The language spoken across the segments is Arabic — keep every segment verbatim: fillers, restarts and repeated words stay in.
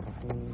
الرحيم.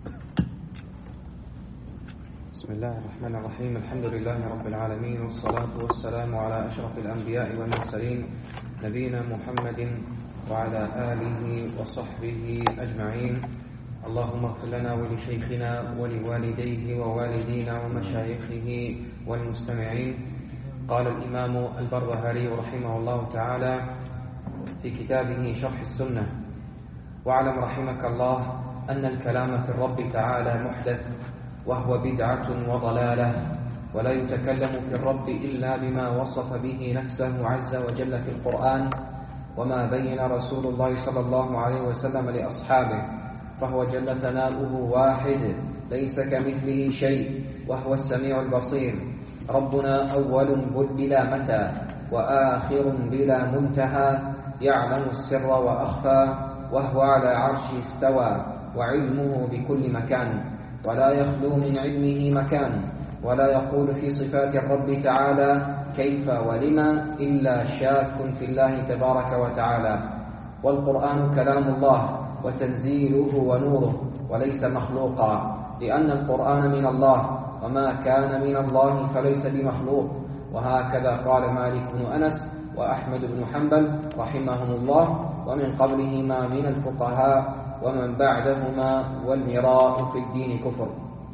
بسم الله الرحمن الرحيم. الحمد لله رب العالمين، والصلاة والسلام على أشرف الأنبياء والمرسلين نبينا محمد وعلى آله وصحبه أجمعين. اللهم اغفر لنا ولشيخنا ولوالديه ووالدينا ومشايخه والمستمعين. قال الإمام البربهاري رحمه الله تعالى في كتابه شرح السنة: واعلم رحمك الله أن الكلام في الرب تعالى محدث، وهو بدعة وضلالة، ولا يتكلم في الرب إلا بما وصف به نفسه عز وجل في القرآن، وما بين رسول الله صلى الله عليه وسلم لأصحابه، فهو جل ثناؤه واحد ليس كمثله شيء، وهو السميع البصير. ربنا أول بلا متى، وآخر بلا منتهى، يعلم السر وأخفى، وهو على عرشه استوى، وعلمه بكل مكان، ولا يخلو من علمه مكان، ولا يقول في صفات الرب تعالى كيف ولما إلا شاك في الله تبارك وتعالى. والقرآن كلام الله وتنزيله ونوره، وليس مخلوقا، لأن القرآن من الله، وما كان من الله فليس بمخلوق. وهكذا قال مالك بن أنس وأحمد بن حنبل رحمهم الله، ومن قبلهما من الفقهاء، ومن بعدهما، والمراء في الدين كفر.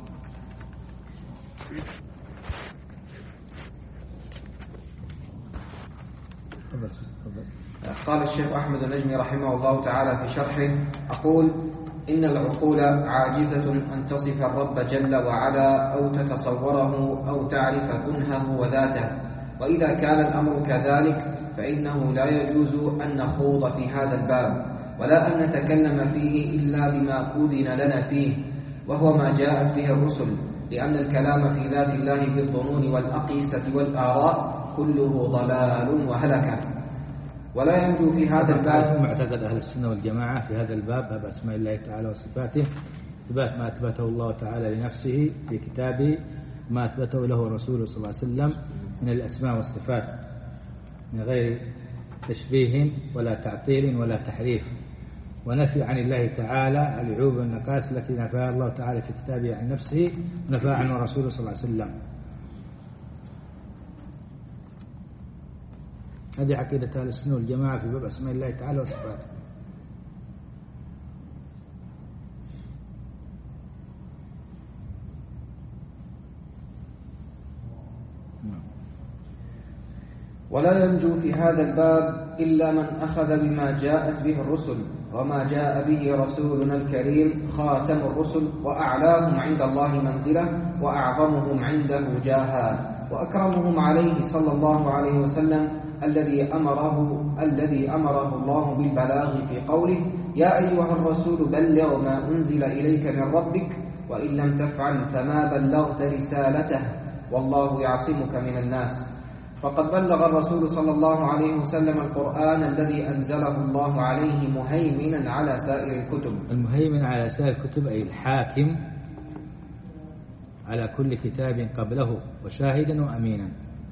قال الشيخ أحمد النجمي رحمه الله تعالى في شرحه: أقول إن العقول عاجزة أن تصف الرب جل وعلا، أو تتصوره، أو تعرف كنهه وذاته. وإذا كان الأمر كذلك فإنه لا يجوز أن نخوض في هذا الباب، ولا أن نتكلم فيه إلا بما أذن لنا فيه، وهو ما جاءت به الرسل، لأن الكلام في ذات الله بالظنون والأقيسة والآراء كله ضلال وهلكة. ولا ينجو في هذا الباب معتقد أهل السنة والجماعة في هذا الباب، باب أسماء الله تعالى وصفاته، إثبات ما أثبته الله تعالى لنفسه في كتابه، ما أثبته له رسوله صلى الله عليه وسلم من الأسماء والصفات، من غير تشبيه ولا تعطيل ولا تحريف، ونفي عن الله تعالى العيوب والنقائص التي نفاها الله تعالى في كتابه عن نفسه ونفاها عنه رسوله صلى الله عليه وسلم. هذه عقيدة أهل السنة والجماعة في باب أسماء الله تعالى وصفاته. ولا ينجو في هذا الباب إلا من أخذ بما جاءت به الرسل، وما جاء به رسولنا الكريم خاتم الرسل، وأعلاهم عند الله منزلة، وأعظمهم عنده جاها، وأكرمهم عليه صلى الله عليه وسلم، الذي أمره الذي أمره الله بالبلاغ في قوله: يا أيها الرسول بلغ ما أنزل إليك من ربك، وإن لم تفعل فما بلغت رسالته، والله يعصمك من الناس. فقد بلغ الرسول صلى الله عليه وسلم القرآن الذي أنزله الله عليه مهيمنا على سائر الكتب. المهيمن على سائر الكتب أي الحاكم على كل كتاب قبله، وشاهدا وأمينا.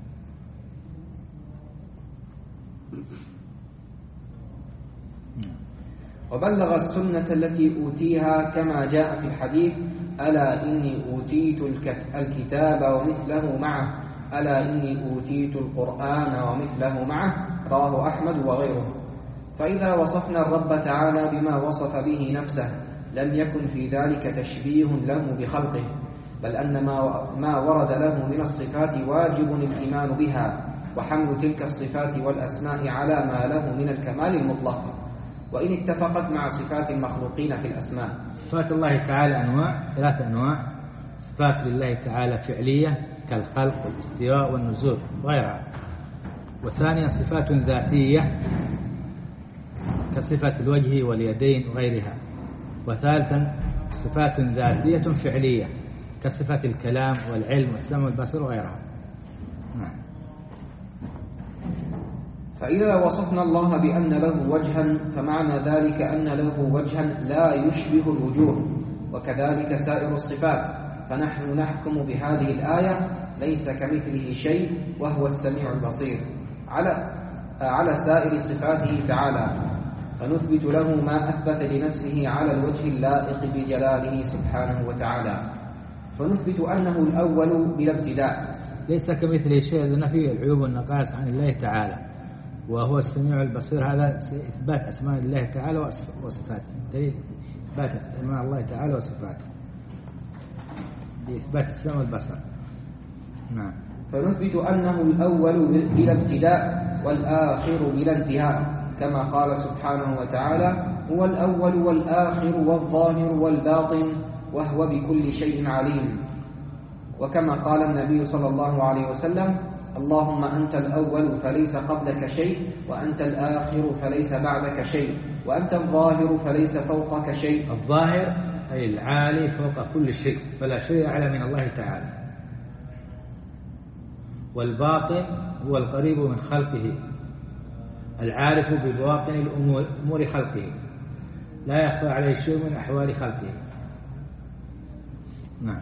وبلغ السنة التي أوتيها كما جاء في الحديث: ألا إني أوتيت الكتاب ومثله معه، ألا إني أوتيت القرآن ومثله معه، رواه أحمد وغيره. فإذا وصفنا الرب تعالى بما وصف به نفسه لم يكن في ذلك تشبيه له بخلقه، بل أن ما ورد له من الصفات واجب الإيمان بها، وحمل تلك الصفات والأسماء على ما له من الكمال المطلق، وإن اتفقت مع صفات المخلوقين في الأسماء. صفات الله تعالى أنواع، ثلاثة أنواع: صفات لله تعالى فعلية كالخلق والاستواء والنزول وغيرها، وثانيا صفات ذاتية كصفة الوجه واليدين وغيرها، وثالثا صفات ذاتية فعلية كصفة الكلام والعلم والسمع والبصر وغيرها. نعم. فإذا وصفنا الله بأن له وجها فمعنى ذلك أن له وجها لا يشبه الوجوه، وكذلك سائر الصفات، فنحن نحكم بهذه الآية: ليس كمثله شيء وهو السميع البصير، على على سائر صفاته تعالى. فنثبت له ما أثبت لنفسه على الوجه اللائق بجلاله سبحانه وتعالى، فنثبت أنه الأول بلا ابتداء ليس كمثله شيء، هذا نفي العيوب والنقائص عن الله تعالى، وهو السميع البصير. هذا إثبات أسماء الله تعالى وصفاته، دليل إثبات أسماء الله تعالى وصفاته بإثبات السمع والبصر. نعم. فنثبت أنه الأول بلا ابتداء والآخر بلا انتهاء، كما قال سبحانه وتعالى: هو الأول والآخر والظاهر والباطن وهو بكل شيء عليم. وكما قال النبي صلى الله عليه وسلم: اللهم أنت الأول فليس قبلك شيء، وأنت الآخر فليس بعدك شيء، وأنت الظاهر فليس فوقك شيء. الظاهر أي العالي فوق كل شيء، فلا شيء أعلى من الله تعالى. والباطن هو القريب من خلقه، العارف ببواطن الأمور أمور خلقه، لا يخفى عليه شيء من أحوال خلقه. نعم.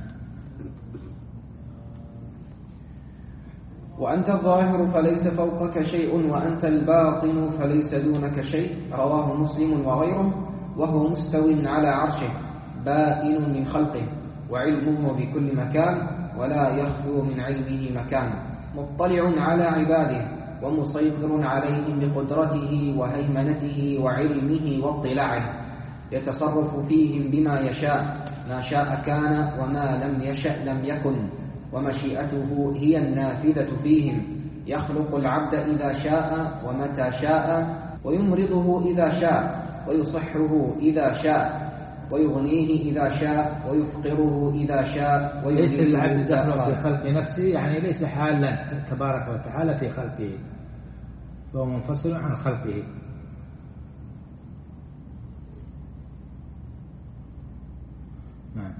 وأنت الظاهر فليس فوقك شيء، وأنت الباطن فليس دونك شيء. رواه مسلم وغيره. وهو مستو على عرشه بائن من خلقه، وعلمه بكل مكان ولا يخلو من علمه مكان، مطلع على عباده ومسيطر عليهم بقدرته وهيمنته وعلمه واطلاعه، يتصرف فيهم بما يشاء، ما شاء كان وما لم يشأ لم يكن، ومشيئته هي النافذة فيهم، يخلق العبد إذا شاء ومتى شاء، ويمرضه إذا شاء، ويصحه إذا شاء، ويغنيه إذا شاء، ويفقره إذا شاء. ليس العبد دخل في خلق نفسه، يعني ليس حالا تبارك وتعالى في خلقه، فهو منفصل عن خلقه. نعم.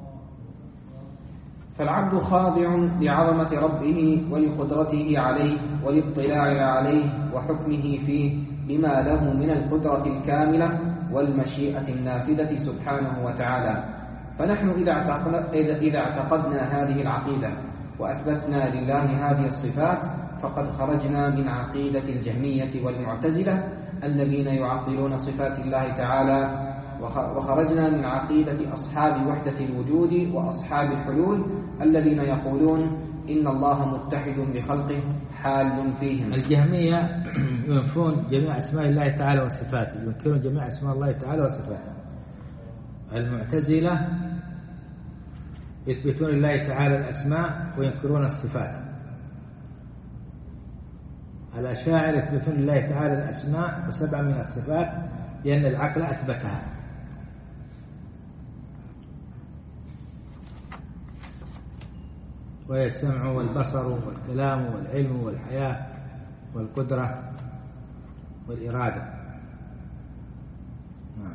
فالعبد خاضع لعظمة ربه ولقدرته عليه وللاطلاع عليه وحكمه فيه بما له من القدرة الكاملة والمشيئة النافذة سبحانه وتعالى. فنحن إذا اعتقدنا, إذا اعتقدنا هذه العقيدة وأثبتنا لله هذه الصفات فقد خرجنا من عقيدة الجهمية والمعتزلة الذين يعطلون صفات الله تعالى، وخرجنا من عقيدة أصحاب وحدة الوجود وأصحاب الحلول الذين يقولون إن الله متحد بخلقه حال فيهم. الجهمية ينفون جميع أسماء الله تعالى وصفاته، ينكرون جميع أسماء الله تعالى وصفاته. المعتزلة يثبتون لله تعالى الأسماء وينكرون الصفات. الأشاعرة يثبتون لله تعالى الأسماء وسبع من الصفات لأن العقل أثبتها. وهي السمع والبصر والكلام والعلم والحياة والقدرة والإرادة. نعم.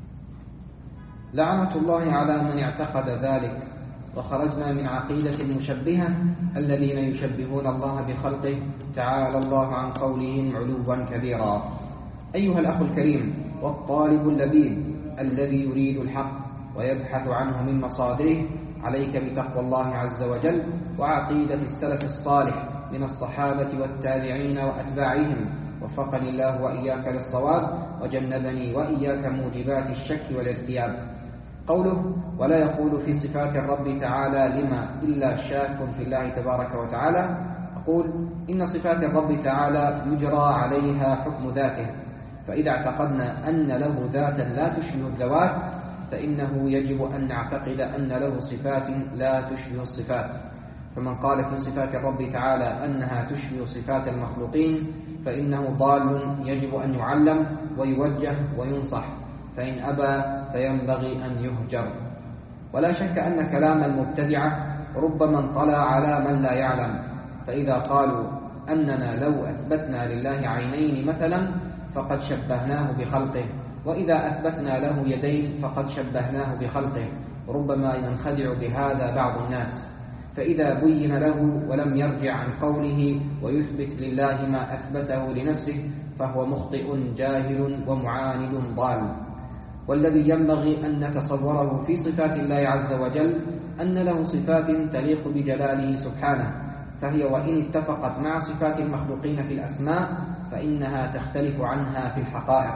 لعنة الله على من اعتقد ذلك. وخرجنا من عقيدة المشبهة الذين يشبهون الله بخلقه تعالى الله عن قولهم علوا كبيرا. أيها الأخ الكريم والطالب اللبيب الذي يريد الحق ويبحث عنه من مصادره، عليك بتقوى الله عز وجل وعقيدة السلف الصالح من الصحابة والتابعين وأتباعهم، وفقني الله وإياك للصواب وجنبني وإياك موجبات الشك والارتياب. قوله ولا يقول في صفات الرب تعالى لما إلا شاك في الله تبارك وتعالى، أقول إن صفات الرب تعالى يجرى عليها حكم ذاته، فإذا اعتقدنا أن له ذاتا لا تشبه الذوات فإنه يجب أن نعتقد أن له صفات لا تشبه الصفات. فمن قال في صفات الرب تعالى أنها تشبه صفات المخلوقين فإنه ضال يجب أن يعلم ويوجه وينصح، فإن أبى فينبغي أن يهجر. ولا شك أن كلام المبتدعة ربما انطلى على من لا يعلم، فإذا قالوا أننا لو أثبتنا لله عينين مثلا فقد شبهناه بخلقه، وإذا أثبتنا له يدين فقد شبهناه بخلقه، ربما ينخدع بهذا بعض الناس. فإذا بين له ولم يرجع عن قوله ويثبت لله ما أثبته لنفسه فهو مخطئ جاهل ومعاند ضال. والذي ينبغي أن نتصوره في صفات الله عز وجل أن له صفات تليق بجلاله سبحانه، فهي وإن اتفقت مع صفات المخلوقين في الأسماء فإنها تختلف عنها في الحقائق.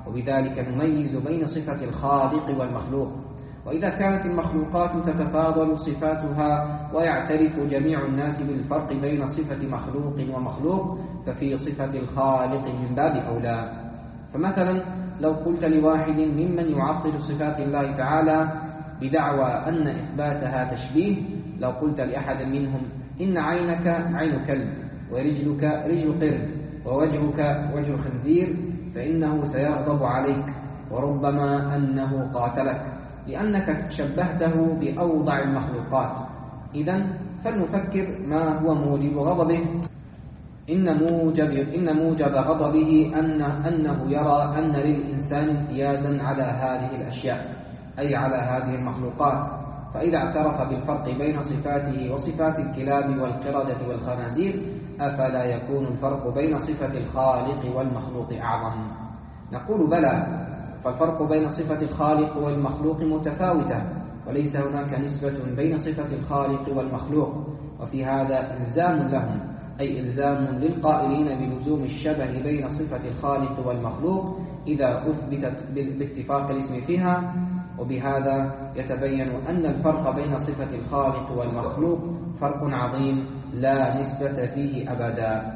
وبذلك نميز بين صفة الخالق والمخلوق. وإذا كانت المخلوقات تتفاضل صفاتها ويعترف جميع الناس بالفرق بين صفة مخلوق ومخلوق، ففي صفة الخالق من باب أولى. فمثلا لو قلت لواحد ممن يعطل صفات الله تعالى بدعوى أن إثباتها تشبيه، لو قلت لأحد منهم إن عينك عين كلب ورجلك رجل قرد ووجهك وجه خنزير، فإنه سيغضب عليك وربما أنه قاتلك، لأنك شبهته بأوضع المخلوقات. إذن فلنفكر ما هو موجب غضبه. إن موجب, إن موجب غضبه أن أنه يرى أن للإنسان امتيازا على هذه الأشياء، أي على هذه المخلوقات. فإذا اعترف بالفرق بين صفاته وصفات الكلاب والقردة والخنازير، أفلا يكون الفرق بين صفة الخالق والمخلوق أعظم؟ نقول بلى، فالفرق بين صفة الخالق والمخلوق متفاوتة، وليس هناك نسبة بين صفة الخالق والمخلوق، وفي هذا إلزام لهم، أي إلزام للقائلين بلزوم الشبه بين صفة الخالق والمخلوق إذا أثبتت باتفاق الاسم فيها. وبهذا يتبين أن الفرق بين صفة الخالق والمخلوق فرق عظيم لا نسبة فيه أبدا.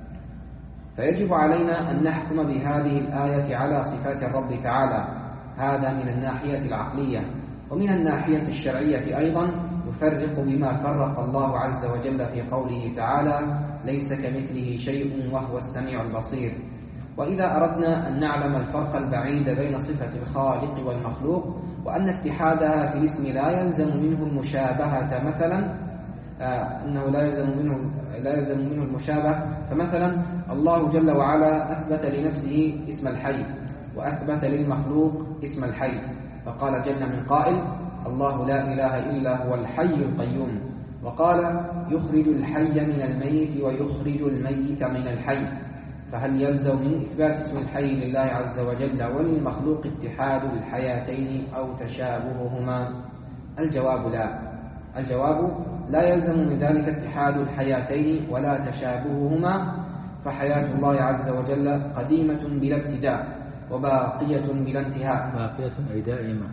فيجب علينا أن نحكم بهذه الآية على صفات الرب تعالى، هذا من الناحية العقلية. ومن الناحية الشرعية أيضا نفرق بما فرق الله عز وجل في قوله تعالى: ليس كمثله شيء وهو السميع البصير. وإذا أردنا أن نعلم الفرق البعيد بين صفة الخالق والمخلوق، وأن اتحادها في الاسم لا يلزم منه المشابهة، مثلا آه أنه لا يلزم منه لا يلزم منه المشابه، فمثلا الله جل وعلا أثبت لنفسه اسم الحي، وأثبت للمخلوق اسم الحي، فقال جل من قائل: الله لا إله إلا هو الحي القيوم، وقال: يخرج الحي من الميت ويخرج الميت من الحي. فهل يلزم من إثبات اسم الحي لله عز وجل وللمخلوق اتحاد الحياتين أو تشابههما؟ الجواب لا. الجواب لا يلزم من ذلك اتحاد الحياتين ولا تشابههما، فحياة الله عز وجل قديمة بلا ابتداء وباقية بلا انتهاء. باقية أي دائمة.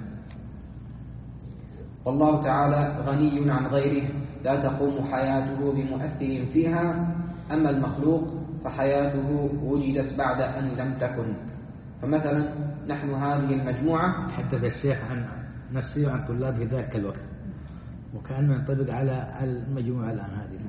والله تعالى غني عن غيره، لا تقوم حياته بمؤثر فيها. أما المخلوق فحياته وجدت بعد أن لم تكن. فمثلا نحن هذه المجموعة، حدث الشيخ عن نفسه وعن طلاب في ذلك الوقت، وكأنه ينطبق على المجموعة الآن هذه.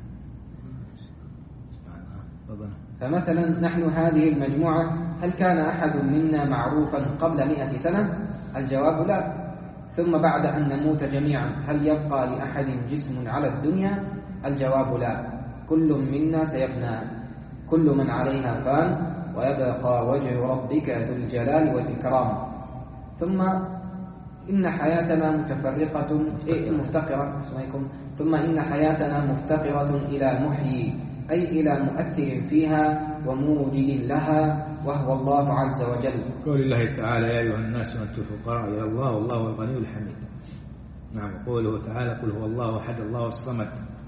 فمثلا نحن هذه المجموعة، هل كان أحد منا معروفا قبل مئة سنة؟ الجواب لا. ثم بعد أن نموت جميعا هل يبقى لأحد جسم على الدنيا؟ الجواب لا. كل منا سيفنى، كل من عليها فان، ويبقى وجه ربك ذو الجلال والإكرام. ثم إن حياتنا متفرقة إيه مفتقرة اسمعكم ثم إن حياتنا مفتقرة إلى محيي، أي إلى مؤثر فيها وموجد لها، وهو الله عز وجل. قول الله تعالى: يا أيها الناس أنتم الفقراء إلى الله والله هو الغني الحميد. نعم. قوله تعالى: قل هو الله أحد الله الصمد.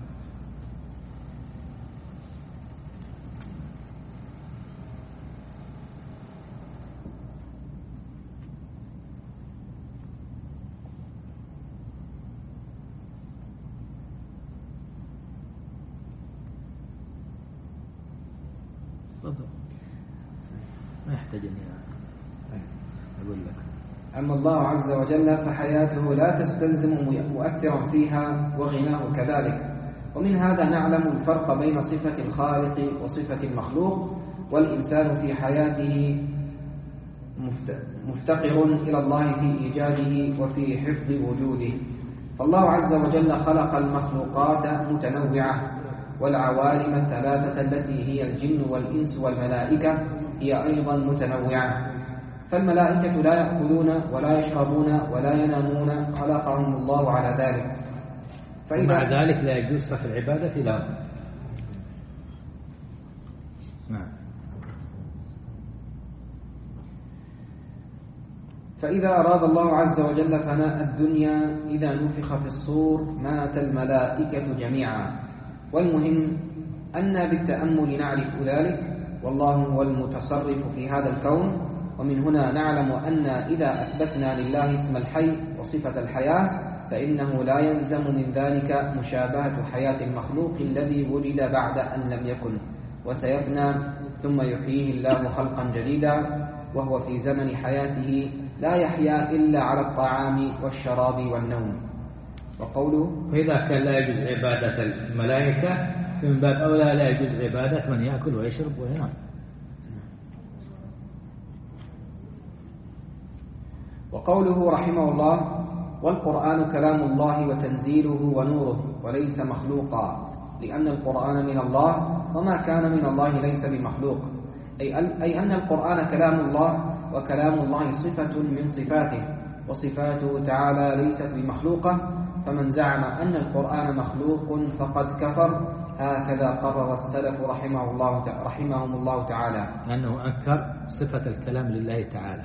ما يحتاج أن أقول لك. أما الله عز وجل فحياته لا تستلزم مؤثرا فيها، وغناه كذلك. ومن هذا نعلم الفرق بين صفة الخالق وصفة المخلوق. والإنسان في حياته مفتقر إلى الله في إيجاده وفي حفظ وجوده. فالله عز وجل خلق المخلوقات متنوعة، والعوالم الثلاثة التي هي الجن والإنس والملائكة هي أيضا متنوعة. فالملائكة لا يأكلون ولا يشربون ولا ينامون، خلقهم الله على ذلك. ومع ذلك لا يجوز صرف العبادة لهم. نعم. فإذا أراد الله عز وجل فناء الدنيا إذا نفخ في الصور مات الملائكة جميعا. والمهم أن بالتأمل نعرف ذلك، والله هو المتصرف في هذا الكون، ومن هنا نعلم أن إذا أثبتنا لله اسم الحي وصفة الحياة فإنه لا يلزم من ذلك مشابهة حياة المخلوق الذي وجد بعد أن لم يكن وسيفنى ثم يحييه الله خلقا جديدا، وهو في زمن حياته لا يحيا إلا على الطعام والشراب والنوم. وقوله فإذا كان لا يجوز عبادة الملائكة فمن باب أولى لا يجوز عبادة من يأكل ويشرب وينام. وقوله رحمه الله: والقرآن كلام الله وتنزيله ونوره وليس مخلوقا، لأن القرآن من الله وما كان من الله ليس بمخلوق، أي أن القرآن كلام الله وكلام الله صفة من صفاته، وصفاته تعالى ليست بمخلوقة، فمن زعم أن القرآن مخلوق فقد كفر. هكذا قرر السلف رحمه الله رحمهم الله تعالى، لأنه أنكر صفة الكلام لله تعالى.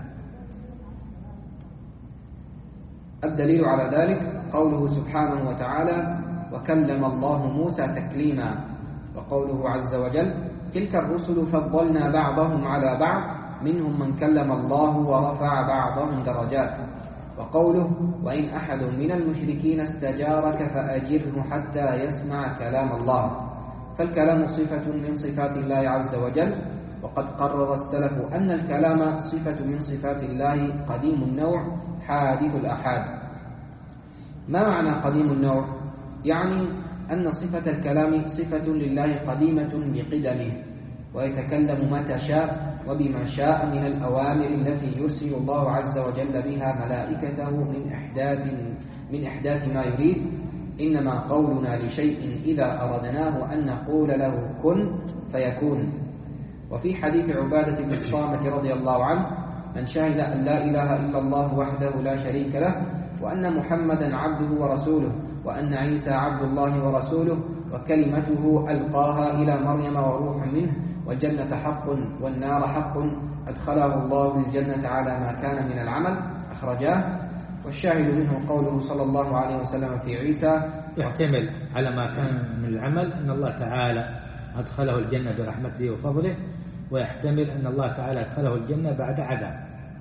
الدليل على ذلك قوله سبحانه وتعالى: وكلم الله موسى تكليما. وقوله عز وجل: تلك الرسل فضلنا بعضهم على بعض منهم من كلم الله ورفع بعضهم درجات. وقوله: وإن أحد من المشركين استجارك فأجره حتى يسمع كلام الله. فالكلام صفة من صفات الله عز وجل، وقد قرر السلف أن الكلام صفة من صفات الله قديم النوع حادث الآحاد. ما معنى قديم النوع؟ يعني أن صفة الكلام صفة لله قديمة بقدمه، ويتكلم متى شاء وبما شاء من الأوامر التي يرسل الله عز وجل بها ملائكته من إحداث من إحداث ما يريد. إنما قولنا لشيء إذا أردناه أن نقول له كن فيكون. وفي حديث عبادة بن الصامت رضي الله عنه: من شهد أن لا إله إلا الله وحده لا شريك له، وأن محمدا عبده ورسوله، وأن عيسى عبد الله ورسوله، وكلمته ألقاها إلى مريم وروح منه، والجنة حق والنار حق، أدخله الله الجنة على ما كان من العمل. أخرجاه. والشاهد منه قوله صلى الله عليه وسلم في عيسى: يحتمل على ما كان من العمل أن الله تعالى أدخله الجنة برحمته وفضله، ويحتمل أن الله تعالى أدخله الجنة بعد عذاب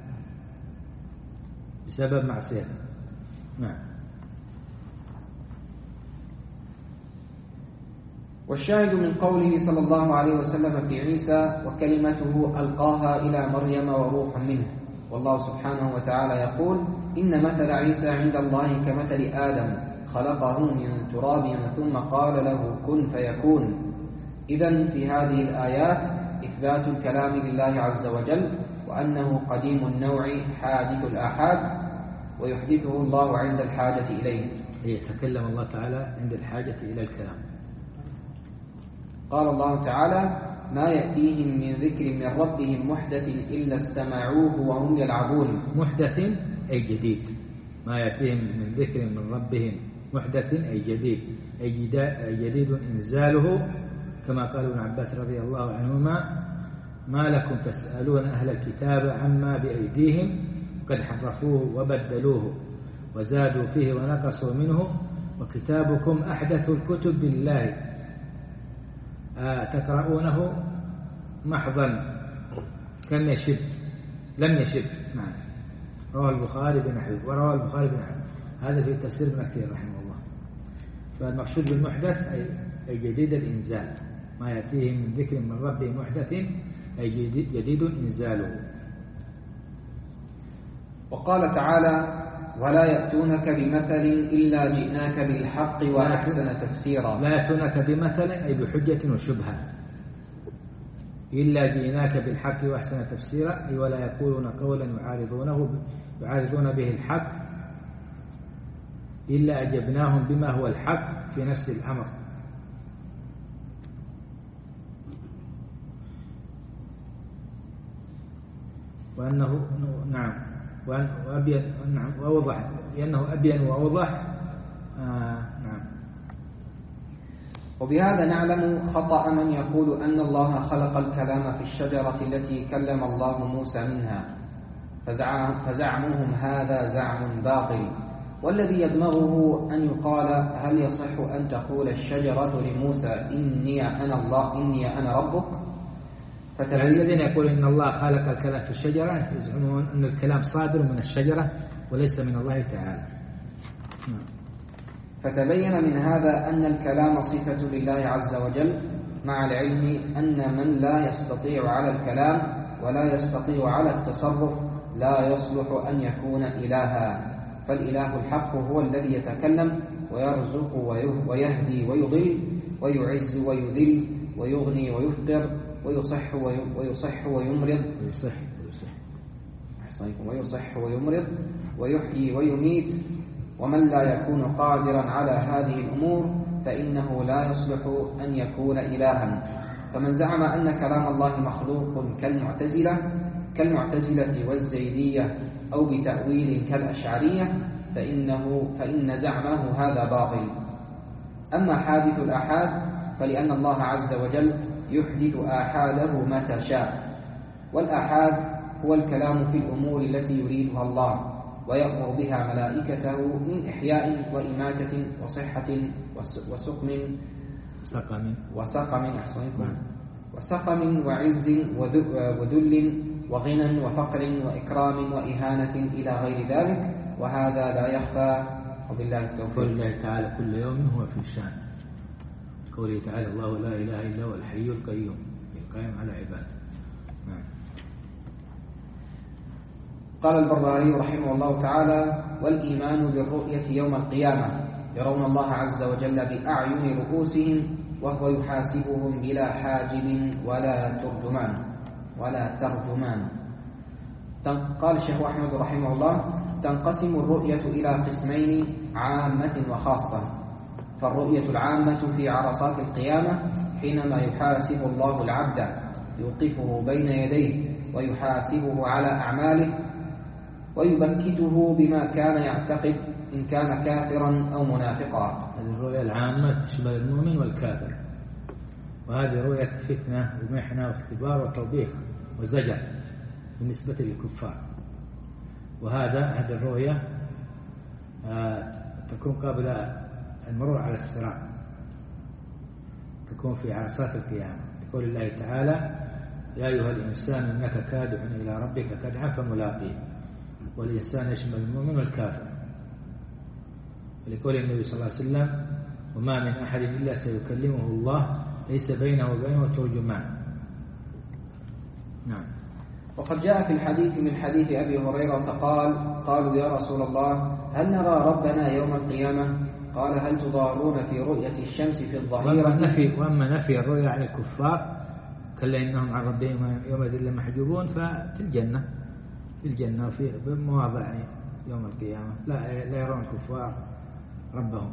بسبب معصيته. نعم. والشاهد من قوله صلى الله عليه وسلم في عيسى: وكلمته ألقاها إلى مريم وروح منه. والله سبحانه وتعالى يقول: إن مثل عيسى عند الله كمثل آدم خلقه من تراب ثم قال له كن فيكون. إذن في هذه الآيات إثبات الكلام لله عز وجل، وأنه قديم النوع حادث الآحاد، ويحدثه الله عند الحاجة إليه. يتكلم الله تعالى عند الحاجة إلى الكلام. قال الله تعالى: ما يأتيهم من ذكر من ربهم محدث إلا استمعوه وهم يلعبون. محدث أي جديد، ما يأتيهم من ذكر من ربهم محدث أي جديد، أي جديد إنزاله، كما قال ابن عباس رضي الله عنهما: ما لكم تسألون أهل الكتاب عما بأيديهم قد حرفوه وبدلوه وزادوا فيه ونقصوا منه وكتابكم أحدث الكتب بالله آه تقرؤونه محضا كم يشب لم يشب. نعم. رواه البخاري بنحوه. وروى البخاري بنحوه. هذا في تفسير ابن كثير رحمه الله. فالمقصود بالمحدث أي, أي جديد الإنزال، ما يأتيه من ذكر من ربه محدث أي جديد إنزاله. وقال تعالى: ولا يأتونك بمثل إلا جئناك بالحق وأحسن تفسيرا. لا يأتونك بمثل أي بحجة وشبهة، إلا جئناك بالحق وأحسن تفسيرا، أي ولا يقولون قولا يعارضونه يعارضون به الحق إلا أجبناهم بما هو الحق في نفس الأمر. وأنه نعم وأبين نعم وأوضح، لأنه أبين وأوضح. آه نعم. وبهذا نعلم خطأ من يقول أن الله خلق الكلام في الشجرة التي كلم الله موسى منها، فزعمهم هذا زعم باطل. والذي يدمغه أن يقال: هل يصح أن تقول الشجرة لموسى إني أنا الله إني أنا ربك؟ يعني الذين يقولون إن الله خلق الكلام في الشجرة يزعمون أن الكلام صادر من الشجرة وليس من الله تعالى. فتبين من هذا أن الكلام صفة لله عز وجل، مع العلم أن من لا يستطيع على الكلام ولا يستطيع على التصرف لا يصلح أن يكون إلها. فالإله الحق هو الذي يتكلم ويرزق ويهدي ويضل ويعز ويذل ويغني ويفقر ويصح ويصح ويمرض ويصح ويصح ويصح ويمرض ويحيي ويميت. ومن لا يكون قادرا على هذه الأمور فإنه لا يصلح أن يكون إلها. فمن زعم أن كلام الله مخلوق كالمعتزلة كالمعتزلة والزيدية أو بتأويل كالأشعرية فإنه فإن زعمه هذا باطل. أما حادث الآحاد فلأن الله عز وجل يحدث آحاده متى شاء، والآحاد هو الكلام في الأمور التي يريدها الله ويأمر بها ملائكته من إحياء وإماتة وصحة وسقم سقم وسقم وسقم وعز وذل وغنى وفقر وإكرام وإهانة إلى غير ذلك، وهذا لا يخفى. وبالله التوفيق. قول الله تعالى كل يوم هو في شان. قوله تعالى الله لا إله إلا هو الحي القيوم القائم على عباده. نعم. قال البربهاري رحمه الله تعالى: والإيمان بالرؤية يوم القيامة، يرون الله عز وجل بأعين رؤوسهم وهو يحاسبهم بلا حاجب ولا ترجمان ولا ترجمان. قال الشيخ أحمد رحمه الله: تنقسم الرؤية إلى قسمين، عامة وخاصة. فالرؤية العامة في عرصات القيامة حينما يحاسب الله العبد يوقفه بين يديه ويحاسبه على أعماله ويبكته بما كان يعتقد إن كان كافرا أو منافقا. هذه الرؤية العامة تشمل المؤمن والكافر، وهذه رؤية فتنة ومحنة واختبار وتوبيخ وزجر بالنسبة للكفار. وهذا هذه الرؤية آه تكون قبل المرور على الصراط، تكون في عرصات القيامة. يقول الله تعالى: يا أيها الإنسان إنك كادح إلى ربك كدحا فملاقيه. والإنسان يشمل المؤمن والكافر. ولقول النبي صلى الله عليه وسلم: وما من أحد إلا سيكلمه الله ليس بينه وبينه ترجمان. نعم. وقد جاء في الحديث من حديث أبي هريرة قال: قالوا يا رسول الله هل نرى ربنا يوم القيامة؟ قال: هل تضارون في رؤية الشمس في الظهيرة؟ وأما نفي, وأما نفي الرؤيا عن الكفار كلا إنهم عن ربهم يومئذ لمحجوبون، ففي الجنة في الجنة وفي مواضع يوم القيامة لا لا يرون الكفار ربهم.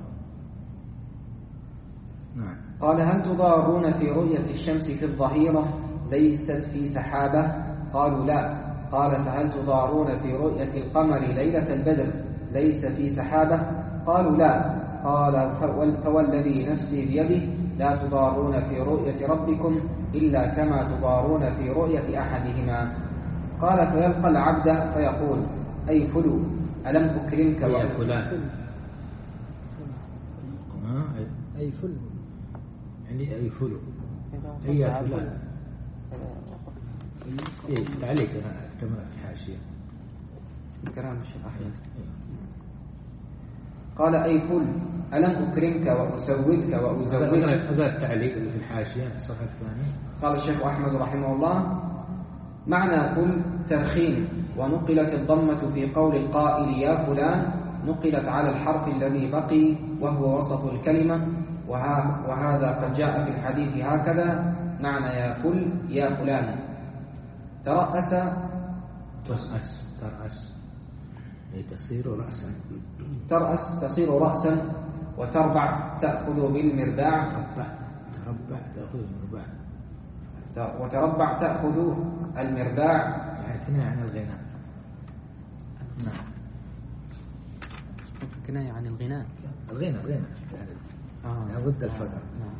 نعم. قال: هل تضارون في رؤية الشمس في الظهيرة ليست في سحابة؟ قالوا لا. قال: فهل تضارون في رؤية القمر ليلة البدر ليس في سحابة؟ قالوا لا. قال: فوالذي نفسي بيده لا تضارون في رؤية ربكم إلا كما تضارون في رؤية أحدهما. قال: فيلقى العبد فيقول: أي فلو ألم أكرمك يا فلان أي فلو يعني أي فلو أي يا فلان. إيه تعليق كما في الحاشية كلام الشيخ أحمد. قال: أي فل ألم أكرمك وأسودك وأزوجك. هذا التعليق اللي في الحاشية في الصفحة الثانية. قال الشيخ أحمد رحمه الله: معنى فل ترخيم، ونقلت الضمة في قول القائل يا فلان نقلت على الحرف الذي بقي وهو وسط الكلمة، وهذا قد جاء في الحديث هكذا معنى يا فل يا فلان. ترأس ترأس ترأس أي تصير رأسا. ترأس تصير رأسا. وتربع تأخذ بالمرباع. تربع تربع تأخذ المرباع. وتربع تأخذ المرباع يعني كناية عن الغناء. نعم. كناية عن الغناء. الغنى الغنى يعني ضد الفقر.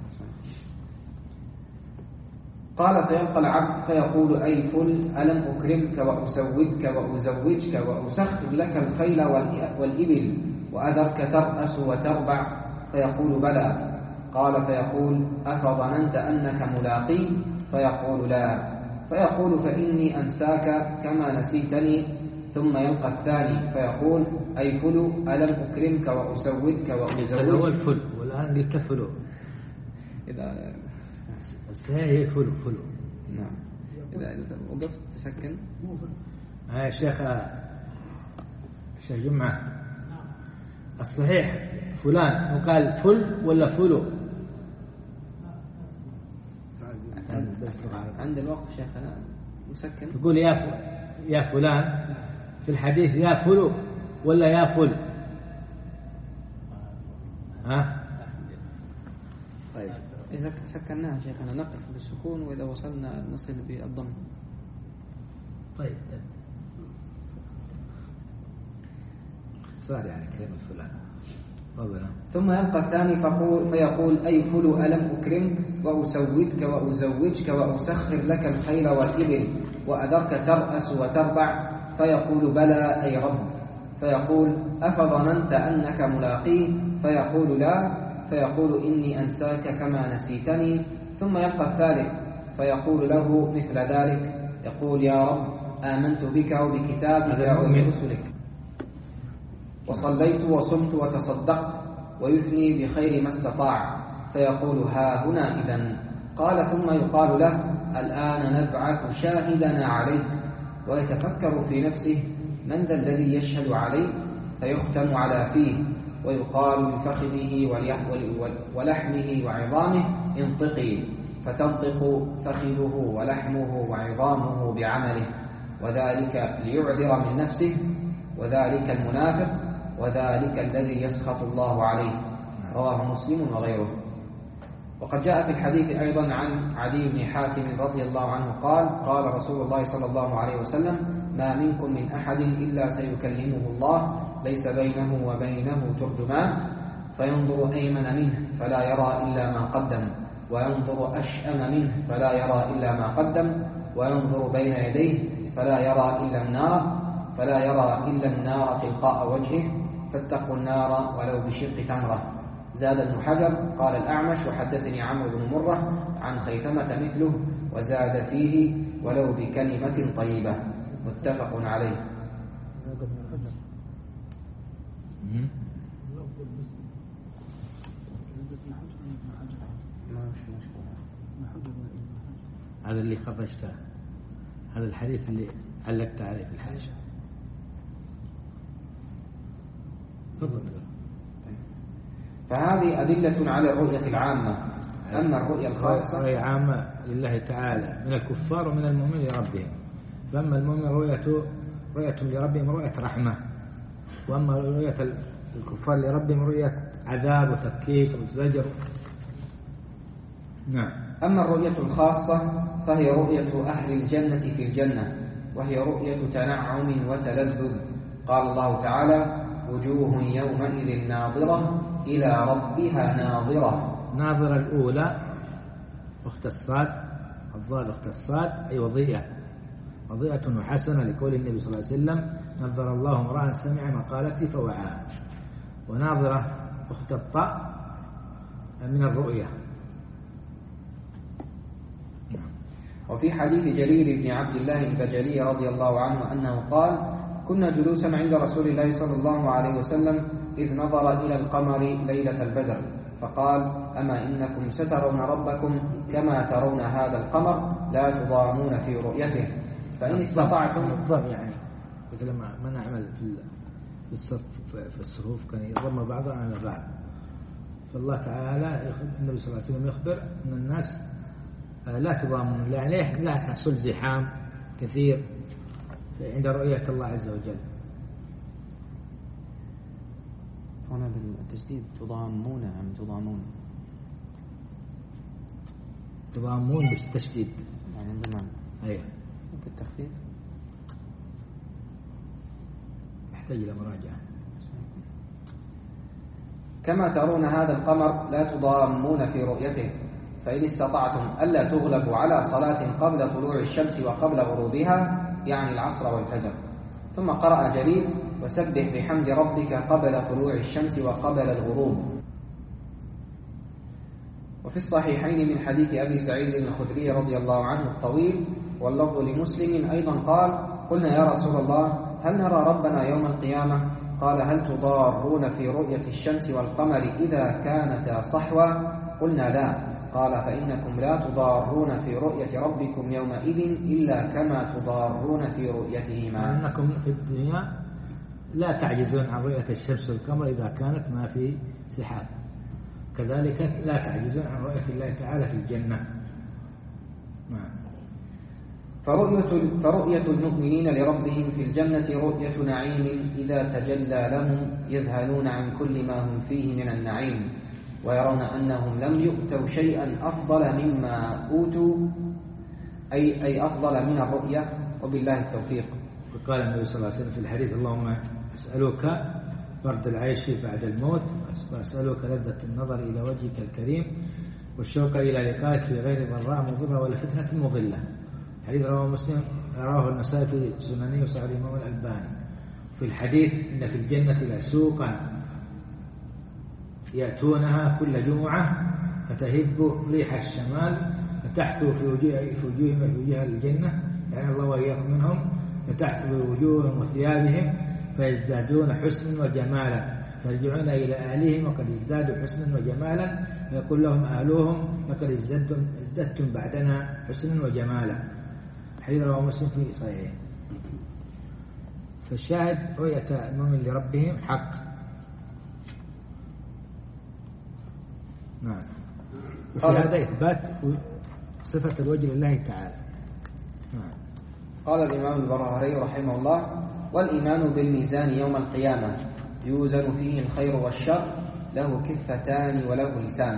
قال: فيلقى العبد فيقول: أي فل ألم أكرمك وأسودك وأزوجك وأسخر لك الخيل والإبل وأذرك ترأس وتربع؟ فيقول: بلى. قال: فيقول: أفظننت أنك ملاقي؟ فيقول: لا. فيقول فإني أنساك كما نسيتني، ثم يلقى الثاني فيقول أي فلو ألم أكرمك وأسودك هذا هو وأزوجك. الفل، والآن قلت فلو. إذا الصحيح هي فلو فلو. نعم إذا وقفت تسكن. يا شيخ شيخ جمعة، الصحيح فلان وقال فل ولا فلو؟ عند الوقت شيخنا مسكن. يقول يا يا فلان في الحديث يا فلو ولا يا فل؟ ها؟ طيب إذا سكناها شيخنا نقف بالسكون، وإذا وصلنا نصل بالضم. طيب صار يعني كلمة فلان. طبعا. ثم يلقى الثاني فقول فيقول أي فلو ألم أكرمك وأسودك وأزوجك وأسخر لك الخيل والإبل وأذرك ترأس وتربع، فيقول بلى أي رب. فيقول أفظننت أنك ملاقيه؟ فيقول لا. فيقول إني أنساك كما نسيتني. ثم يلقى الثالث فيقول له مثل ذلك، يقول يا رب آمنت بك وبكتابك وبرسلك وصليت وصمت وتصدقت، ويثني بخير ما استطاع. فيقول ها هنا إذن. قال ثم يقال له الآن نبعث شاهدنا عليك. ويتفكر في نفسه من ذا الذي يشهد عليه؟ فيختم على فيه ويقال لفخذه ولحمه وعظامه انطقي، فتنطق فخذه ولحمه وعظامه بعمله، وذلك ليعذر من نفسه، وذلك المنافق، وذلك الذي يسخط الله عليه. رواه مسلم وغيره. وقد جاء في الحديث أيضا عن عدي بن حاتم رضي الله عنه قال قال رسول الله صلى الله عليه وسلم ما منكم من أحد إلا سيكلمه الله ليس بينه وبينه ترجمان، فينظر أيمن منه فلا يرى إلا ما قدم، وينظر أشأم منه فلا يرى إلا ما قدم، وينظر بين يديه فلا يرى إلا النار فلا يرى إلا النار تلقاء وجهه، فاتقوا النار ولو بشق تمرة. زاد ابن حجر قال الأعمش وحدثني عمرو بن مرة عن خيثمة مثله، وزاد فيه ولو بكلمة طيبة. متفق عليه. هذا اللي خرجته، هذا الحديث اللي علقت عليه في الحاشية. فهذه أدلة على الرؤية العامة. أما الرؤية الخاصة رؤية عامة لله تعالى من الكفار ومن المؤمنين لربهم. فأما المؤمن رؤية رؤية لربهم رؤية رحمة، وأما رؤية الكفار لربهم رؤية عذاب وتفكيك وزجر. نعم. أما الرؤية الخاصة فهي رؤية أهل الجنة في الجنة، وهي رؤية تنعم وتلذذ. قال الله تعالى وجوه يومئذ ناظرة إلى ربها ناظرة. ناظرة الأولى أخت الصاد، الضاد أخت الصاد أي وضيئة، وضيئة وحسنة، لقول النبي صلى الله عليه وسلم نظر الله امرأ سمع مقالتي فوعاها. وناظرة أخت الطاء من الرؤية. وفي حديث جرير بن عبد الله البجلي رضي الله عنه أنه قال كنا جلوسا عند رسول الله صلى الله عليه وسلم إذ نظر إلى القمر ليلة البدر فقال أما إنكم سترون ربكم كما ترون هذا القمر لا تضامون في رؤيته، فإن استطعتم الضم يعني مثل ما نعمل في الصف في الصفوف كان يضم بعضها على بعض. فالله تعالى النبي صلى الله عليه وسلم يخبر أن الناس لا تضامون، لا عليه لا تحصل زحام كثير عند رؤية الله عز وجل. هنا بالتجديد تضامون أم تضامون؟ تضامون بالتشديد يعني بمعنى أيوه. بالتخفيف يحتاج إلى مراجعة. كما ترون هذا القمر لا تضامون في رؤيته، فإن استطعتم ألا تغلبوا على صلاة قبل طلوع الشمس وقبل غروبها يعني العصر والفجر. ثم قرأ جرير وسبح بحمد ربك قبل طلوع الشمس وقبل الغروب. وفي الصحيحين من حديث أبي سعيد الخدري رضي الله عنه الطويل واللفظ لمسلم أيضا قال: قلنا يا رسول الله هل نرى ربنا يوم القيامة؟ قال: هل تضارون في رؤية الشمس والقمر إذا كانتا صحوا؟ قلنا لا. قال: فإنكم لا تضارون في رؤية ربكم يومئذ إلا كما تضارون في رؤيتهما. أنكم في الدنيا لا تعجزون عن رؤية الشمس والقمر إذا كانت ما في سحاب، كذلك لا تعجزون عن رؤية الله تعالى في الجنة. فرؤية, فرؤية المؤمنين لربهم في الجنة رؤية نعيم إذا تجلى لهم يذهلون عن كل ما هم فيه من النعيم، ويرون أنهم لم يؤتوا شيئا أفضل مما أوتوا، أي, أي أفضل من الرؤية، وبالله التوفيق. وقال النبي صلى الله عليه وسلم في الحديث: اللهم أسألك برد العيش بعد الموت، وأسألك لذة النظر إلى وجهك الكريم، والشوق إلى لقائك في غير ضراء مضرة ولا فتنة مضلة. حديث رواه مسلم، رواه النسائي في سننه وصححه الإمام الألباني. في الحديث: إن في الجنة لسوقا يأتونها كل جمعة فتهب ريح الشمال فتحثو في وجوههم في وجوه الجنة، يعني الله وإياكم منهم، فتحثو وجوههم وثيابهم فيزدادون حسنا وجمالا، فيرجعون إلى أهلهم وقد ازدادوا حسنا وجمالا، فيقول لهم أهلهم: لقد ازددتم, ازددتم بعدنا حسنا وجمالا. حديث رواه مسلم في صحيحه. فالشاهد: رؤية المؤمن لربهم حق. نعم. وفي هذا إثبات صفة الوجه لله تعالى. نعم. قال الإمام البرهري رحمه الله: والإيمان بالميزان يوم القيامة يوزن فيه الخير والشر، له كفتان وله لسان.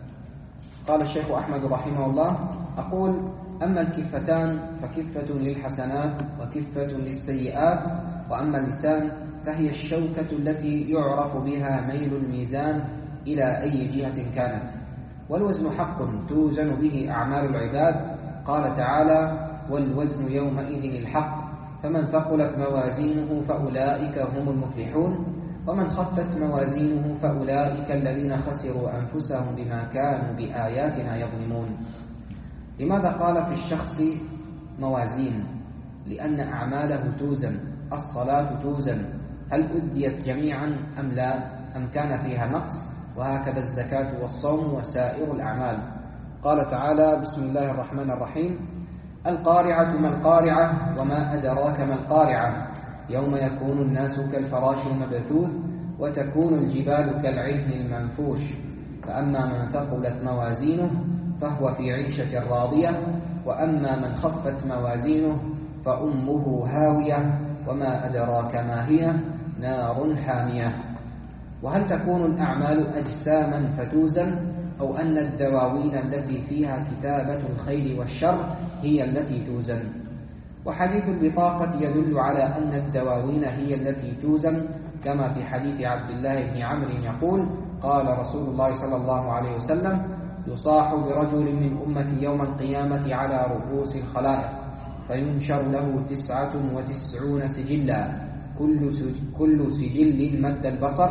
قال الشيخ أحمد رحمه الله: أقول: أما الكفتان فكفة للحسنات وكفة للسيئات، وأما اللسان فهي الشوكة التي يعرف بها ميل الميزان إلى أي جهة كانت. والوزن حق توزن به أعمال العباد، قال تعالى: والوزن يومئذ الحق، فمن ثقلت موازينه فأولئك هم المفلحون، ومن خفت موازينه فأولئك الذين خسروا أنفسهم بما كانوا بآياتنا يظلمون. لماذا قال في الشخص موازين؟ لأن أعماله توزن. الصلاة توزن، هل أديت جميعا أم لا، أم كان فيها نقص؟ وهكذا الزكاة والصوم وسائر الأعمال. قال تعالى: بسم الله الرحمن الرحيم: القارعة ما القارعة وما أدراك ما القارعة، يوم يكون الناس كالفراش المبثوث وتكون الجبال كالعهن المنفوش، فأما من ثقلت موازينه فهو في عيشة راضية، وأما من خفت موازينه فأمه هاوية، وما أدراك ما هي، نار حامية. وهل تكون الأعمال أجساما فتوزن، أو أن الدواوين التي فيها كتابة الخير والشر هي التي توزن؟ وحديث البطاقة يدل على أن الدواوين هي التي توزن، كما في حديث عبد الله بن عمرو يقول: قال رسول الله صلى الله عليه وسلم: يصاح برجل من أمتي يوم القيامة على رؤوس الخلائق، فينشر له تسعة وتسعون سجلا، كل سج... كل سجل مد البصر.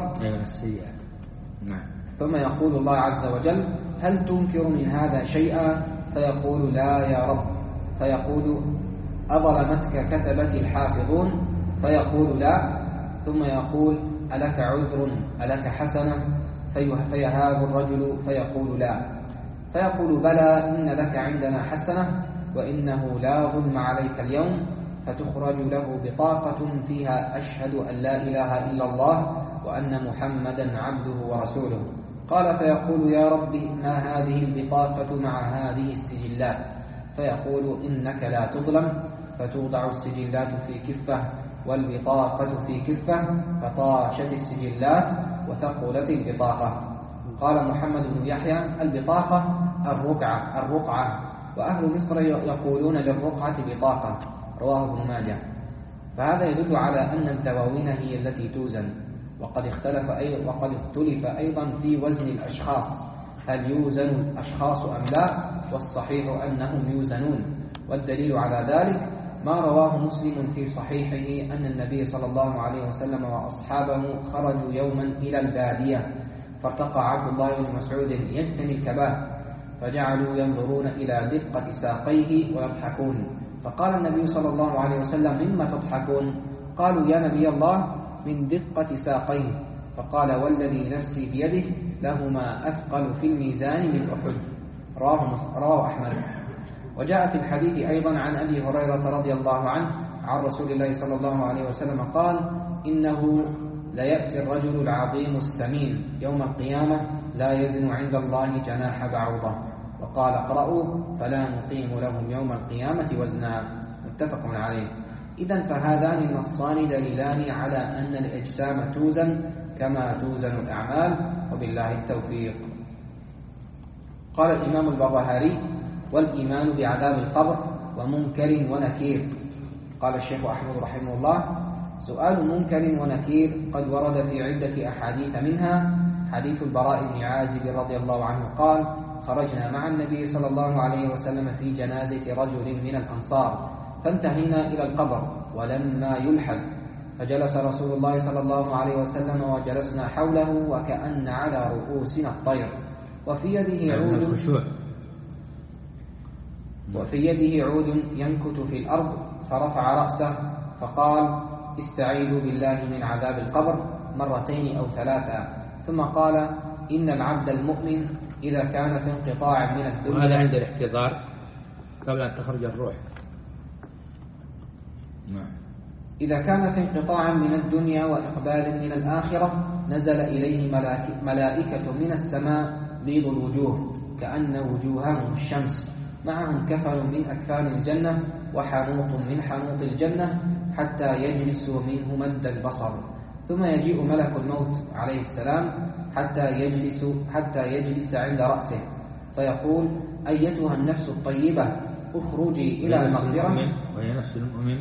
نعم. ثم يقول الله عز وجل: هل تنكر من هذا شيئا؟ فيقول: لا يا رب. فيقول: أظلمتك كتبتي الحافظون؟ فيقول: لا. ثم يقول: ألك عذر، ألك حسنة؟ فيهاب الرجل فيقول: لا. فيقول: بلى، إن لك عندنا حسنة، وإنه لا ظلم عليك اليوم. فتخرج له بطاقة فيها: أشهد أن لا إله إلا الله وأن محمدا عبده ورسوله. قال: فيقول: يا ربي، ما هذه البطاقة مع هذه السجلات؟ فيقول: إنك لا تظلم. فتوضع السجلات في كفة والبطاقة في كفة، فطاشت السجلات وثقلت البطاقة. قال محمد بن يحيى: البطاقة الرقعة الرقعة وأهل مصر يقولون للرقعة بطاقة. رواه ابن ماجه. فهذا يدل على أن الدواوين هي التي توزن. وقد اختلف أي وقد اختلف أيضا في وزن الأشخاص، هل يوزن الأشخاص أم لا؟ والصحيح أنهم يوزنون. والدليل على ذلك ما رواه مسلم في صحيحه أن النبي صلى الله عليه وسلم وأصحابه خرجوا يوما إلى البادية، فارتقى عبد الله بن مسعود يجتني الكباه، فجعلوا ينظرون إلى دقة ساقيه ويضحكون، فقال النبي صلى الله عليه وسلم: مما تضحكون؟ قالوا: يا نبي الله، من دقة ساقيه. فقال: والذي نفسي بيده لهما أثقل في الميزان من أحد. رواه رواه أحمد. وجاء في الحديث أيضا عن أبي هريرة رضي الله عنه عن رسول الله صلى الله عليه وسلم قال: إنه ليأتي الرجل العظيم السمين يوم القيامة لا يزن عند الله جناح بعوضة. وقال: اقرأوا: فلا نقيم لهم يوم القيامة وزنا. متفق عليه. إذن فهذان النصان دليلان على أن الأجسام توزن كما توزن الأعمال، وبالله التوفيق. قال الإمام البربهاري: والإيمان بعذاب القبر ومنكر ونكير. قال الشيخ أحمد رحمه الله: سؤال منكر ونكير قد ورد في عدة أحاديث، منها حديث البراء بن عازب رضي الله عنه قال: خرجنا مع النبي صلى الله عليه وسلم في جنازة رجل من الأنصار، فانتهينا إلى القبر ولما يلحد، فجلس رسول الله صلى الله عليه وسلم وجلسنا حوله وكأن على رؤوسنا الطير، وفي يده عود وفي يده عود ينكت في الأرض، فرفع رأسه فقال: استعيذوا بالله من عذاب القبر مرتين أو ثلاثا، ثم قال: إن العبد المؤمن إذا كان في انقطاع من الدنيا. وهذا عند الاحتضار قبل أن تخرج الروح. نعم. إذا كان في انقطاع من الدنيا وإقبال من الآخرة نزل إليه ملائكة من السماء بيض الوجوه كأن وجوههم الشمس، معهم كفن من أكفان الجنة وحنوط من حنوط الجنة، حتى يجلسوا منه مد البصر، ثم يجيء ملك الموت عليه السلام حتى يجلس حتى يجلس عند رأسه، فيقول: أيتها النفس الطيبة اخرجي إلى المغفرة. وهي نفس المؤمن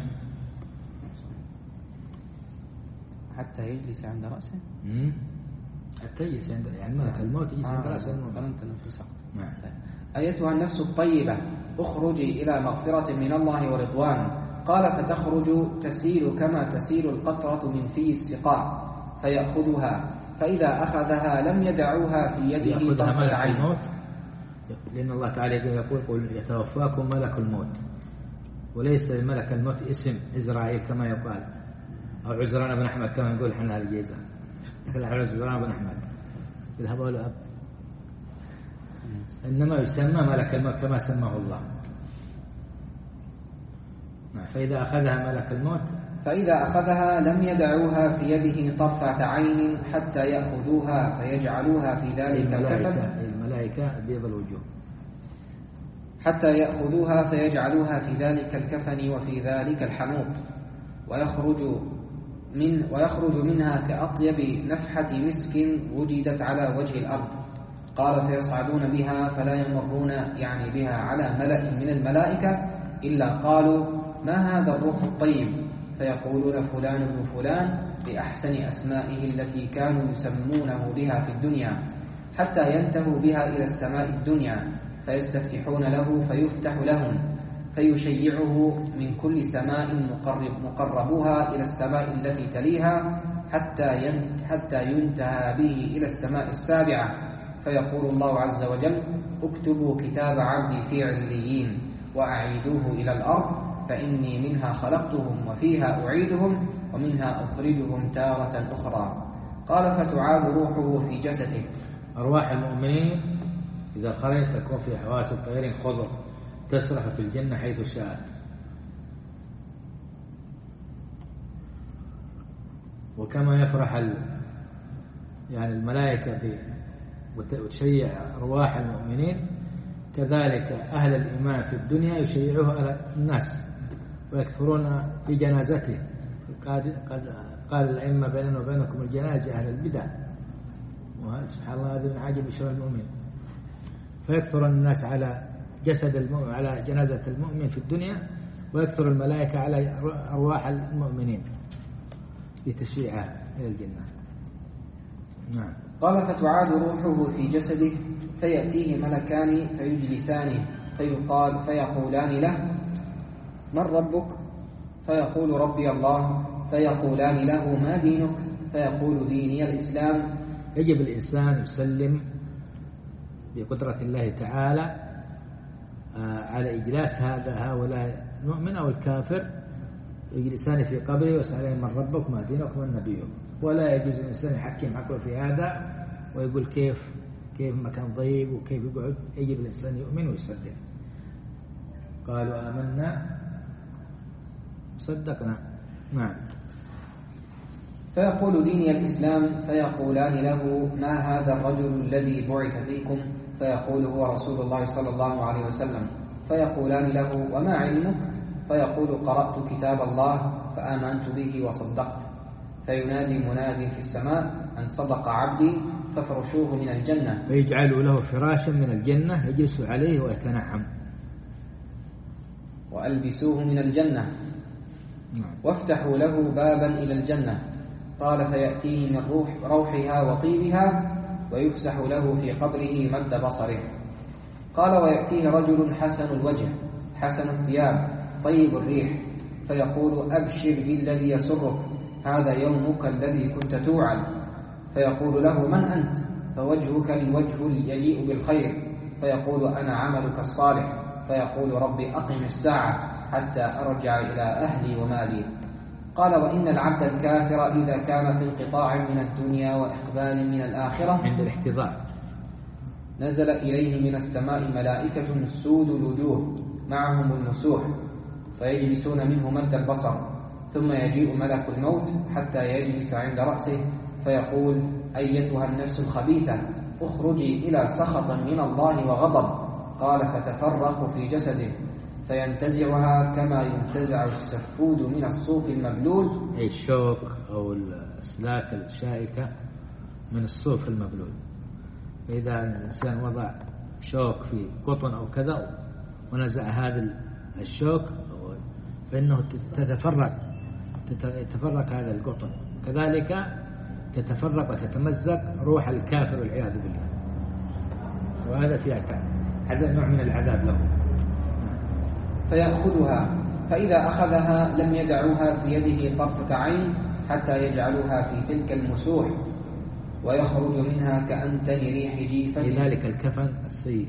حتى يجلس عند رأسه. امم حتى يجلس عند يعني ملك الموت يجلس عند رأسه المؤمن. نعم. أيتها النفس الطيبة اخرجي إلى مغفرة من الله ورضوان. قال: فتخرج تسيل كما تسيل القطرة من في السقاء، فيأخذها، فإذا أخذها لم يدعوها في يده طرفة عين. لأن الله تعالى يقول: قل يتوفاكم ملك الموت، وليس لملك الموت اسم إزرائيل كما يقال، أو عزران بن أحمد كما نقول حنا الجيزة، لكن عزران بن أحمد يذهب الأب، إنما يسمى ملك الموت كما سماه الله. فإذا أخذها ملك الموت فإذا أخذها لم يدعوها في يده طرفة عين حتى يأخذوها فيجعلوها في ذلك الكفن. الملائكة بيض الوجوه. حتى يأخذوها فيجعلوها في ذلك الكفن وفي ذلك الحنوط، ويخرج من ويخرج منها كأطيب نفحة مسك وجدت على وجه الأرض. قال: فيصعدون بها فلا يمرون يعني بها على ملأ من الملائكة إلا قالوا: ما هذا الروح الطيب؟ فيقولون: فلان ابن فلان، بأحسن أسمائه التي كانوا يسمونه بها في الدنيا، حتى ينتهوا بها إلى السماء الدنيا، فيستفتحون له فيفتح لهم، فيشيعه من كل سماء مقرب مقربوها إلى السماء التي تليها، حتى حتى ينتهى به إلى السماء السابعة، فيقول الله عز وجل: اكتبوا كتاب عبدي في عليين وأعيدوه إلى الأرض، فإني منها خلقتهم وفيها أعيدهم ومنها أخرجهم تارة أخرى. قال: فتعاد روحه في جسده. أرواح المؤمنين إذا خرجت تكون في حواس الطير خضر تسرح في الجنة حيث شاءت. وكما يفرح ال... يعني الملائكة وتشيع أرواح المؤمنين، كذلك أهل الإيمان في الدنيا يشيعوه على الناس ويكثرون في جنازته. قد قال الأئمة: بيننا وبينكم الجنازة أهل البدع، وهذا سبحان الله هذا من عاجب شر المؤمن. فيكثر الناس على جسد المؤمن على جنازة المؤمن في الدنيا، ويكثر الملائكة على أرواح المؤمنين لتشييعها إلى الجنة. نعم. قال: فتعاد روحه في جسده، فيأتيه ملكان فيجلسانه، فيقال فيقولان له: من ربك؟ فيقول: ربي الله. فيقولان له: ما دينك؟ فيقول: ديني الإسلام. يجب الإنسان يسلم بقدرة الله تعالى على إجلاس هذا هؤلاء المؤمن أو الكافر يجلسان في قبره ويسألين من ربك وما دينك ومن نبيك، ولا يجوز الإنسان يحكم عقله في هذا ويقول كيف كيف مكان ضيق وكيف يقعد. يجب الإنسان يؤمن ويصدق. قالوا آمنا صدقنا. نعم. فيقول ديني الإسلام، فيقولان له ما هذا الرجل الذي بعث فيكم؟ فيقول هو رسول الله صلى الله عليه وسلم. فيقولان له وما علمك؟ فيقول قرأت كتاب الله فآمنت به وصدقت. فينادي مناد في السماء أن صدق عبدي فافرشوه من الجنة، فيجعلوا له فراشا من الجنة يجلس عليه ويتنعم، وألبسوه من الجنة، وافتحوا له بابا إلى الجنة. قال فيأتيه من روح روحها وطيبها ويفسح له في قبره مد بصره. قال ويأتيه رجل حسن الوجه حسن الثياب طيب الريح، فيقول أبشر بالذي يسرك، هذا يومك الذي كنت توعد. فيقول له من أنت؟ فوجهك الوجه يليء بالخير. فيقول أنا عملك الصالح. فيقول ربي أقم الساعة حتى أرجع إلى أهلي ومالي. قال وإن العبد الكافر إذا كان في انقطاع من الدنيا وإقبال من الآخرة عند الاحتضار نزل إليه من السماء ملائكة سود الوجوه معهم المسوح، فيجلسون منه مد البصر، ثم يجيء ملك الموت حتى يجلس عند رأسه فيقول أيتها النفس الخبيثة اخرجي إلى سخط من الله وغضب. قال فتفرق في جسده فينتزعها كما ينتزع السفود من الصوف المبلول، أي الشوك أو الأسلاك الشائكة من الصوف المبلول. فإذا الإنسان وضع شوك في قطن أو كذا ونزع هذا الشوك فإنه تتفرق تتفرق هذا القطن، كذلك تتفرق وتتمزق روح الكافر والعياذ بالله، وهذا في هذا نوع من العذاب له. فيأخذها، فإذا أخذها لم يدعوها في يده طرفة عين حتى يجعلوها في تلك المسوح، ويخرج منها كأنتن ريح جيفة، لذلك الكفن السيء.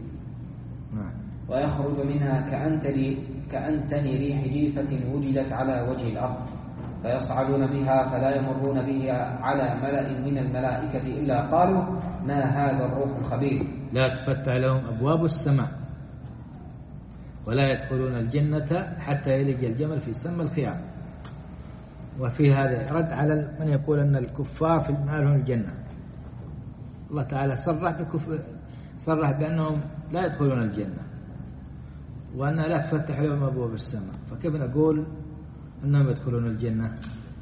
ويخرج منها كأنتن كأنتن ريح جيفة وجدت على وجه الأرض، فيصعدون بها فلا يمرون بها على ملأ من الملائكة إلا قالوا ما هذا الروح الخبيث. لا تفتح لهم أبواب السماء ولا يدخلون الجنة حتى يلج الجمل في سم الخيام. وفي هذا رد على من يقول أن الكفار في مالهم الجنة. الله تعالى صرح بكفر صرح بأنهم لا يدخلون الجنة وأنها لا تفتح لهم أبواب السماء، فكيف نقول أنهم يدخلون الجنة؟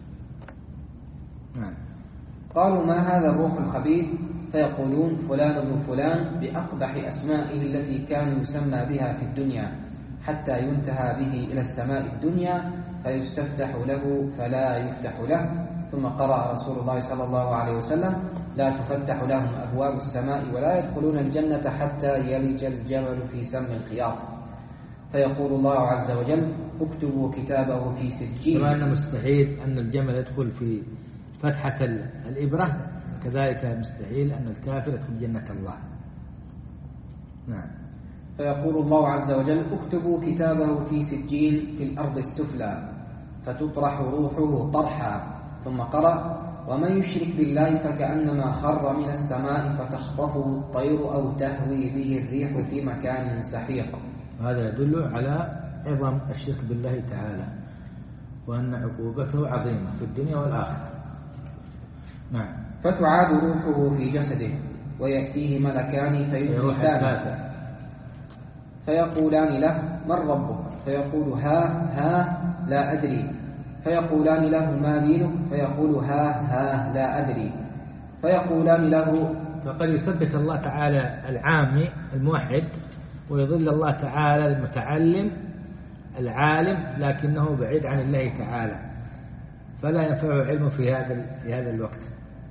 نعم. قالوا ما هذا الروح الخبيث؟ فيقولون فلان ابن فلان بأقبح أسمائه التي كان يسمى بها في الدنيا، حتى ينتهى به إلى السماء الدنيا فيستفتح له فلا يفتح له. ثم قرأ رسول الله صلى الله عليه وسلم لا تفتح لهم أبواب السماء ولا يدخلون الجنة حتى يلج الجمل في سم الخياط. فيقول الله عز وجل اكتبوا كتابه في سجين. طبعا مستحيل أن الجمل يدخل في فتحة الإبرة، كذلك مستحيل أن الكافر يدخل جنة الله. نعم. فيقول الله عز وجل اكتبوا كتابه في سجين في الأرض السفلى فتطرح روحه طرحا. ثم قرأ ومن يشرك بالله فكأنما خر من السماء فتخطفه الطير أو تهوي به الريح في مكان سحيق. هذا يدل على عظم الشرك بالله تعالى وأن عقوبته عظيمة في الدنيا والآخرة. نعم. فتعاد روحه في جسده ويأتيه ملكان فيجلسانه فيقولان له من ربك؟ فيقول ها ها لا أدري. فيقولان له ما دينك؟ فيقول ها ها لا أدري. فيقولان له فقد يثبت الله تعالى العامي الموحد ويضل الله تعالى المتعلم العالم لكنه بعيد عن الله تعالى، فلا ينفعه علمه في هذا في هذا الوقت.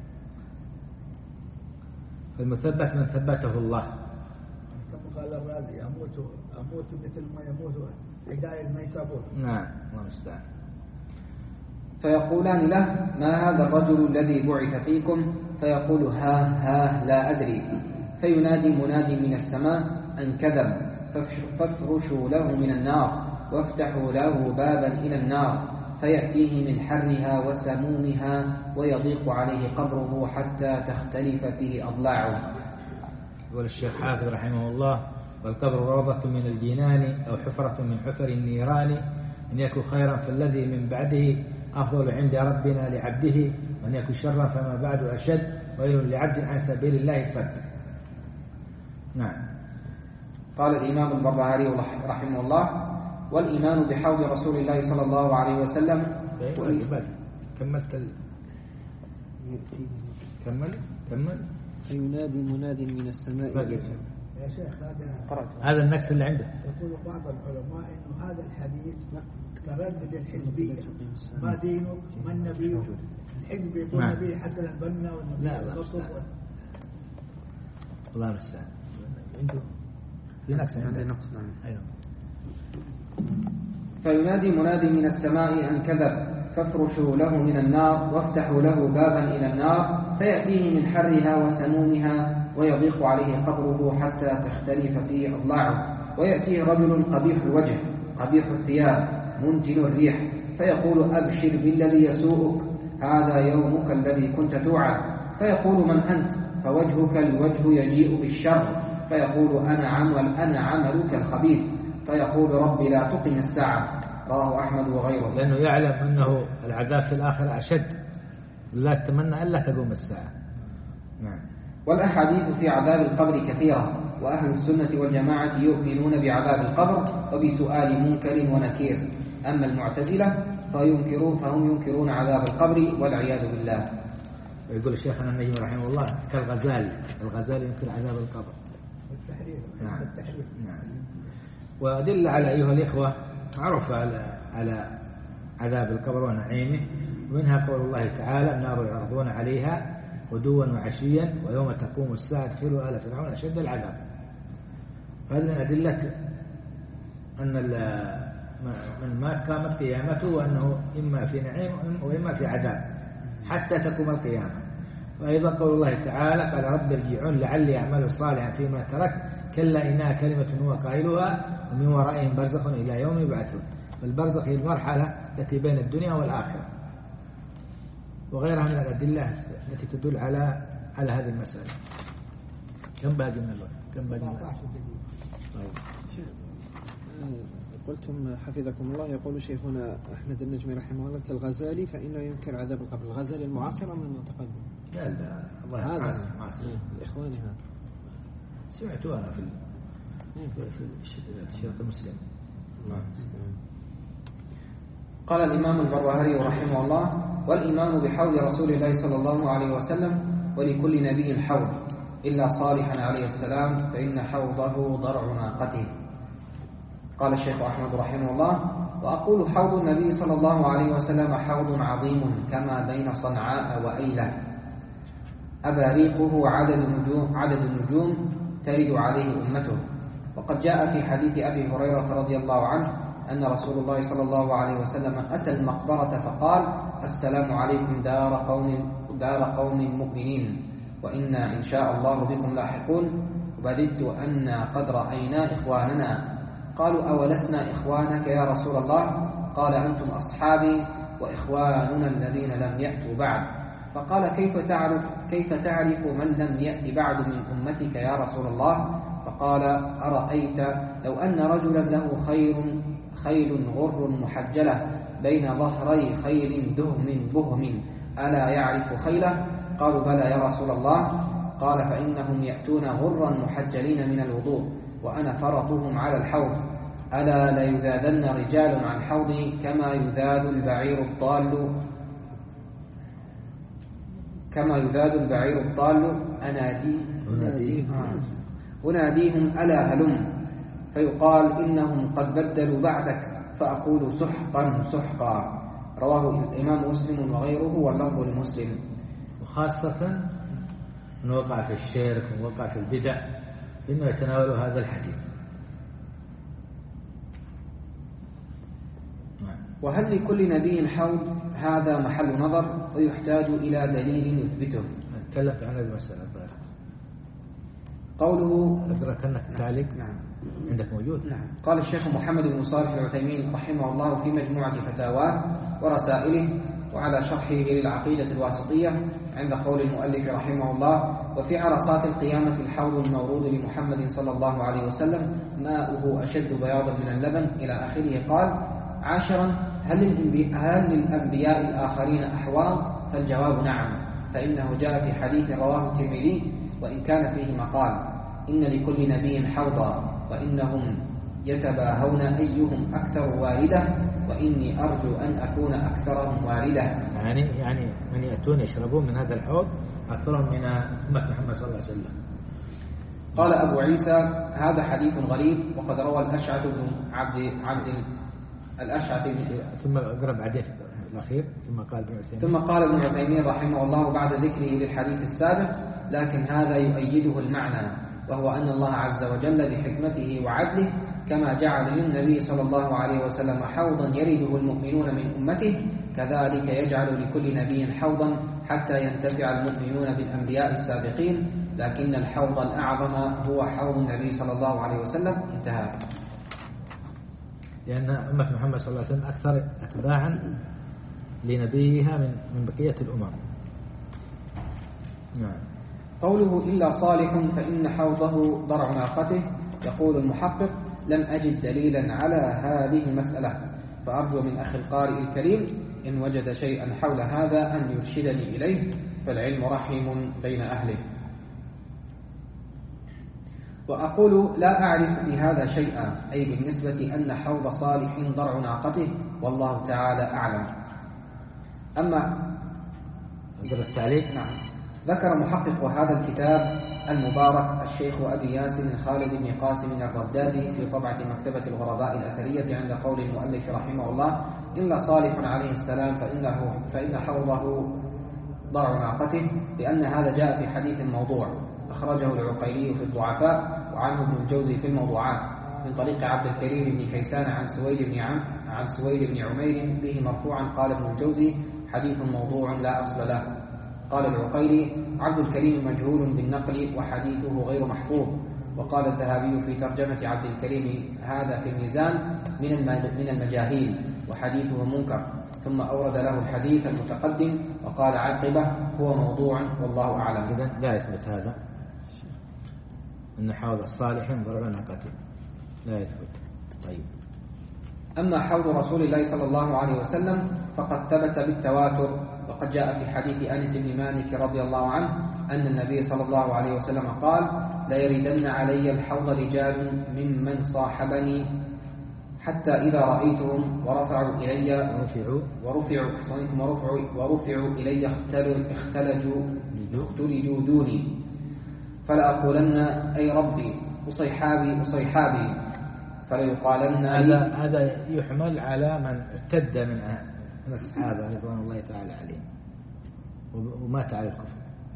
فالمثبت من ثبته الله. كما قال الرازي أموت أموت مثل ما يموت رجال الميسابون. نعم الله المستعان. فيقولان له ما هذا الرجل الذي بعث فيكم؟ فيقول ها ها لا أدري. فينادي منادي من السماء أن كذب فافرشوا له من النار وافتحوا له بابا إلى النار فيأتيه من حرها وسمومها ويضيق عليه قبره حتى تختلف فيه أضلاعه. يقول الشيخ حافظ رحمه الله: والقبر روضة من الجنان أو حفرة من حفر النيران، إن يكن خيرا فالذي من بعده أفضل عند ربنا لعبده، وإن يكن شرا فما بعد أشد، ويل لعبد عن سبيل الله صد. نعم. قال الإمام البربهاري رحمه الله: والإيمان بحوض رسول الله صلى الله عليه وسلم. كملت ال... كمل كمل فينادي مناد من السماء. يا شيخ هذا هذا النكس اللي عنده. يقول بعض العلماء إنه هذا الحديث تردد الحزبية، ما دينك ما النبي. الحزب يقول نعم. النبي حسن البنا والنبي لا لا القصب. الله المستعان. عنده في نكس عنده نقص. أيوه. فينادي مناد من السماء أن كذب فافرشوا له من النار وافتحوا له بابا إلى النار فيأتيه من حرها وسمومها ويضيق عليه قبره حتى تختلف فيه أضلاعه. ويأتيه رجل قبيح الوجه قبيح الثياب منتن الريح فيقول: أبشر بالذي يسوءك، هذا يومك الذي كنت توعد. فيقول: من أنت؟ فوجهك الوجه يجيء بالشر. فيقول: أنا عمل أنا عملك الخبيث. فيقول: ربي لا تقم الساعة. رواه أحمد وغيره. لأنه يعلم أنه العذاب في الآخرة أشد، لا تتمنى ألا تقوم الساعة. نعم. والأحاديث في عذاب القبر كثيرة، وأهل السنة والجماعة يؤمنون بعذاب القبر وبسؤال منكر ونكير. أما المعتزلة فينكرون فهم ينكرون عذاب القبر والعياذ بالله. ويقول شيخنا النجم رحمه الله كالغزالي، الغزالي ينكر عذاب القبر. التحرير. نعم. التحرير. نعم. وأدل على أيها الإخوة عرف على على عذاب القبر ونعيمه، ومنها قول الله تعالى: النار يعرضون عليها غدوا وعشيا ويوم تقوم الساعة ادخلوا آل فرعون أشد العذاب. هذه من أدلة أن من مات قامت قيامته، وأنه إما في نعيم وإما في عذاب حتى تقوم القيامة. وأيضا قول الله تعالى: قال رب ارجعون لعلي أعمل صالحا فيما تركت كلا إنها كلمة هو قائلها ومن ورائهم برزخ إلى يوم يبعثون. فالبرزخ هي المرحلة التي بين الدنيا والآخرة، وغيرها من الأدلة التي تدل على على هذه المسألة. كم باقي من الوقت؟ كم باقي من الوقت؟ طيب. قلتم حفظكم الله، يقول شيخنا أحمد النجمي رحمه الله: كالغزالي فإنه ينكر عذاب القبر. الغزالي المعاصر من المتقدم؟ لا لا الله هذا معاصر. الإخواني هذا سمعته أنا في في الشريط المسلم. قال الإمام البربهاري رحمه الله: والإيمان بحوض رسول الله صلى الله عليه وسلم، ولكل نبي حوض إلا صالحا عليه السلام فإن حوضه ضرع ناقته. قال الشيخ أحمد رحمه الله: وأقول حوض النبي صلى الله عليه وسلم حوض عظيم كما بين صنعاء وأيلة، أباريقه عدد النجوم, عدد النجوم ترد عليه أمته. وقد جاء في حديث أبي هريرة رضي الله عنه أن رسول الله صلى الله عليه وسلم أتى المقبرة فقال: السلام عليكم دار قوم, دار قوم مؤمنين، وإنا إن شاء الله بكم لاحقون، وبددت أن قد رأينا إخواننا. قالوا: أولسنا إخوانك يا رسول الله؟ قال: أنتم أصحابي وإخواننا الذين لم يأتوا بعد. فقال: كيف تعرف, كيف تعرف من لم يأت بعد من أمتك يا رسول الله؟ فقال: أرأيت لو أن رجلا له خير خيل غر محجلة بين ظهري خيل دهم بهم ألا يعرف خيله؟ قالوا: بلى يا رسول الله. قال: فإنهم يأتون غرا محجلين من الوضوء وأنا فرطهم على الحوض، ألا ليذادن رجال عن حوضي كما يذاد البعير الضال كما يذاد البعير الضال أنادي أناديهم, أناديهم ألا هلم، فيقال: إنهم قد بدلوا بعدك، فأقول: سحقا سحقا. رواه الإمام مسلم وغيره، واللفظ لمسلم. وخاصة من وقع في الشرك ووقع في البدع إنه يتناول هذا الحديث. وهل لكل نبي حوض؟ هذا محل نظر ويحتاج إلى دليل يثبته. تكلمت عن هذه المسألة. قوله أدرك أنك تعليق نعم عندك موجود. نعم. قال الشيخ محمد بن صالح العثيمين رحمه الله في مجموعة فتاواه ورسائله وعلى شرحه للعقيدة الواسطية عند قول المؤلف رحمه الله: وفي عرصات القيامة الحوض المورود لمحمد صلى الله عليه وسلم ماؤه أشد بياضا من اللبن إلى آخره. قال: عاشرا: هل للأنبياء الآخرين أحواض؟ فالجواب نعم، فإنه جاء في حديث رواه الترمذي وإن كان فيه مقال: إن لكل نبي حوضا وإنهم يتباهون أيهم أكثر واردة وإني أرجو أن أكون أكثرهم واردة. يعني يعني من يأتون يشربون من هذا الحوض أكثرهم من أمة محمد صلى الله عليه وسلم. قال أبو عيسى: هذا حديث غريب، وقد روى الأشعث بن عبد عبد الأشعث بن ثم قرب بعدين الأخير ثم قال ابن عثيمين ثم قال ابن عثيمين رحمه الله بعد ذكره للحديث السابق: لكن هذا يؤيده المعنى، وهو أن الله عز وجل بحكمته وعدله كما جعل للنبي صلى الله عليه وسلم حوضا يرده المؤمنون من أمته، كذلك يجعل لكل نبي حوضا حتى ينتفع المؤمنون بالأنبياء السابقين، لكن الحوض الأعظم هو حوض النبي صلى الله عليه وسلم. انتهى. لأن أمة محمد صلى الله عليه وسلم أكثر أتباعا لنبيها من من بقية الأمم. نعم. قوله: إلا صالح فإن حوضه ضرع ناقته. يقول المحقق: لم أجد دليلا على هذه المسألة، فأرجو من أخي القارئ الكريم إن وجد شيئا حول هذا أن يرشدني إليه، فالعلم رحيم بين أهله. وأقول: لا أعرف في هذا شيئا، أي بالنسبة أن حوض صالح ضرع ناقته، والله تعالى أعلم. أما أقدر التعليق. نعم. ذكر محقق هذا الكتاب المبارك الشيخ أبي ياسر خالد بن قاسم الردادي في طبعة مكتبة الغرباء الأثرية عند قول المؤلف رحمه الله: إلا صالح عليه السلام فإنه فإن حوضه ضرع ناقته، لأن هذا جاء في حديث موضوع أخرجه العقيلي في الضعفاء، وعنه ابن الجوزي في الموضوعات من طريق عبد الكريم بن كيسان عن سويد بن عم عن سويد بن عمير به مرفوعا. قال ابن الجوزي: حديث موضوع لا أصل له. قال العقيلي: عبد الكريم مجهول بالنقل وحديثه غير محفوظ. وقال الذهبي في ترجمة عبد الكريم: هذا في الميزان من المجاهيل وحديثه منكر. ثم أورد له الحديث المتقدم وقال عقبه: هو موضوع والله أعلم. إذن لا يثبت هذا، أن حوض الصالح ضرع ناقته، لا يثبت. طيب. أما حوض رسول الله صلى الله عليه وسلم فقد ثبت بالتواتر، وقد جاء في حديث أنس بن مالك رضي الله عنه أن النبي صلى الله عليه وسلم قال: لا يردن علي الحوض رجال ممن صاحبني حتى إذا رأيتهم ورفعوا إلي ورفعوا ورفعوا ورفعوا, ورفعوا إلي اختلجوا اختلجوا دوني فلأقولن: أي ربي أصيحابي أصيحابي، فليقالن هذا هذا يحمل على من ارتد من من الصحابة رضوان الله تعالى عليهم ومات على الكفر.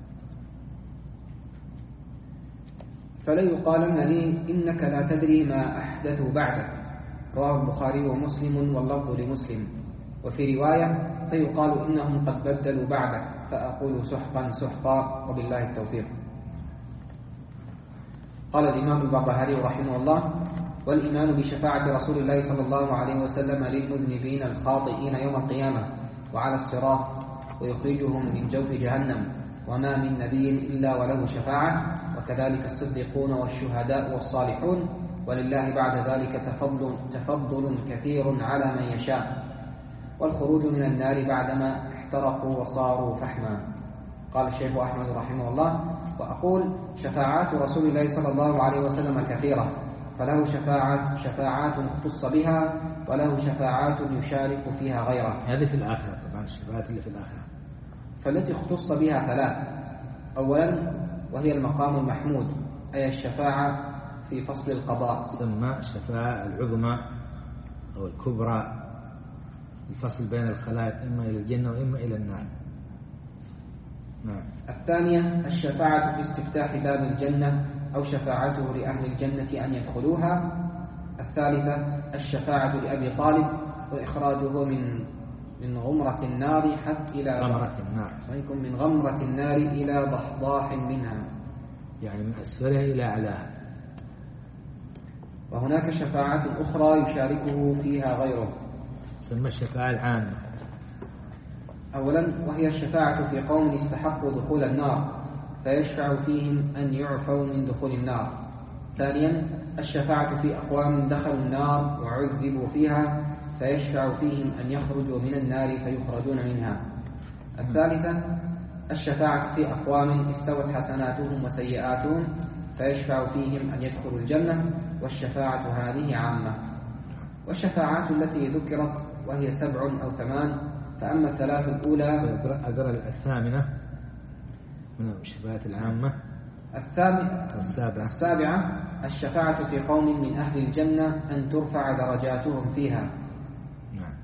فليقالن لي: إنك لا تدري ما أحدثوا بعدك. رواه البخاري ومسلم واللفظ لمسلم. وفي رواية: فيقال إنهم قد بدلوا بعدك، فأقول سحقا سحقا وبالله التوفيق. قال الإمام البربهاري رحمه الله: والإيمان بشفاعة رسول الله صلى الله عليه وسلم للمذنبين الخاطئين يوم القيامة وعلى الصراط ويخرجهم من جوف جهنم، وما من نبي إلا وله شفاعة، وكذلك الصديقون والشهداء والصالحون، ولله بعد ذلك تفضل, تفضل كثير على من يشاء، والخروج من النار بعدما احترقوا وصاروا فحما. قال الشيخ أحمد رحمه الله: وأقول: شفاعات رسول الله صلى الله عليه وسلم كثيرة، فله شفاعات شفاعات اختص بها، وله شفاعات يشارك فيها غيره. هذه في الآخرة طبعا، الشفاعات اللي في الآخرة. فالتي اختص بها ثلاث: أولا وهي المقام المحمود، أي الشفاعة في فصل القضاء، ثم الشفاعة العظمى أو الكبرى، الفصل بين الخلائق إما إلى الجنة وإما إلى النار. نعم. الثانية الشفاعة في استفتاح باب الجنة أو شفاعته لأهل الجنة أن يدخلوها. الثالثة الشفاعة لأبي طالب وإخراجه من من غمرة النار حتى إلى غمرة النار من غمرة النار إلى ضحضاح منها، يعني من أسفلها إلى أعلاها. وهناك شفاعات أخرى يشاركه فيها غيره. سمى الشفاعة العامة. أولا وهي الشفاعة في قوم استحقوا دخول النار فيشفع فيهم أن يعفوا من دخول النار. ثانيا الشفاعة في أقوام دخلوا النار وعذبوا فيها فيشفع فيهم أن يخرجوا من النار فيخرجون منها. الثالثة الشفاعة في أقوام استوت حسناتهم وسيئاتهم فيشفع فيهم أن يدخلوا الجنة، والشفاعة هذه عامة. والشفاعات التي ذكرت وهي سبع أو ثمان، فأما الثلاث الأولى أقرأ الثامنة من الشفاعات العامة. السابعة السابعة الشفاعة في قوم من أهل الجنة أن ترفع درجاتهم فيها. نعم.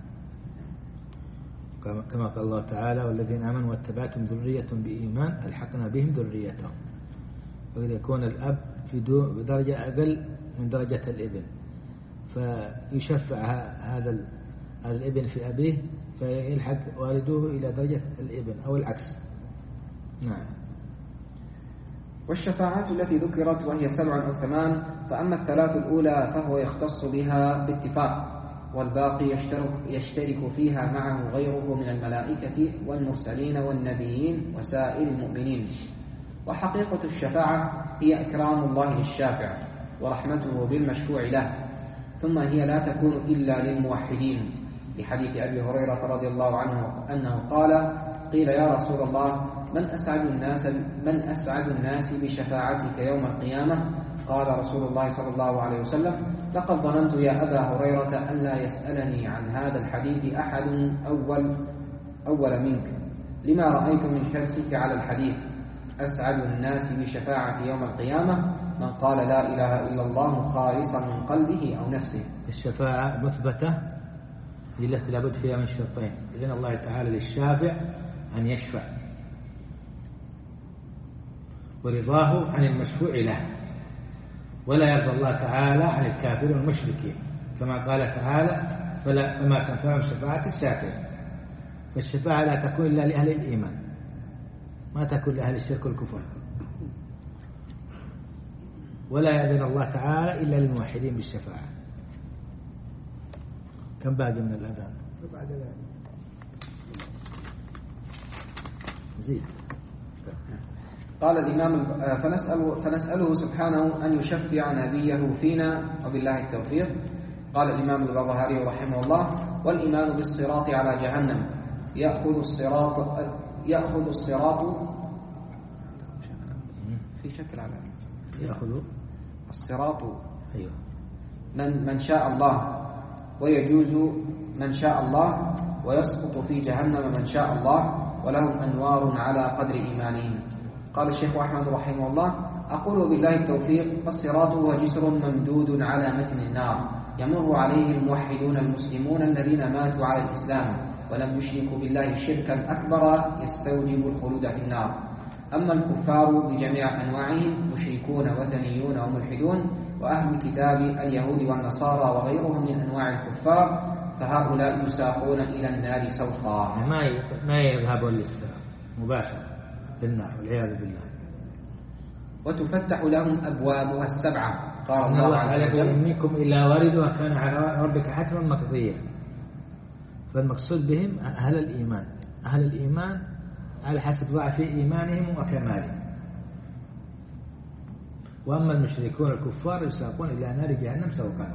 كما قال الله تعالى: والذين آمنوا واتبعتهم ذرية بإيمان ألحقنا بهم ذريتهم. وإذا يكون الأب في درجة أقل من درجة الابن فيشفع هذا هذا الابن في أبيه فيلحق والده إلى درجة الابن أو العكس. نعم. والشفاعات التي ذكرت وهي سبع أو ثمان، فأما الثلاث الأولى فهو يختص بها باتفاق، والباقي يشترك, يشترك فيها معه غيره من الملائكة والمرسلين والنبيين وسائر المؤمنين. وحقيقة الشفاعة هي إكرام الله للشافع ورحمته بالمشفوع له، ثم هي لا تكون إلا للموحدين، لحديث أبي هريرة رضي الله عنه أنه قال: قيل يا رسول الله من أسعد الناس من أسعد الناس بشفاعتك يوم القيامة؟ قال رسول الله صلى الله عليه وسلم: لقد ظننت يا أبا هريرة أن لا يسألني عن هذا الحديث أحد أول أول منك، لما رأيت من حرصك على الحديث. أسعد الناس بشفاعة يوم القيامة من قال لا إله إلا الله خالصا من قلبه أو نفسه. الشفاعة مثبتة هي التي لابد فيها من شرطين: إذن الله تعالى للشافع أن يشفع، ورضاه عن المشفوع له، ولا يرضى الله تعالى عن الكافر والمشركين، كما قال تعالى: فلا فما تنفعهم شفاعة الشافعين. فالشفاعة لا تكون إلا لأهل الإيمان، ما تكون لأهل الشرك والكفر، ولا يأذن الله تعالى إلا للموحدين بالشفاعة. كم باقي من الأذان؟ بعد ذلك زيد. قال الإمام: فنسأل فنسأله سبحانه أن يشفع نبيه فينا وبالله التوفيق. قال الإمام البربهاري رحمه الله: والإيمان بالصراط على جهنم يأخذ الصراط يأخذ الصراط في شكل على يأخذ الصراط أيوه من من شاء الله، ويجوز من شاء الله، ويسقط في جهنم من شاء الله، ولهم أنوار على قدر إيمانهم. قال الشيخ أحمد رحمه الله: أقول بالله التوفيق: الصراط هو جسر ممدود على متن النار يمر عليه الموحدون المسلمون الذين ماتوا على الإسلام ولم يشركوا بالله شركا أكبر يستوجب الخلود في النار. أما الكفار بجميع أنواعهم مشركون وثنيون وملحدون وأهل الكتاب اليهود والنصارى وغيرهم من أنواع الكفار، فهؤلاء يساقون إلى النار سوقا. ما ما يذهبون للسلام مباشرة بالنار والعياذ بالله. وتفتح لهم أبوابها السبعة. قال الله عز وجل: منكم إلا واردها كان على ربك حتما مقضيا. فالمقصود بهم أهل الإيمان، أهل الإيمان على حسب ضعف إيمانهم وكمالهم. وأما المشركون الكفار يساقون إلى نار جهنم سوقا.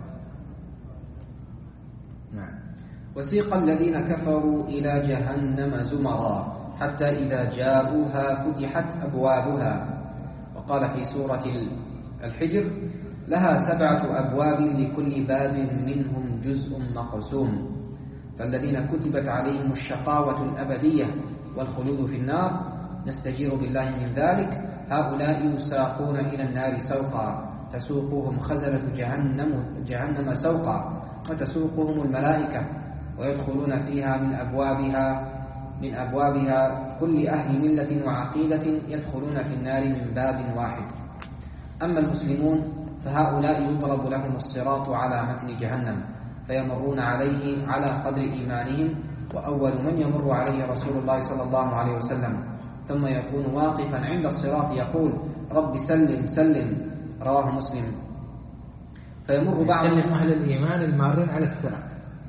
نعم. وسيق الذين كفروا إلى جهنم زمرا حتى إذا جاءوها فتحت أبوابها. وقال في سورة الحجر: لها سبعة أبواب لكل باب منهم جزء مقسوم. فالذين كتبت عليهم الشقاوة الأبدية والخلود في النار نستجير بالله من ذلك، هؤلاء يساقون إلى النار سوقا تسوقهم خزنة جهنم, جهنم سوقا، وتسوقهم الملائكة، ويدخلون فيها من أبوابها من أبوابها كل أهل ملة وعقيدة يدخلون في النار من باب واحد. أما المسلمون فهؤلاء يضرب لهم الصراط على متن جهنم فيمرون عليه على قدر إيمانهم، وأول من يمر عليه رسول الله صلى الله عليه وسلم، ثم يكون واقفا عند الصراط يقول: رب سلم سلم رواه مسلم. فيمر بعضهم يكلم أهل الإيمان المارين على الصراط.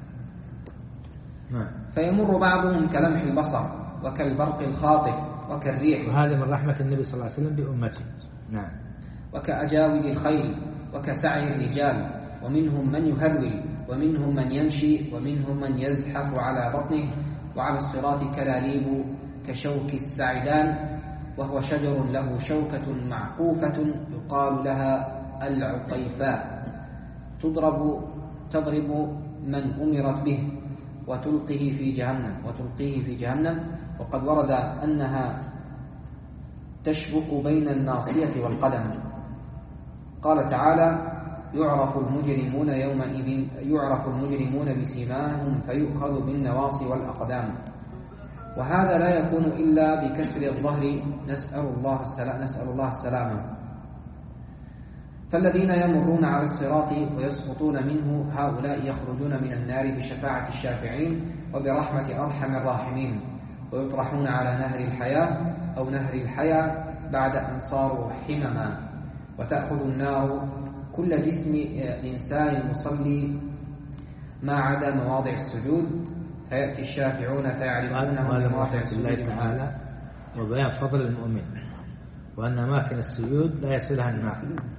نعم. فيمر بعضهم كلمح البصر وكالبرق الخاطف وكالريح، وهذا من رحمة النبي صلى الله عليه وسلم بأمته. نعم. وكأجاود الخيل وكسعي الرجال، ومنهم من يهرول ومنهم من يمشي ومنهم من يزحف على بطنه، وعلى الصراط كلاليب كشوك السعدان، وهو شجر له شوكة معقوفة يقال لها العقيفاء، تضرب تضرب من أمرت به وتلقيه في جهنم وتلقيه في جهنم. وقد ورد أنها تشبك بين الناصية والقدم. قال تعالى: يعرف المجرمون يومئذ يعرف المجرمون بسيماهم فيؤخذ بالنواصي والأقدام. وهذا لا يكون إلا بكسر الظهر، نسأل الله السلام نسأل الله السلامة. فالذين يمرون على الصراط ويسقطون منه هؤلاء يخرجون من النار بشفاعة الشافعين وبرحمة أرحم الراحمين، ويطرحون على نهر الحياة أو نهر الحياة بعد أن صاروا حمما. وتأخذ النار كل جسم إنسان مصلي ما عدا مواضع السجود، فيأتي الشافعون فيعرفونه من مواضع السجود تعالى، وبيان فضل المؤمن وأن أماكن السجود لا يصلها النار.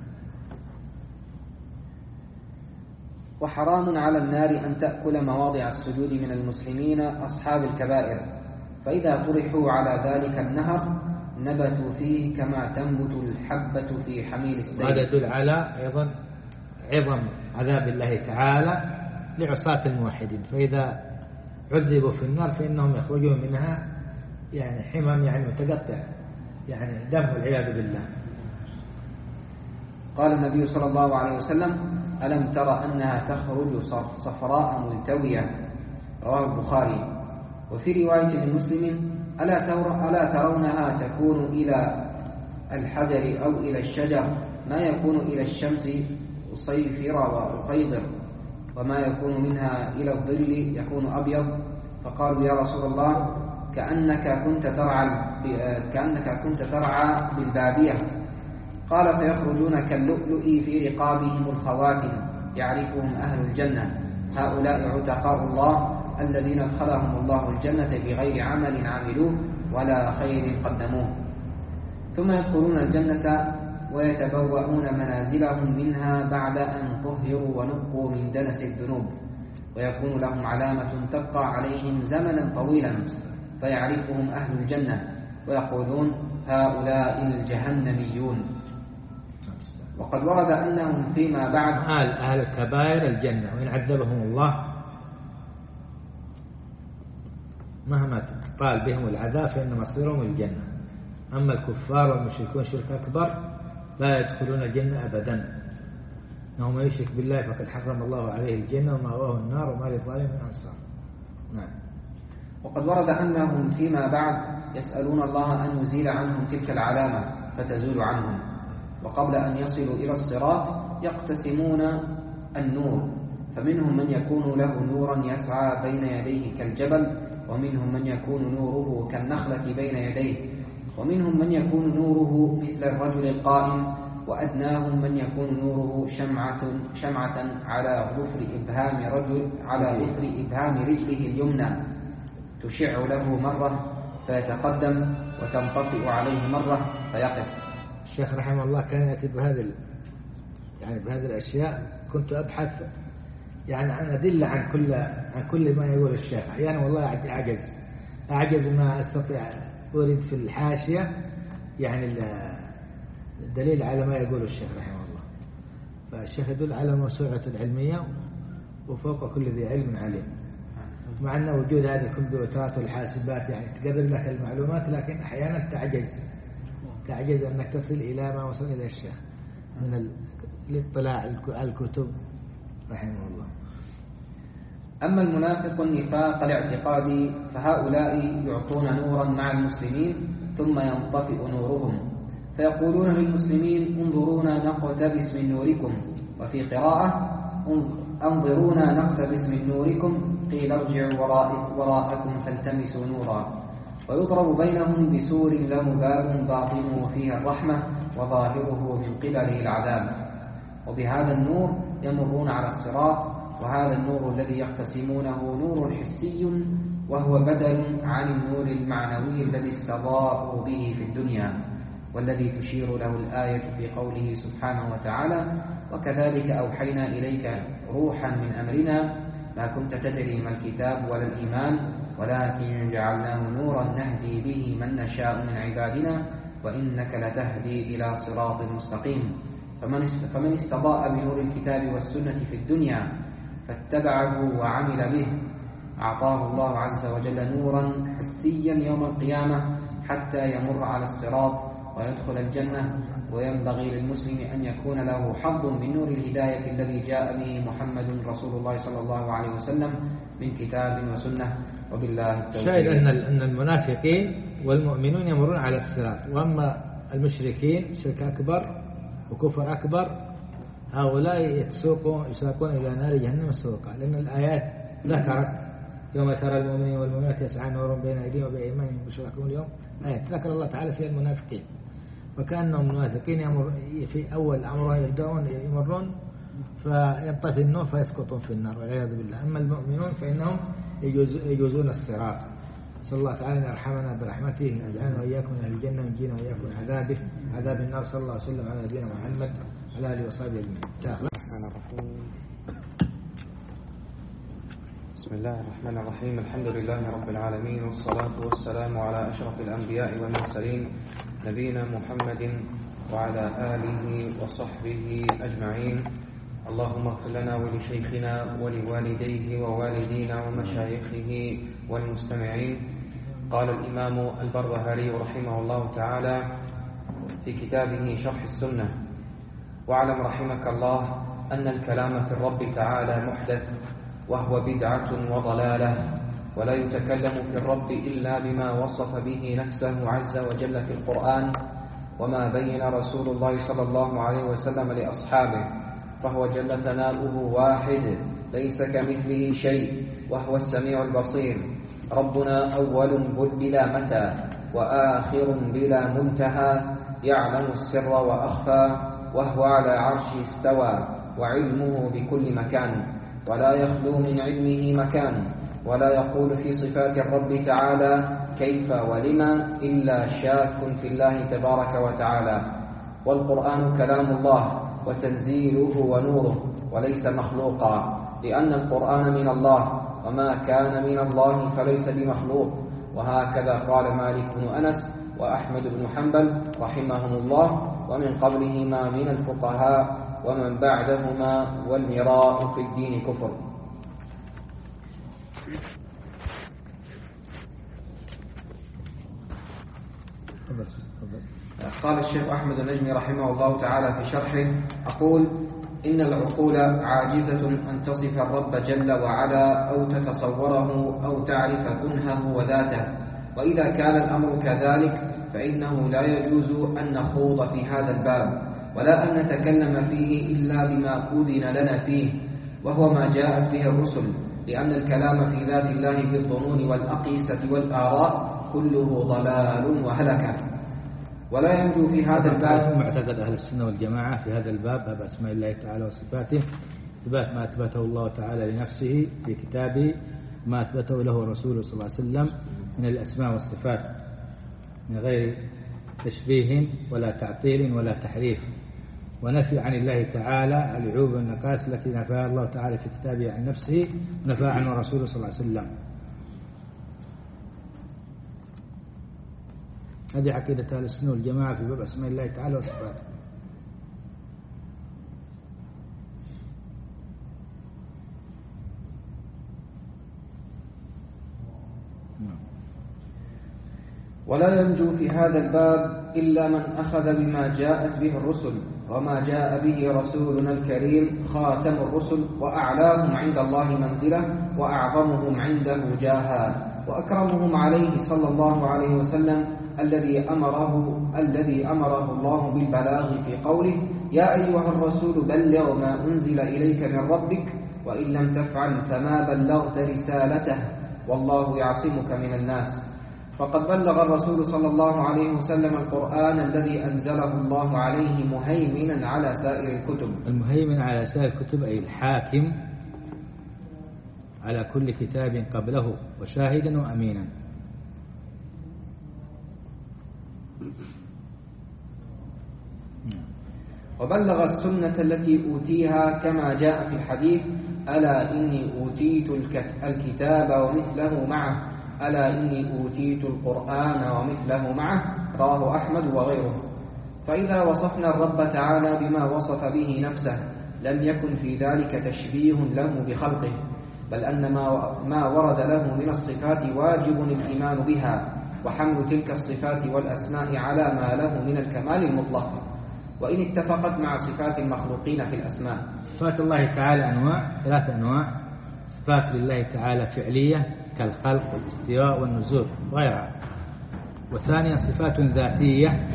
وحرام على النار أن تأكل مواضع السجود من المسلمين أصحاب الكبائر، فإذا طرحوا على ذلك النهر نبتوا فيه كما تنبت الحبة في حميل السيل. هذا يدل على أيضا عظم عذاب الله تعالى لعصاة الموحدين، فإذا عذبوا في النار فإنهم يخرجون منها يعني حمم يعني متقطع يعني دم والعياذ بالله. قال النبي صلى الله عليه وسلم: ألم تر أنها تخرج صفراء ملتوية؟ رواه البخاري. وفي رواية لمسلم: ألا ألا ترونها تكون إلى الحجر أو إلى الشجر ما يكون إلى الشمس أصيفر وأخيضر، وما يكون منها إلى الظل يكون أبيض. فقالوا: يا رسول الله، كأنك كنت ترعى كأنك كنت ترعى بالبادية. قال: فيخرجون كاللؤلؤ في رقابهم الخواتم يعرفهم أهل الجنة، هؤلاء عتقاء الله الذين ادخلهم الله الجنة بغير عمل عملوه ولا خير قدموه. ثم يدخلون الجنة ويتبوؤون منازلهم منها بعد أن طهروا ونقوا من دنس الذنوب، ويكون لهم علامة تبقى عليهم زمنا طويلا فيعرفهم أهل الجنة ويقولون: هؤلاء الجهنميون. وقد ورد أنهم فيما بعد أهل, أهل الكبائر الجنة، وإن عذبهم الله مهما طال بهم العذاب فإن مصيرهم الجنة. أما الكفار والمشركون شرك أكبر لا يدخلون الجنة أبدا، إنه من يشرك بالله فقد حرم الله عليه الجنة ومأواه النار وما للظالم من أنصار. نعم. وقد ورد أنهم فيما بعد يسألون الله أن يزيل عنهم تلك العلامة فتزول عنهم، وقبل أن يصلوا إلى الصراط يقتسمون النور، فمنهم من يكون له نورا يسعى بين يديه كالجبل، ومنهم من يكون نوره كالنخلة بين يديه، ومنهم من يكون نوره مثل الرجل القائم، وأدناهم من يكون نوره شمعة شمعة على ظفر إبهام رجل على ظفر إبهام رجله اليمنى تشع له مرة فيتقدم وتنطفئ عليه مرة فيقف. الشيخ رحمه الله كان يأتي بهذه يعني بهذه الأشياء، كنت أبحث يعني عن أدلة عن كل عن كل ما يقول الشيخ. أحيانا والله أعجز أعجز ما أستطيع أريد في الحاشية يعني الدليل على ما يقول الشيخ رحمه الله. فالشيخ يدل على موسوعة العلمية وفوق كل ذي علم عليم، مع أن وجود هذه الكمبيوترات والحاسبات يعني تقرب لك المعلومات، لكن أحيانا تعجز تعجز أنك تصل إلى ما وصل إلى الشيخ من الاطلاع على الكتب رحمه الله. أما المنافق النفاق الاعتقادي فهؤلاء يعطون نورا مع المسلمين ثم ينطفئ نورهم، فيقولون للمسلمين: انظرونا نقتبس من نوركم، وفي قراءة: انظرونا نقتبس من نوركم، قيل ارجعوا وراءكم فالتمسوا نورا. ويضرب بينهم بسور له باب باطنه فيه الرحمة وظاهره من قبله العذاب، وبهذا النور يمرون على الصراط. وهذا النور الذي يقتسمونه نور حسي، وهو بدل عن النور المعنوي الذي استضاءوا به في الدنيا، والذي تشير له الآية في قوله سبحانه وتعالى: وكذلك أوحينا إليك روحا من أمرنا ما كنت تدري ما الكتاب ولا الإيمان ولكن جعلناه نورا نهدي به من نشاء من عبادنا وإنك لتهدي إلى صراط مستقيم. فمن استضاء بنور الكتاب والسنة في الدنيا فاتبعه وعمل به أعطاه الله عز وجل نورا حسيا يوم القيامة حتى يمر على الصراط ويدخل الجنة. وينبغي للمسلم أن يكون له حظ من نور الهداية الذي جاء به محمد رسول الله صلى الله عليه وسلم من كتاب وسنة. وبالله التوفيق. شاهد أن أن المنافقين والمؤمنون يمرون على الصراط، وأما المشركين شرك أكبر وكفر أكبر هؤلاء يتسوقون يساقون إلى نار جهنم السوقا، لأن الآيات ذكرت يوم ترى المؤمنين والمؤمنات يسعى نورهم بين أيديهم وبأيمانهم بشراكم اليوم، آيات ذكر الله تعالى فيها المنافقين، وكأنهم المنافقين يمر في أول أمرهم يبدأون يمرون فينطفي النور فيسقطون في النار والعياذ بالله. أما المؤمنون فإنهم يجوزون الصراط. صلى الله تعالى أن يرحمنا برحمته، يجعلنا وإياكم من أهل الجنة وينجينا وإياكم من عذابه عذاب النار. صلى الله عليه وسلم على نبينا محمد وعلى آله وصحبه أجمعين. الرحمن الرحيم. بسم الله الرحمن الرحيم. الحمد لله رب العالمين، والصلاة والسلام على أشرف الأنبياء والمرسلين نبينا محمد وعلى آله وصحبه أجمعين. اللهم اغفر لنا ولشيخنا ولوالديه ووالدينا ومشايخه والمستمعين. قال الإمام البربهاري رحمه الله تعالى في كتابه شرح السنة: واعلم رحمك الله أن الكلام في الرب تعالى محدث، وهو بدعة وضلالة، ولا يتكلم في الرب إلا بما وصف به نفسه عز وجل في القرآن، وما بين رسول الله صلى الله عليه وسلم لأصحابه، فهو جل ثناؤه واحد ليس كمثله شيء، وهو السميع البصير. ربنا أول بلا متى، وآخر بلا منتهى، يعلم السر وأخفى، وهو على عرشه استوى، وعلمه بكل مكان، ولا يخلو من علمه مكان، ولا يقول في صفات الرب تعالى كيف ولما إلا شاك في الله تبارك وتعالى. والقرآن كلام الله وتنزيله ونوره، وليس مخلوقا، لأن القرآن من الله، وما كان من الله فليس بمخلوق. وهكذا قال مالك بن أنس وأحمد بن حنبل رحمهم الله، ومن قبلهما من الفقهاء ومن بعدهما، والمراء في الدين كفر. قال الشيخ أحمد النجمي رحمه الله تعالى في شرحه: أقول إن العقول عاجزة أن تصف الرب جل وعلا أو تتصوره أو تعرف كنهه وذاته، وإذا كان الأمر كذلك فإنه لا يجوز أن نخوض في هذا الباب، ولا أن نتكلم فيه إلا بما أذن لنا فيه، وهو ما جاءت به الرسل، لأن الكلام في ذات الله بالظنون والأقيسة والآراء كله ضلال وهلكة. ولا ينجو في هذا الباب معتقد أهل السنة والجماعة في هذا الباب، باب أسماء الله تعالى وصفاته، إثبات ما أثبته الله تعالى لنفسه في كتابه، ما أثبته له رسوله صلى الله عليه وسلم من الأسماء والصفات، من غير تشبيه ولا تعطيل ولا تحريف، ونفي عن الله تعالى العيوب والنقائص التي نفاها الله تعالى في كتابه عن نفسه ونفاها عنه رسوله صلى الله عليه وسلم. هذه عقيدة أهل السنة والجماعة في باب أسماء الله تعالى وصفاته. ولا ينجو في هذا الباب إلا من أخذ بما جاءت به الرسل، وما جاء به رسولنا الكريم خاتم الرسل، وأعلاهم عند الله منزلة، وأعظمهم عنده جاها، وأكرمهم عليه صلى الله عليه وسلم الذي أمره الذي أمره الله بالبلاغ في قوله: يا أيها الرسول بلغ ما أنزل إليك من ربك، وإن لم تفعل فما بلغت رسالته، والله يعصمك من الناس. فقد بلغ الرسول صلى الله عليه وسلم القرآن الذي أنزله الله عليه مهيمنا على سائر الكتب. المهيمن على سائر الكتب أي الحاكم على كل كتاب قبله وشاهدا وأمينا. وبلغ السنة التي أوتيها كما جاء في الحديث: ألا إني أوتيت الكتاب ومثله معه، ألا إني أوتيت القرآن ومثله معه، رواه أحمد وغيره. فإذا وصفنا الرب تعالى بما وصف به نفسه لم يكن في ذلك تشبيه له بخلقه، بل أن ما ورد له من الصفات واجب الإيمان بها وحمل تلك الصفات والأسماء على ما له من الكمال المطلق، وإن اتفقت مع صفات المخلوقين في الأسماء. صفات الله تعالى أنواع، ثلاث أنواع: صفات لله تعالى فعلية كالخلق والاستواء والنزول وغيرها، وثانيا صفات ذاتية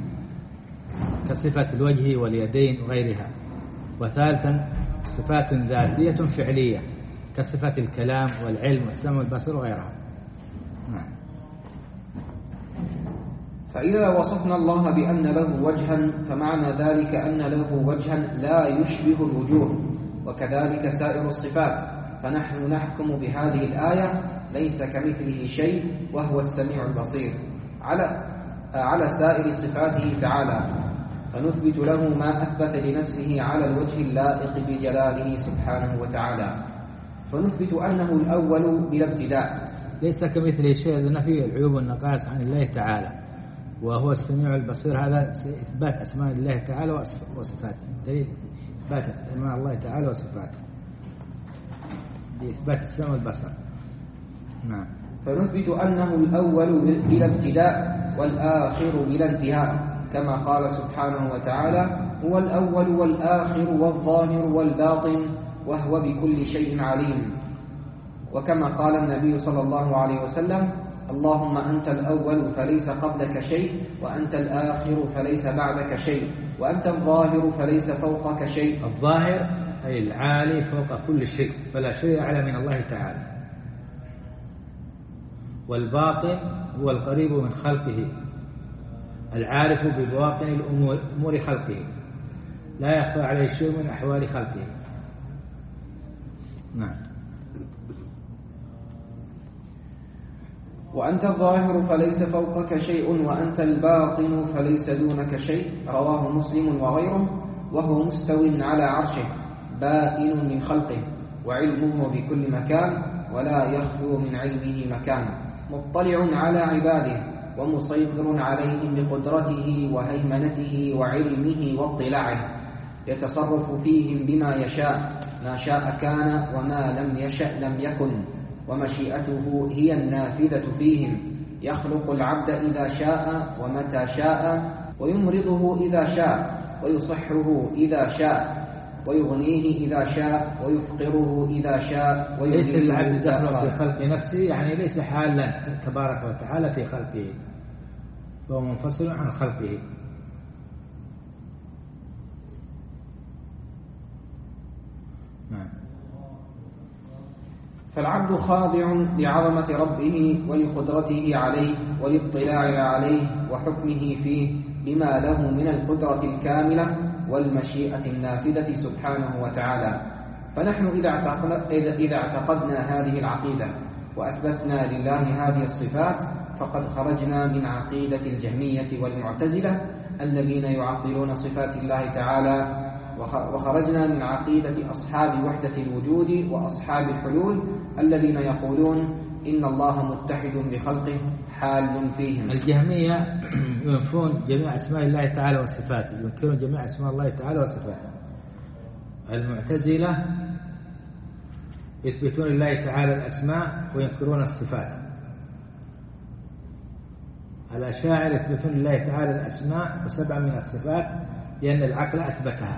كصفة الوجه واليدين وغيرها، وثالثا صفات ذاتية فعلية كصفة الكلام والعلم والسمع والبصر وغيرها. نعم. فإذا وصفنا الله بأن له وجها فمعنى ذلك أن له وجها لا يشبه الوجوه، وكذلك سائر الصفات، فنحن نحكم بهذه الآية: ليس كمثله شيء وهو السميع البصير، على على سائر صفاته تعالى، فنثبت له ما أثبت لنفسه على الوجه اللائق بجلاله سبحانه وتعالى، فنثبت أنه الأول بلا ابتداء. ليس كمثله شيء، هذا نفي العيوب والنقائص عن الله تعالى، وهو السميع البصير، هذا إثبات أسماء الله تعالى وصفاته، دليل إثبات أسماء الله تعالى وصفاته بإثبات السمع والبصر. نعم. فنثبت أنه الأول بلا ابتداء والآخر بلا انتهاء، كما قال سبحانه وتعالى: هو الأول والآخر والظاهر والباطن وهو بكل شيء عليم. وكما قال النبي صلى الله عليه وسلم: اللهم أنت الأول فليس قبلك شيء، وأنت الآخر فليس بعدك شيء، وأنت الظاهر فليس فوقك شيء. الظاهر أي العالي فوق كل شيء، فلا شيء أعلى من الله تعالى. والباطن هو القريب من خلقه، العارف ببواطن الأمور أمور خلقه، لا يخفى عليه شيء من أحوال خلقه. نعم. وأنت الظاهر فليس فوقك شيء، وأنت الباطن فليس دونك شيء، رواه مسلم وغيره. وهو مستو على عرشه بائن من خلقه، وعلمه بكل مكان ولا يخلو من علمه مكان، مطلع على عباده ومسيطر عليهم بقدرته وهيمنته وعلمه واطلاعه، يتصرف فيهم بما يشاء، ما شاء كان وما لم يشأ لم يكن، ومشيئته هي النافذة فيهم، يخلق العبد إذا شاء ومتى شاء، ويمرضه إذا شاء، ويصحه إذا شاء، ويغنيه إذا شاء، ويفقره إذا شاء، ليس العبد دخل في خلق نفسه، يعني ليس حالا تبارك وتعالى في خلقه، فهو منفصل عن خلقه. نعم. فالعبد خاضع لعظمة ربه ولقدرته عليه وللاطلاع عليه وحكمه فيه بما له من القدرة الكاملة والمشيئة النافذة سبحانه وتعالى. فنحن إذا اعتقدنا, إذا اعتقدنا هذه العقيدة وأثبتنا لله هذه الصفات فقد خرجنا من عقيدة الجهمية والمعتزلة الذين يعطلون صفات الله تعالى، وخرجنا من عقيدة أصحاب وحدة الوجود وأصحاب الحلول الذين يقولون إن الله متحد بخلقه حال فيهم. الجهمية ينفون جميع أسماء الله تعالى وصفاته، ينكرون جميع أسماء الله تعالى وصفاته. المعتزلة يثبتون لله تعالى الأسماء وينكرون الصفات. الأشاعرة يثبتون لله تعالى الأسماء وسبعة من الصفات لأن العقل أثبتها.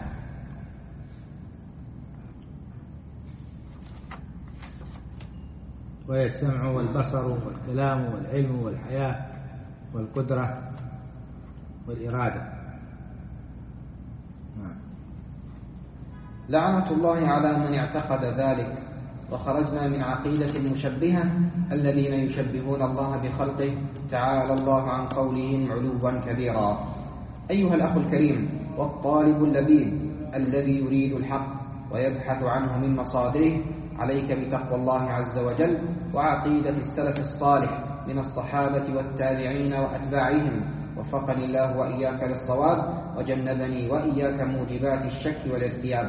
وهي السمع والبصر والكلام والعلم والحياة والقدرة والإرادة. لعنة الله على من اعتقد ذلك، وخرجنا من عقيدة المشبهة الذين يشبهون الله بخلقه تعالى الله عن قولهم علوا كبيرا. أيها الأخ الكريم والطالب اللبيب الذي يريد الحق ويبحث عنه من مصادره، عليك بتقوى الله عز وجل وعقيدة السلف الصالح من الصحابة والتابعين وأتباعهم، وفقني الله وإياك للصواب وجنبني وإياك موجبات الشك والارتياب.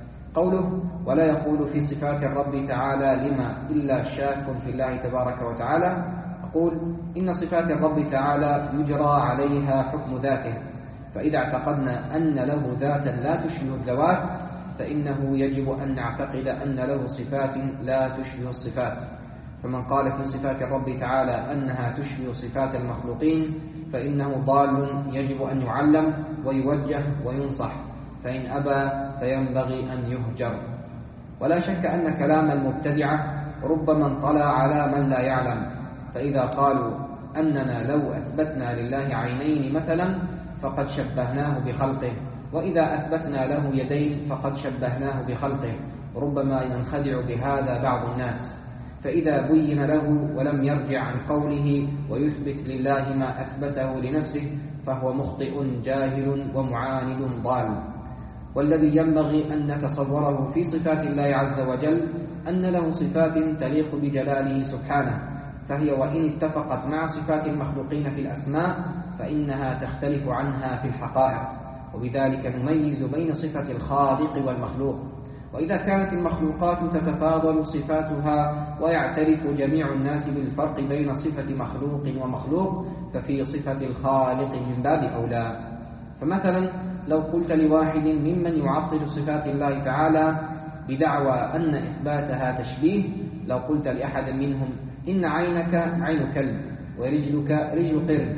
قوله ولا يقول في صفات الرب تعالى لما إلا شاك في الله تبارك وتعالى، أقول إن صفات الرب تعالى يجرى عليها حكم ذاته، فإذا اعتقدنا أن له ذاتا لا تشبه الذوات فإنه يجب أن نعتقد أن له صفات لا تشبه الصفات. فمن قال في صفات الرب تعالى أنها تشبه صفات المخلوقين فإنه ضال يجب أن يعلم ويوجه وينصح، فإن أبى فينبغي أن يهجر. ولا شك أن كلام المبتدعة ربما انطلع على من لا يعلم، فإذا قالوا أننا لو أثبتنا لله عينين مثلا فقد شبهناه بخلقه، وإذا أثبتنا له يدين فقد شبهناه بخلقه، ربما ينخدع بهذا بعض الناس. فإذا بين له ولم يرجع عن قوله ويثبت لله ما أثبته لنفسه فهو مخطئ جاهل ومعاند ضال. والذي ينبغي أن نتصوره في صفات الله عز وجل أن له صفات تليق بجلاله سبحانه، فهي وإن اتفقت مع صفات المخلوقين في الأسماء فإنها تختلف عنها في الحقائق، وبذلك نميز بين صفة الخالق والمخلوق. وإذا كانت المخلوقات تتفاضل صفاتها ويعترف جميع الناس بالفرق بين صفة مخلوق ومخلوق، ففي صفة الخالق من باب أولى. فمثلا لو قلت لواحد ممن يعطل صفات الله تعالى بدعوى أن إثباتها تشبيه، لو قلت لأحد منهم إن عينك عين كلب ورجلك رجل قرد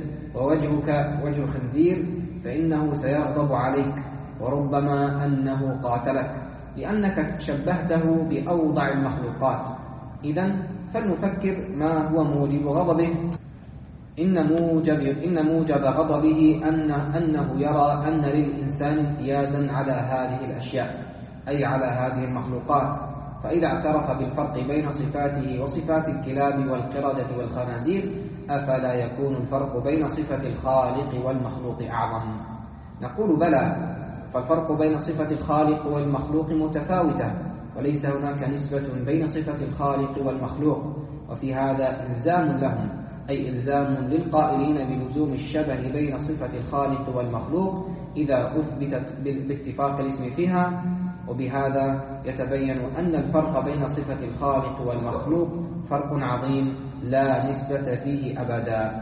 ووجهك وجه خنزير، فإنه سيغضب عليك وربما أنه قاتلك، لأنك شبهته بأوضع المخلوقات. إذن فلنفكر ما هو موجب غضبه. إن موجب, إن موجب غضبه أن أنه يرى أن للإنسان امتيازا على هذه الأشياء، أي على هذه المخلوقات. فإذا اعترف بالفرق بين صفاته وصفات الكلاب والقردة والخنازير أفلا يكون الفرق بين صفة الخالق والمخلوق أعظم؟ نقول بلى، فالفرق بين صفة الخالق والمخلوق متفاوتة، وليس هناك نسبة بين صفة الخالق والمخلوق، وفي هذا إلزام لهم، أي إلزام للقائلين بلزوم الشبه بين صفة الخالق والمخلوق إذا أثبتت باتفاق الاسم فيها. وبهذا يتبين أن الفرق بين صفة الخالق والمخلوق فرق عظيم لا نسبة فيه أبدا.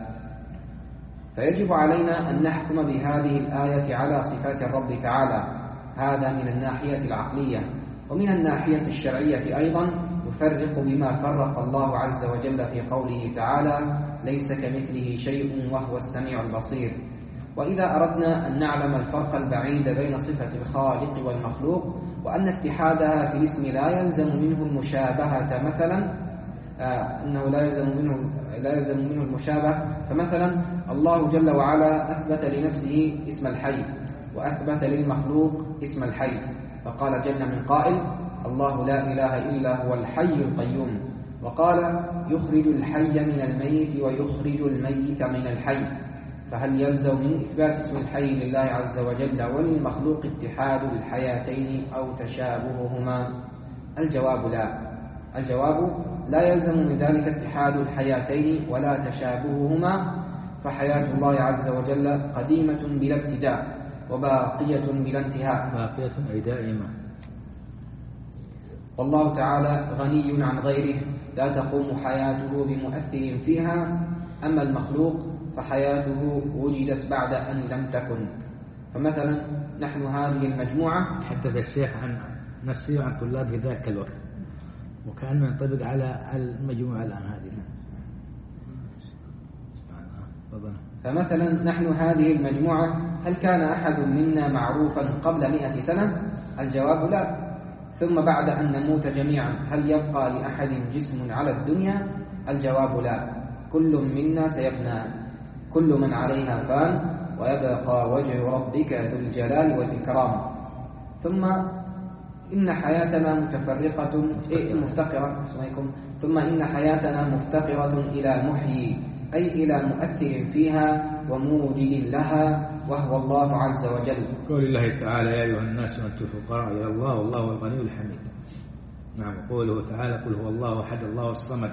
فيجب علينا أن نحكم بهذه الآية على صفات الرب تعالى، هذا من الناحية العقلية. ومن الناحية الشرعية أيضا يفرق بما فرق الله عز وجل في قوله تعالى ليس كمثله شيء وهو السميع البصير. وإذا أردنا أن نعلم الفرق البعيد بين صفة الخالق والمخلوق وأن اتحادها في الاسم لا يلزم منه المشابهة، مثلا آه أنه لا يلزم منه لا يلزم منه المشابه، فمثلا الله جل وعلا أثبت لنفسه اسم الحي وأثبت للمخلوق اسم الحي، فقال جل من قائل الله لا إله إلا هو الحي القيوم، وقال يخرج الحي من الميت ويخرج الميت من الحي. فهل يلزم من إثبات اسم الحي لله عز وجل وللمخلوق اتحاد الحياتين أو تشابههما؟ الجواب لا. الجواب لا يلزم من ذلك اتحاد الحياتين ولا تشابههما، فحياة الله عز وجل قديمة بلا ابتداء وباقية بلا انتهاء. باقية أي دائمة. والله تعالى غني عن غيره لا تقوم حياته بمؤثر فيها، أما المخلوق فحياته وجدت بعد أن لم تكن. فمثلا نحن هذه المجموعة، حدث الشيخ عن نفسه وعن طلابه ذاك الوقت وكأنه ينطبق على المجموعة الآن هذه. فمثلا نحن هذه المجموعة هل كان أحد منا معروفا قبل مئة سنة؟ الجواب لا. ثم بعد أن نموت جميعا هل يبقى لأحد جسم على الدنيا؟ الجواب لا. كل منا سيفنى، كل من عليها فان ويبقى وجه ربك ذو الجلال والإكرام. ثم إن حياتنا متفرقة إيه مفتقرة ثم إن حياتنا مفتقرة إلى محيي أي إلى مؤثر فيها وموجد لها وهو الله عز وجل. قول الله تعالى يا أيها الناس أنتم الفقراء إلى الله والله هو الغني الحميد. نعم قوله تعالى قل هو الله أحد الله الصمد.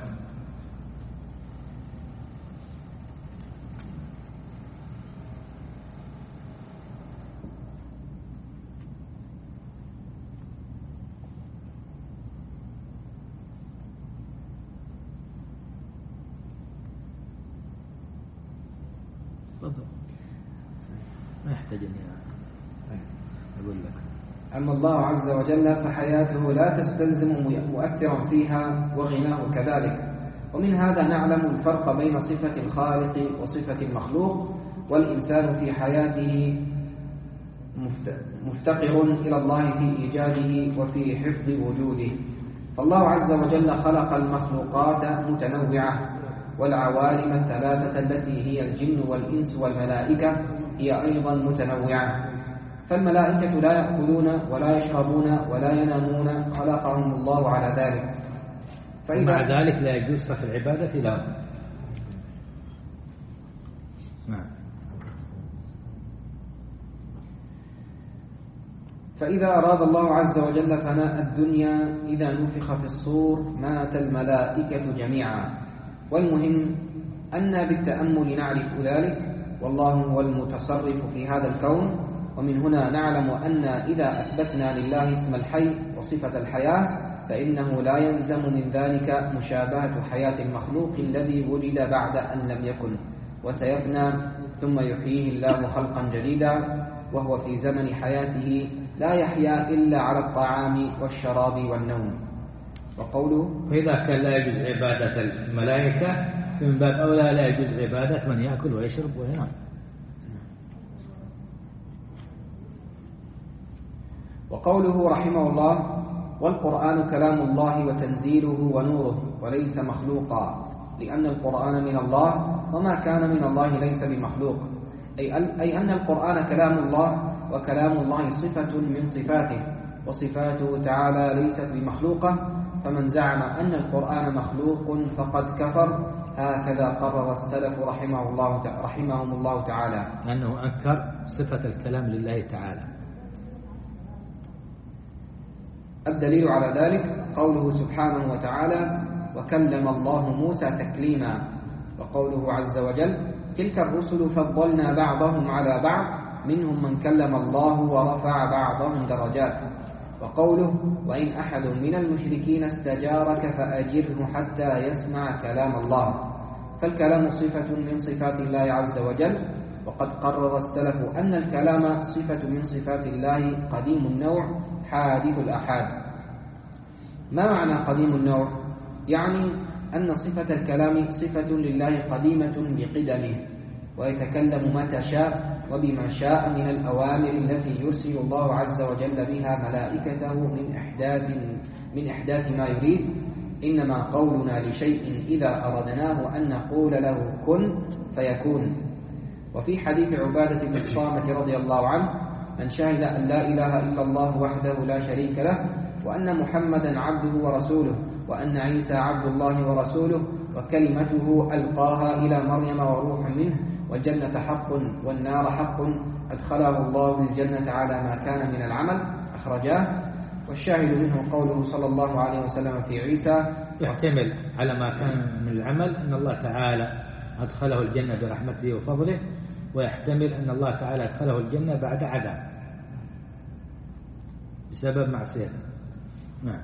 تفضل ما يحتاج اني اقول لك. اما الله عز وجل فحياته لا تستلزم مؤثرا فيها وغناه كذلك. ومن هذا نعلم الفرق بين صفة الخالق وصفة المخلوق. والإنسان في حياته مفتقر إلى الله في إيجاده وفي حفظ وجوده. فالله عز وجل خلق المخلوقات متنوعة، والعوالم الثلاثة التي هي الجن والإنس والملائكة هي أيضا متنوعة. فالملائكة لا يأكلون ولا يشربون ولا ينامون، خلقهم الله على ذلك. ومع ذلك لا يجوز صرف العبادة لهم. نعم. فإذا أراد الله عز وجل فناء الدنيا إذا نفخ في الصور مات الملائكة جميعا. والمهم أن بالتأمل نعرف ذلك، والله هو المتصرف في هذا الكون. ومن هنا نعلم أن إذا أثبتنا لله اسم الحي وصفة الحياة فإنه لا يلزم من ذلك مشابهة حياة المخلوق الذي ولد بعد أن لم يكن وسيفنى ثم يحييه الله خلقا جديدا، وهو في زمن حياته لا يحيا إلا على الطعام والشراب والنوم. وقوله فإذا كان لا يجوز عبادة الملائكة فمن باب أولى لا يجوز عبادة من يأكل ويشرب وينام. وقوله رحمه الله والقرآن كلام الله وتنزيله ونوره وليس مخلوقا، لأن القرآن من الله وما كان من الله ليس بمخلوق. أي أن القرآن كلام الله، وكلام الله صفة من صفاته، وصفاته تعالى ليست بمخلوقة. فمن زعم أن القرآن مخلوق فقد كفر. هكذا قرر السلف رحمه الله رحمهم الله تعالى، أنه أنكر صفة الكلام لله تعالى. الدليل على ذلك قوله سبحانه وتعالى وكلم الله موسى تكليما. وقوله عز وجل تلك الرسل فضلنا بعضهم على بعض منهم من كلم الله ورفع بعضهم درجات. وقوله وإن أحد من المشركين استجارك فأجره حتى يسمع كلام الله. فالكلام صفة من صفات الله عز وجل، وقد قرر السلف أن الكلام صفة من صفات الله قديم النوع حادث الآحاد. ما معنى قديم النوع؟ يعني أن صفة الكلام صفة لله قديمة بقدمه، ويتكلم متى شاء وبما شاء من الأوامر التي يرسل الله عز وجل بها ملائكته من إحداث من إحداث ما يريد. إنما قولنا لشيء إذا أردناه أن نقول له كن فيكون. وفي حديث عبادة بن الصامت رضي الله عنه من شهد أن لا إله إلا الله وحده لا شريك له وأن محمدا عبده ورسوله وأن عيسى عبد الله ورسوله وكلمته ألقاها إلى مريم وروح منه والجنة حق والنار حق أدخله الله الجنة على ما كان من العمل. أخرجاه. والشاهد منه قوله صلى الله عليه وسلم في عيسى يحتمل على ما كان من العمل أن الله تعالى أدخله الجنة برحمته وفضله، ويحتمل أن الله تعالى أدخله الجنة بعد عذاب بسبب معصيته. نعم.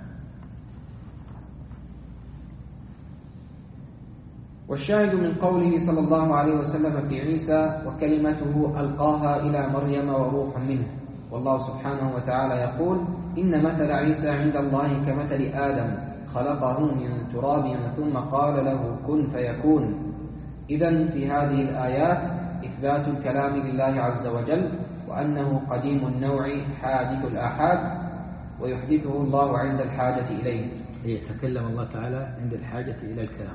والشاهد من قوله صلى الله عليه وسلم في عيسى وكلمته ألقاها إلى مريم وروح منه. والله سبحانه وتعالى يقول إن مثل عيسى عند الله كمثل آدم خلقه من تراب ثم قال له كن فيكون. إذن في هذه الآيات إثبات الكلام لله عز وجل، وأنه قديم النوع حادث الآحاد ويحدثه الله عند الحاجة إليه. يتكلم الله تعالى عند الحاجة إلى الكلام.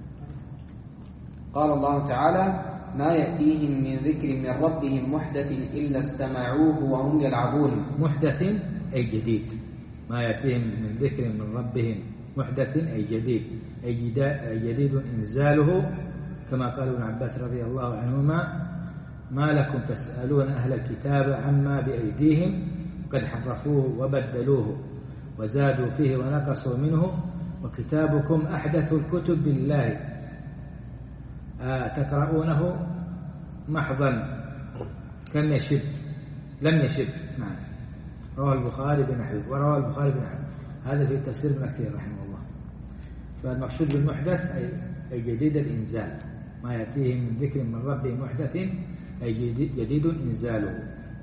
قال الله تعالى ما يأتيهم من ذكر من ربهم محدث إلا استمعوه وهم يلعبون. محدث أي جديد، ما يأتيهم من ذكر من ربهم محدث أي جديد أي جديد إنزاله، كما قال ابن عباس رضي الله عنهما: ما لكم تسألون أهل الكتاب عما بأيديهم قد حرفوه وبدلوه وزادوا فيه ونقصوا منه وكتابكم أحدث الكتب بالله آه تقرؤونه محضا كم يشب لم يشب. نعم. رواه البخاري بنحوه وروى البخاري بنحوه. هذا في تفسير ابن كثير رحمه الله. فالمقصود بالمحدث أي جديد الإنزال، ما يأتيه من ذكر من ربه محدث أي جديد إنزاله.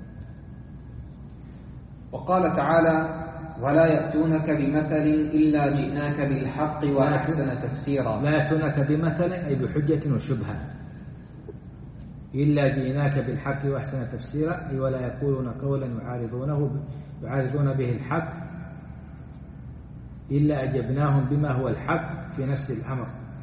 وقال تعالى: ولا يأتونك بمثل إلا جئناك بالحق وأحسن تفسيرا. لا يأتونك بمثل أي بحجة وشبهة، إلا جئناك بالحق وأحسن تفسيرا أي ولا يقولون قولا يعارضونه يعارضون به الحق إلا أجبناهم بما هو الحق في نفس الأمر.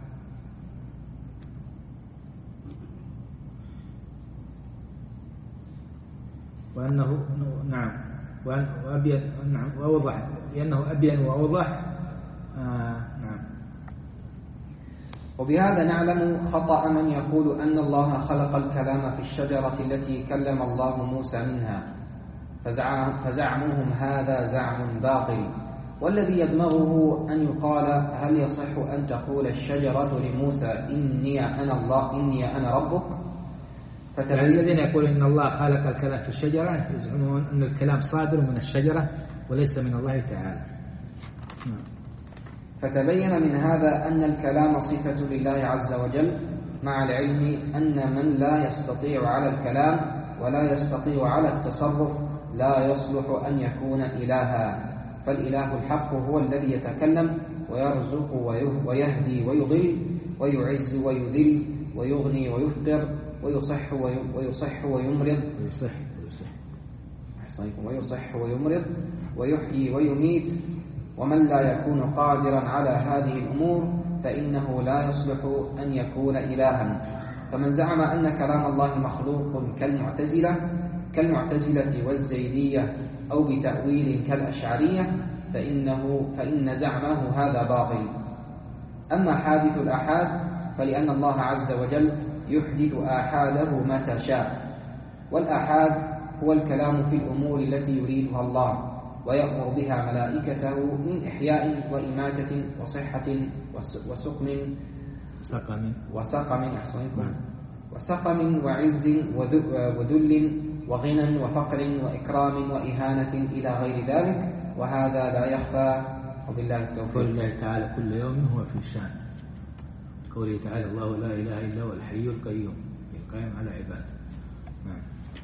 وأنه نعم وأبين نعم وأوضح لأنه أبين وأوضح. آه نعم. وبهذا نعلم خطأ من يقول أن الله خلق الكلام في الشجرة التي كلم الله موسى منها، فزعمهم هذا زعم باطل. والذي يدمغه أن يقال: هل يصح أن تقول الشجرة لموسى إني أنا الله إني أنا ربك؟ يعني الذين يقولون إن الله خلق الكلام في الشجرة يزعمون أن الكلام صادر من الشجرة وليس من الله تعالى. فتبين من هذا أن الكلام صفة لله عز وجل، مع العلم أن من لا يستطيع على الكلام ولا يستطيع على التصرف لا يصلح أن يكون إلها. فالإله الحق هو الذي يتكلم ويرزق ويهدي ويضل ويعز ويذل ويغني ويفقر ويصح ويصح ويمرض ويصح ويصح ويمرض ويحيي ويميت. ومن لا يكون قادرا على هذه الأمور فإنه لا يصلح أن يكون إلها. فمن زعم أن كلام الله مخلوق كالمعتزلة كالمعتزلة والزيدية أو بتأويل كالأشعرية فإنه فإن زعمه هذا باطل. أما حادث الآحاد فلأن الله عز وجل يحدث آحاده متى شاء، والآحاد هو الكلام في الأمور التي يريدها الله ويأمر بها ملائكته من إحياء وإماتة وصحة وسقم سقم وسقم وسقم وعز وذل وغنى وفقر وإكرام وإهانة إلى غير ذلك، وهذا لا يخفى. وبالله التوفيق. الله تعالى كل يوم هو في شان. قوله تعالى: الله لا إله إلا هو الحي القيوم القائم على عباده. نعم.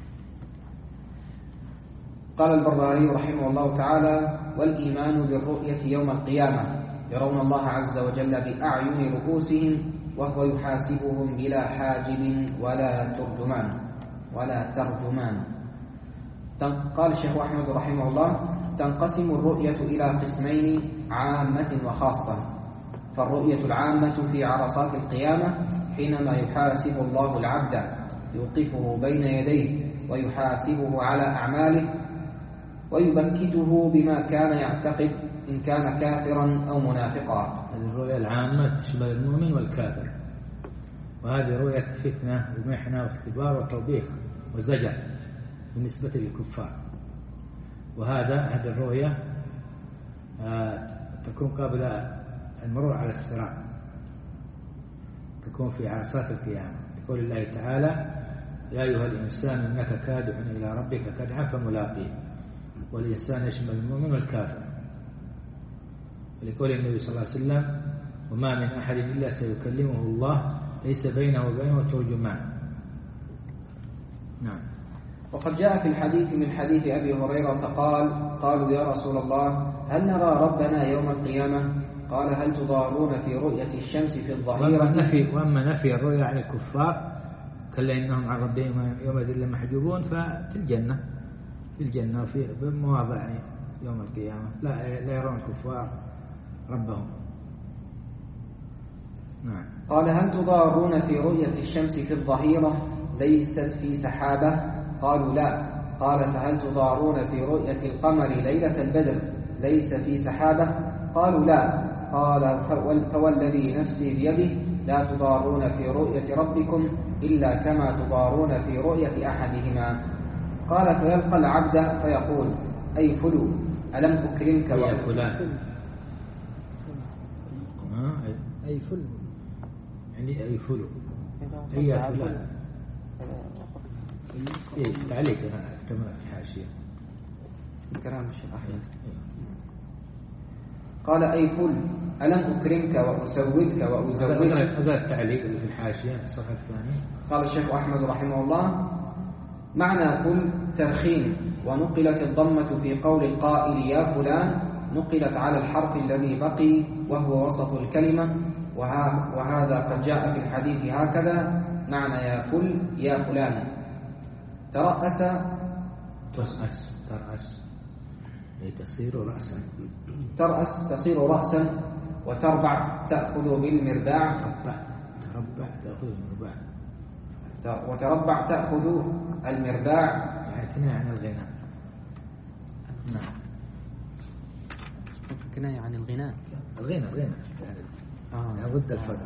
قال البربهاري رحمه الله تعالى: والإيمان بالرؤية يوم القيامة، يرون الله عز وجل بأعين رؤوسهم وهو يحاسبهم بلا حاجب ولا ترجمان ولا ترجمان. قال الشيخ أحمد رحمه الله: تنقسم الرؤية إلى قسمين: عامة وخاصة. فالرؤية العامة في عرصات القيامة حينما يحاسب الله العبد يوقفه بين يديه ويحاسبه على أعماله ويبكته بما كان يعتقد إن كان كافرا أو منافقا. هذه الرؤية العامة تشمل المؤمن والكافر، وهذه رؤية فتنة ومحنة واختبار وتوبيخ وزجر بالنسبة للكفار. وهذا هذه الرؤية آه تكون قبل المرور على الصراط، تكون في عرصات القيامة. يقول الله تعالى: يا أيها الإنسان إنك كادح إلى ربك كدحا فملاقيه. والإنسان يشمل المؤمن والكافر. ولقول النبي صلى الله عليه وسلم: وما من أحد إلا سيكلمه الله ليس بينه وبينه ترجمان. نعم. وقد جاء في الحديث من حديث أبي هريرة قال: قالوا يا رسول الله هل نرى ربنا يوم القيامة؟ قال: هل تضارون في رؤية الشمس في الظهيرة؟ وأما نفي, وأما نفي الرؤيا عن الكفار كلا إنهم عن ربهم يومئذ لمحجوبون، ففي الجنة في الجنة وفي مواضع يوم القيامة لا لا يرون الكفار ربهم. نعم. قال: هل تضارون في رؤية الشمس في الظهيرة ليست في سحابة؟ قالوا لا، قال فهل تضارون في رؤية القمر ليلة البدر ليس في سحابة؟ قالوا لا. قال فوالذي نفسي بيده لا تضارون في رؤية ربكم إلا كما تضارون في رؤية أحدهما. قال فيلقى العبد فيقول أي فلو ألم أكرمك يا فلان أي فل يعني أي فلو أي يا فلان. إيه تعليق أنا أكتمل في الحاشية كلام الشيخ أحمد. قال أي فل ألم أكرمك وأسودك وأزودك. هذا التعليق اللي في الحاشية الصفحة الثانية. قال الشيخ أحمد رحمه الله معنى فل ترخيم، ونقلت الضمة في قول القائل يا فلان نقلت على الحرف الذي بقي وهو وسط الكلمة، وهذا قد جاء في الحديث هكذا معنى يا فل يا فلان. ترأس ترأس ترأس أي تصير رأسا. ترأس تصير رأسا. وتربع تأخذ بالمرباع. تربع تربع تأخذ المرباع. وتربع تأخذ المرباع يعني كناية عن الغناء. نعم كناية عن الغناء. الغنى الغنى يعني ضد الفقر.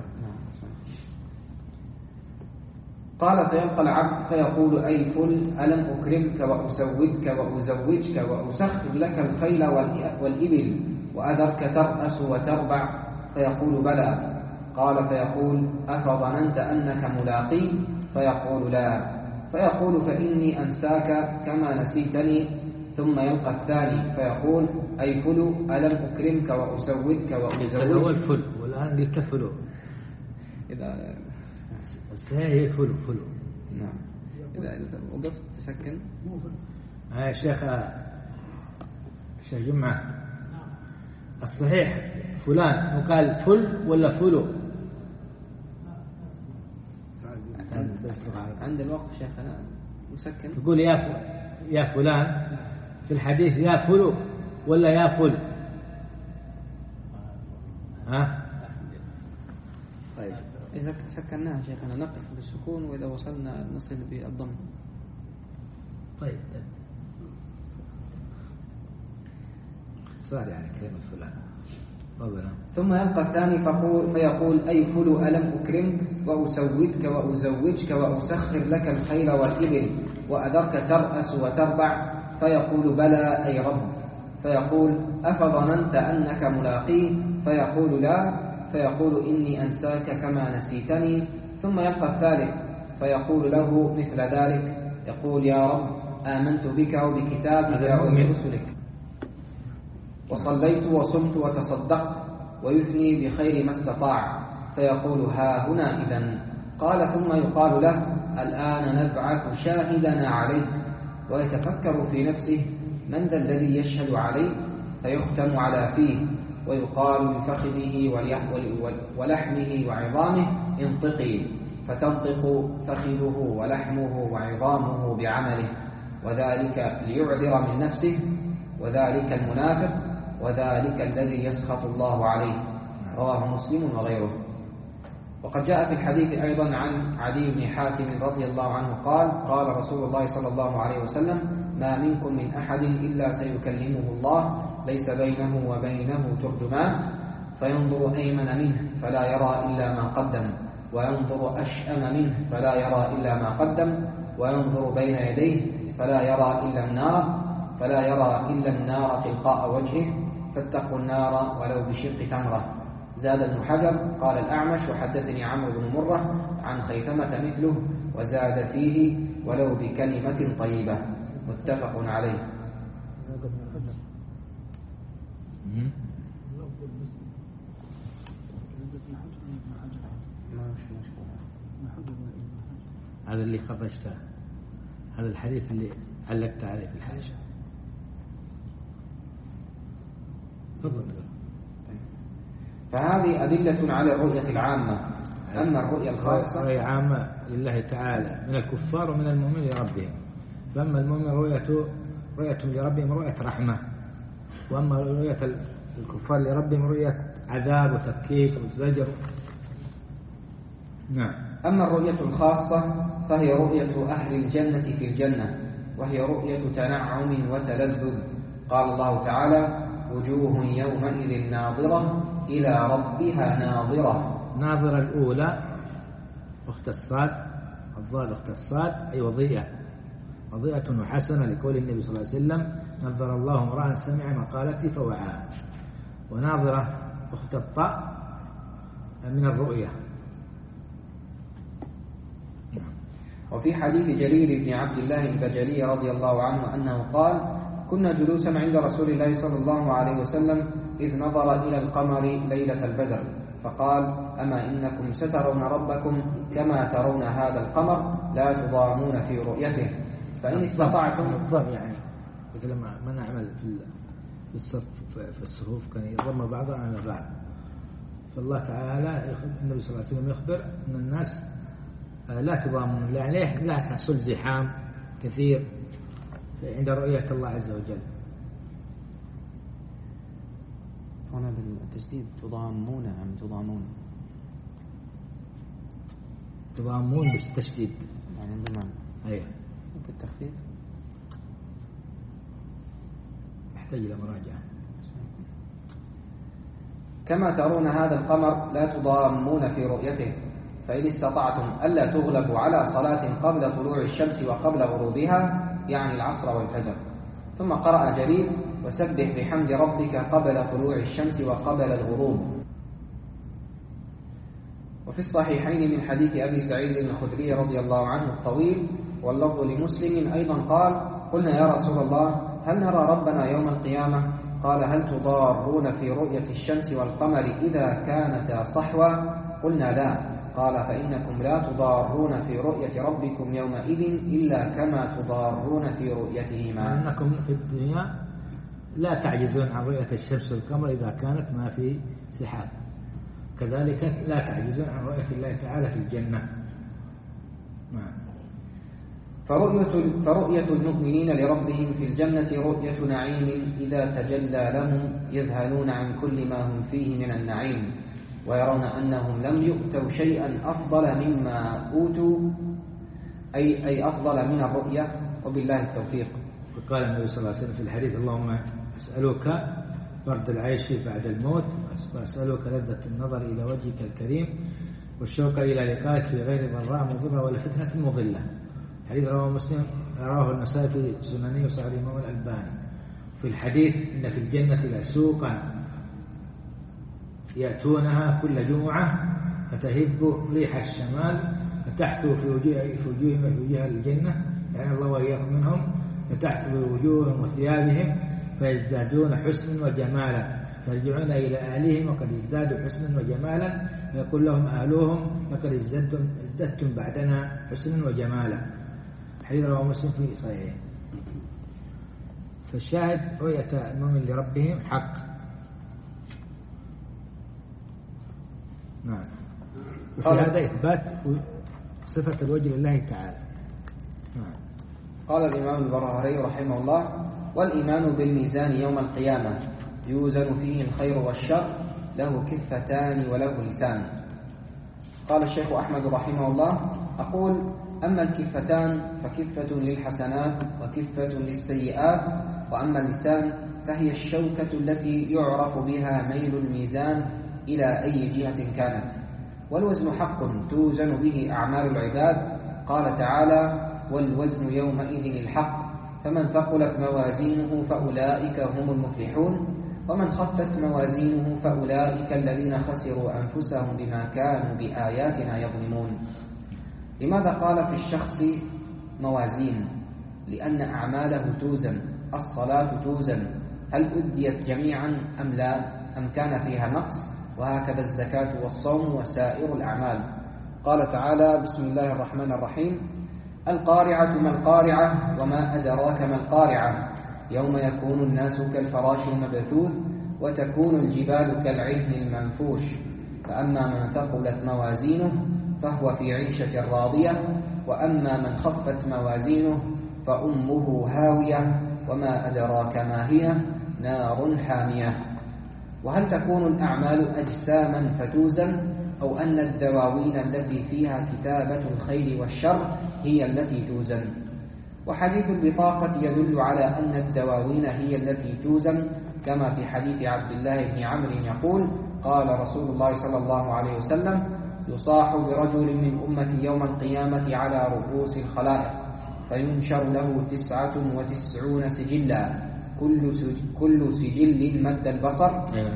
قال فيلقى العبد فيقول أي فل ألم أكرمك وأسودك وأزوجك وأسخر لك الخيل والإبل وأذرك ترأس وتربع؟ فيقول بلى. قال فيقول أفظننت أنك ملاقي؟ فيقول لا. فيقول فإني أنساك كما نسيتني. ثم يلقى الثاني فيقول أي فل ألم أكرمك وأسودك وأزوجك. هو الفل والآن قلت فلو. إذا هي فلو فلو. نعم إذا وقفت تسكن. يا شيخ شيخ جمعة الصحيح فلان وقال فل ولا فلو؟ عند الوقت شيخنا مسكن. يقول يا يا فلان في الحديث يا فلو ولا يا فل؟ ها طيب إذا سكناها شيخنا نقف بالسكون، وإذا وصلنا نصل بالضم. طيب صار يعني كلمة فلان. ثم يلقى الثاني فقول فيقول أي فلو ألم أكرمك وأسودك وأزوجك وأسخر لك الخيل والإبل وأذرك ترأس وتربع؟ فيقول بلى أي رب. فيقول أفظننت أنك ملاقيه؟ فيقول لا. فيقول إني أنساك كما نسيتني. ثم يلقى الثالث فيقول له مثل ذلك، يقول يا رب آمنت بك وبكتابك وبرسلك وصليت وصمت وتصدقت، ويثني بخير ما استطاع. فيقول ها هنا إذن. قال ثم يقال له الآن نبعث شاهدنا عليك. ويتفكر في نفسه من ذا الذي يشهد عليه؟ فيختم على فيه ويقال لفخذه ولحمه وعظامه انطقي، فتنطق فخذه ولحمه وعظامه بعمله، وذلك ليعذر من نفسه، وذلك المنافق، وذلك الذي يسخط الله عليه. رواه مسلم وغيره. وقد جاء في الحديث أيضا عن عدي بن حاتم رضي الله عنه قال قال رسول الله صلى الله عليه وسلم ما منكم من أحد إلا سيكلمه الله ليس بينه وبينه ترجمان، فينظر أيمن منه فلا يرى إلا ما قدم، وينظر أشأم منه فلا يرى إلا ما قدم، وينظر بين يديه فلا يرى إلا النار فلا يرى إلا النار تلقاء وجهه، فاتقوا النار ولو بشق تمرة. زاد ابن حجر قال الأعمش وحدثني عمرو بن مرة عن خيثمة مثله، وزاد فيه ولو بكلمة طيبة. متفق عليه. هذا اللي خرجته، هذا الحديث اللي علقت عليه في الحاشية. فهذه أدلة على الرؤية العامة. أما الرؤية الخاصة رؤية عامة لله تعالى من الكفار ومن المؤمنين لربهم. فأما المؤمن رؤيته رؤيتهم لربهم رؤية رحمة، وأما رؤية الكفار لربهم رؤية عذاب وتبكيت وزجر. نعم. أما الرؤية الخاصة فهي رؤية أهل الجنة في الجنة، وهي رؤية تنعم وتلذذ. قال الله تعالى: وجوه يومئذ ناظرة إلى ربها ناظرة. ناظرة الأولى أخت الصاد، الضاد أخت الصاد، أي وضيئة، وضيئة وحسنة، لقول النبي صلى الله عليه وسلم: نظر الله امرأ سمع مقالتي فوعاها. وناظرة أخت الطاء من الرؤية. وفي حديث جرير بن عبد الله البجلي رضي الله عنه أنه قال: كنا جلوسا عند رسول الله صلى الله عليه وسلم إذ نظر إلى القمر ليلة البدر فقال: أما إنكم سترون ربكم كما ترون هذا القمر لا تضامون في رؤيته فإن استطعتم. الضم يعني مثل ما نعمل في الصف في الصفوف كان يضم بعضها على بعض. فالله تعالى النبي صلى الله عليه وسلم يخبر أن الناس لا تضامون، يعني لا تحصل زحام كثير عند رؤية الله عز وجل. هنا بالتجديد تضامون أم تضامون؟ تضامون بالتشديد يعني انضمام. أيوة. بالتخفيف يحتاج إلى مراجعة. كما ترون هذا القمر لا تضامون في رؤيته فإن استطعتم ألا تغلبوا على صلاة قبل طلوع الشمس وقبل غروبها، يعني العصر والفجر. ثم قرأ جرير: وسبح بحمد ربك قبل طلوع الشمس وقبل الغروب. وفي الصحيحين من حديث أبي سعيد الخدري رضي الله عنه الطويل واللفظ لمسلم أيضا قال: قلنا يا رسول الله هل نرى ربنا يوم القيامة؟ قال: هل تضارون في رؤية الشمس والقمر إذا كانتا صحوا؟ قلنا لا. قال: فإنكم لا تضارون في رؤية ربكم يومئذ إلا كما تضارون في رؤيتهما. أنكم في الدنيا لا تعجزون عن رؤية الشمس والقمر إذا كانت ما في سحاب، كذلك لا تعجزون عن رؤية الله تعالى في الجنة. نعم. فرؤية, فرؤية المؤمنين لربهم في الجنة رؤية نعيم إذا تجلى لهم يذهلون عن كل ما هم فيه من النعيم ويرون أنهم لم يؤتوا شيئا أفضل مما أوتوا، أي, أي أفضل من الرؤية، وبالله التوفيق. وقال النبي صلى الله عليه وسلم في الحديث: اللهم أسألك فرد العيش بعد الموت، وأسألك لذة النظر إلى وجهك الكريم والشوق إلى لقائك في غير ضراء مضرة ولا فتنة مضلة. حديث رواه مسلم، رواه النسائي في سننه وصححه الإمام الألباني. في الحديث: إن في الجنة لسوقا يأتونها كل جمعة فتهب ريح الشمال فتحثو في وجوههم في وجوه الجنة، يعني الله وإياكم منهم، فتحثو في وجوههم وثيابهم فيزدادون حسنا وجمالا فيرجعون إلى أهلهم وقد ازدادوا حسنا وجمالا فيقول لهم أهلهم: لقد ازددتم, ازددتم بعدنا حسنا وجمالا. حديث رواه مسلم في صحيحه. فالشاهد رؤية المؤمن لربهم حق. نعم. وفي هذا إثبات صفة الوجه لله تعالى. نعم. قال الإمام البرهري رحمه الله: والإيمان بالميزان يوم القيامة يوزن فيه الخير والشر له كفتان وله لسان. قال الشيخ أحمد رحمه الله: أقول: أما الكفتان فكفة للحسنات وكفة للسيئات، وأما اللسان فهي الشوكة التي يعرف بها ميل الميزان إلى أي جهة كانت. والوزن حق توزن به أعمال العباد. قال تعالى: والوزن يومئذ الحق فمن ثقلت موازينه فأولئك هم المفلحون ومن خفت موازينه فأولئك الذين خسروا أنفسهم بما كانوا بآياتنا يظلمون. لماذا قال في الشخص موازين؟ لأن أعماله توزن. الصلاة توزن، هل أديت جميعا أم لا، أم كان فيها نقص؟ وهكذا الزكاة والصوم وسائر الأعمال. قال تعالى: بسم الله الرحمن الرحيم: القارعة ما القارعة وما أدراك ما القارعة يوم يكون الناس كالفراش المبثوث وتكون الجبال كالعهن المنفوش فأما من ثقلت موازينه فهو في عيشة راضية وأما من خفت موازينه فأمه هاوية وما أدراك ما هي نار حامية. وهل تكون الأعمال أجساما فتوزن أو أن الدواوين التي فيها كتابة الخير والشر هي التي توزن؟ وحديث البطاقة يدل على أن الدواوين هي التي توزن، كما في حديث عبد الله بن عمرو يقول: قال رسول الله صلى الله عليه وسلم: يصاح برجل من أمتي يوم القيامة على رؤوس الخلائق، فينشر له تسعة وتسعون سجلا، كل كل سجل مد البصر.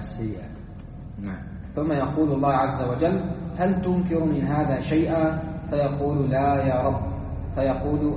نعم. ثم يقول الله عز وجل: هل تنكر من هذا شيئا؟ فيقول: لا يا رب. فيقول: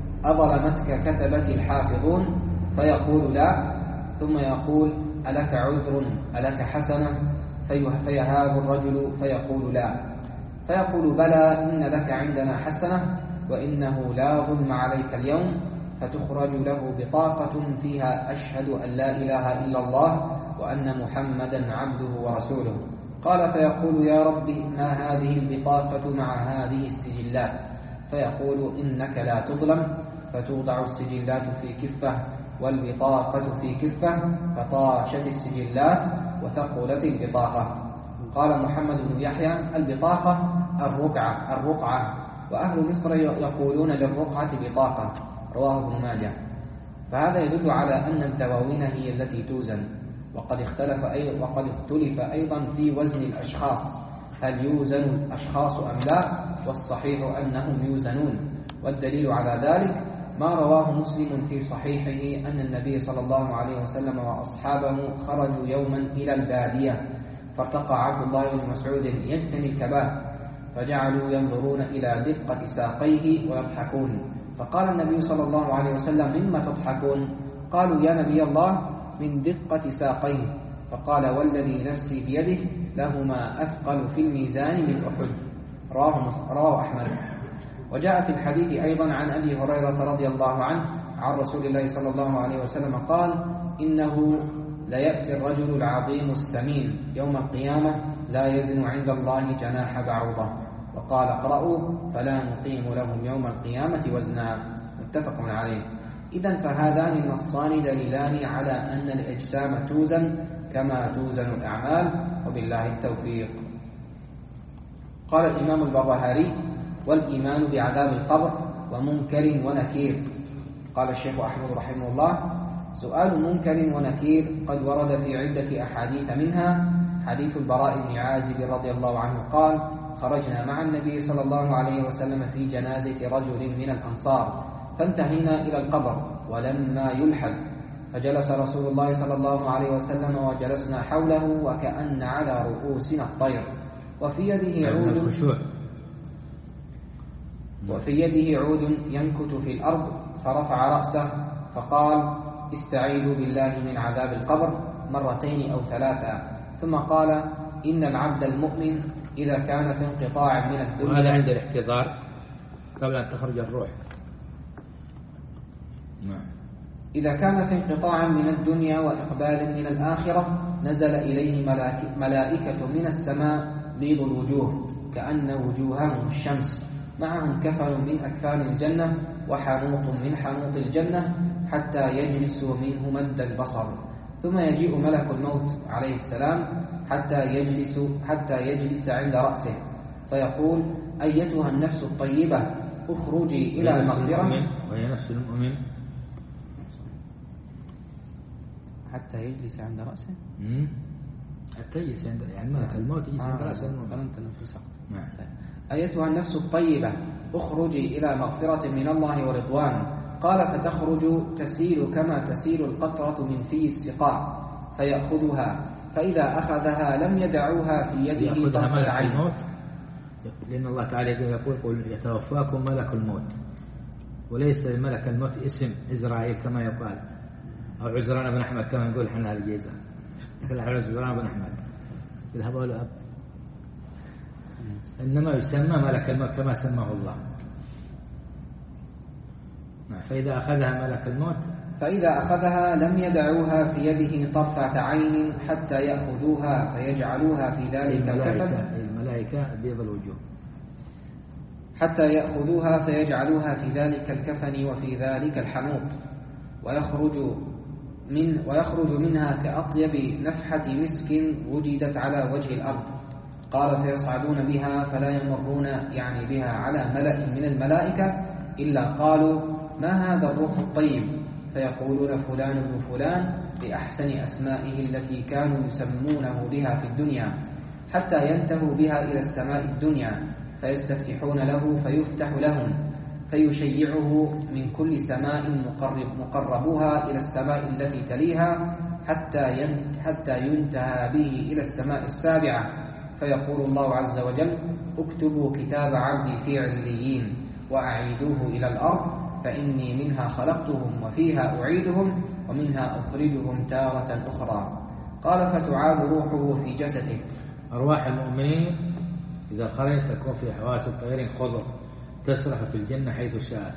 أظلمتك كتبتي الحافظون؟ فيقول: لا. ثم يقول: ألك عذر؟ ألك حسنة؟ فيهاب الرجل فيقول: لا. فيقول: بلى، إن لك عندنا حسنة، وإنه لا ظلم عليك اليوم. فتخرج له بطاقة فيها: أشهد أن لا إله إلا الله وأن محمدا عبده ورسوله. قال: فيقول: يا رب، ما هذه البطاقة مع هذه السجلات؟ فيقول: إنك لا تظلم. فتوضع السجلات في كفة والبطاقة في كفة، فطاشت السجلات وثقلت البطاقة. قال محمد بن يحيى: البطاقة الرقعة الرقعة وأهل مصر يقولون للرقعة بطاقة. رواه ابن ماجه. فهذا يدل على أن الدواوين هي التي توزن. وقد اختلف أي وقد اختلف أيضا في وزن الأشخاص، هل يوزن الأشخاص أم لا؟ والصحيح أنهم يوزنون. والدليل على ذلك ما رواه مسلم في صحيحه أن النبي صلى الله عليه وسلم وأصحابه خرجوا يوما إلى البادية، فارتقى عبد الله بن مسعود يجتني الكباه، فجعلوا ينظرون إلى دقة ساقيه ويضحكون. فقال النبي صلى الله عليه وسلم: مما تضحكون؟ قالوا: يا نبي الله، من دقة ساقيه. فقال: والذي نفسي بيده لهما أثقل في الميزان من أحد. رواه أحمد. وجاء في الحديث أيضا عن أبي هريرة رضي الله عنه عن رسول الله صلى الله عليه وسلم قال: إنه ليأتي الرجل العظيم السمين يوم القيامة لا يزن عند الله جناح بعوضة. وقال: اقرأوا: فلا نقيم لهم يوم القيامة وزنا. متفق عليه. إذن فهذان النصان دليلان على أن الأجسام توزن كما توزن الأعمال، وبالله التوفيق. قال الإمام البربهاري: والإيمان بعذاب القبر ومنكر ونكير. قال الشيخ أحمد رحمه الله: سؤال منكر ونكير قد ورد في عدة أحاديث، منها حديث البراء بن عازب رضي الله عنه قال: خرجنا مع النبي صلى الله عليه وسلم في جنازة رجل من الأنصار، فانتهينا إلى القبر ولما يلحد، فجلس رسول الله صلى الله عليه وسلم وجلسنا حوله وكأن على رؤوسنا الطير، وفي يده عود وفي يده عود ينكت في الأرض، فرفع رأسه فقال: استعيذوا بالله من عذاب القبر مرتين أو ثلاثة. ثم قال: إن العبد المؤمن إذا كان في انقطاع من الدنيا. وهذا عند الاحتضار قبل أن تخرج الروح. نعم. إذا كان في انقطاع من الدنيا وإقبال من الآخرة نزل إليه ملائكة من السماء بيض الوجوه كأن وجوههم الشمس، معهم كفن من أكفان الجنة وحنوط من حنوط الجنة، حتى يجلسوا منه مد البصر. ثم يجيء ملك الموت عليه السلام حتى يجلس حتى يجلس عند رأسه، فيقول: أيتها النفس الطيبة اخرجي إلى المغفرة. وهي نفس المؤمن حتى يجلس عند رأسه. مم. حتى يجلس عند يعني ملك الموت يجلس عند رأسه المؤمن. نعم. أيتها النفس الطيبة اخرجي إلى مغفرة من الله ورضوان. قال: فتخرج تسيل كما تسيل القطرة من في السقاء، فيأخذها، فإذا أخذها لم يدعوها في يده طرفة عين. لأن الله تعالى يقول: قل يتوفاكم ملك الموت، وليس لملك الموت اسم إزرائيل كما يقال، أو عزران بن أحمد كما نقول احنا الجيزة، لكن عزران بن أحمد يذهبوا له أب، إنما يسمى ملك الموت كما سماه الله. فإذا أخذها ملك الموت فإذا أخذها لم يدعوها في يده طرفة عين حتى يأخذوها فيجعلوها في ذلك الكفن. الملائكة بيض الوجوه. حتى يأخذوها فيجعلوها في ذلك الكفن وفي ذلك الحنوط، ويخرج من ويخرج منها كأطيب نفحة مسك وجدت على وجه الأرض. قال: فيصعدون بها فلا يمرون يعني بها على ملأ من الملائكة إلا قالوا: ما هذا الروح الطيب؟ فيقولون فلان ابن فلان بأحسن أسمائه التي كانوا يسمونه بها في الدنيا، حتى ينتهوا بها إلى السماء الدنيا فيستفتحون له فيفتح لهم، فيشيعه من كل سماء مقرب مقربوها إلى السماء التي تليها حتى حتى ينتهى به إلى السماء السابعة، فيقول الله عز وجل: اكتبوا كتاب عبدي في عليين وأعيدوه إلى الأرض فإني منها خلقتهم وفيها أعيدهم ومنها أخرجهم تارة أخرى. قال: فتعاد روحه في جسده. أرواح المؤمنين إذا خرجت تكون في حواس طير خضر تسرح في الجنة حيث شاءت،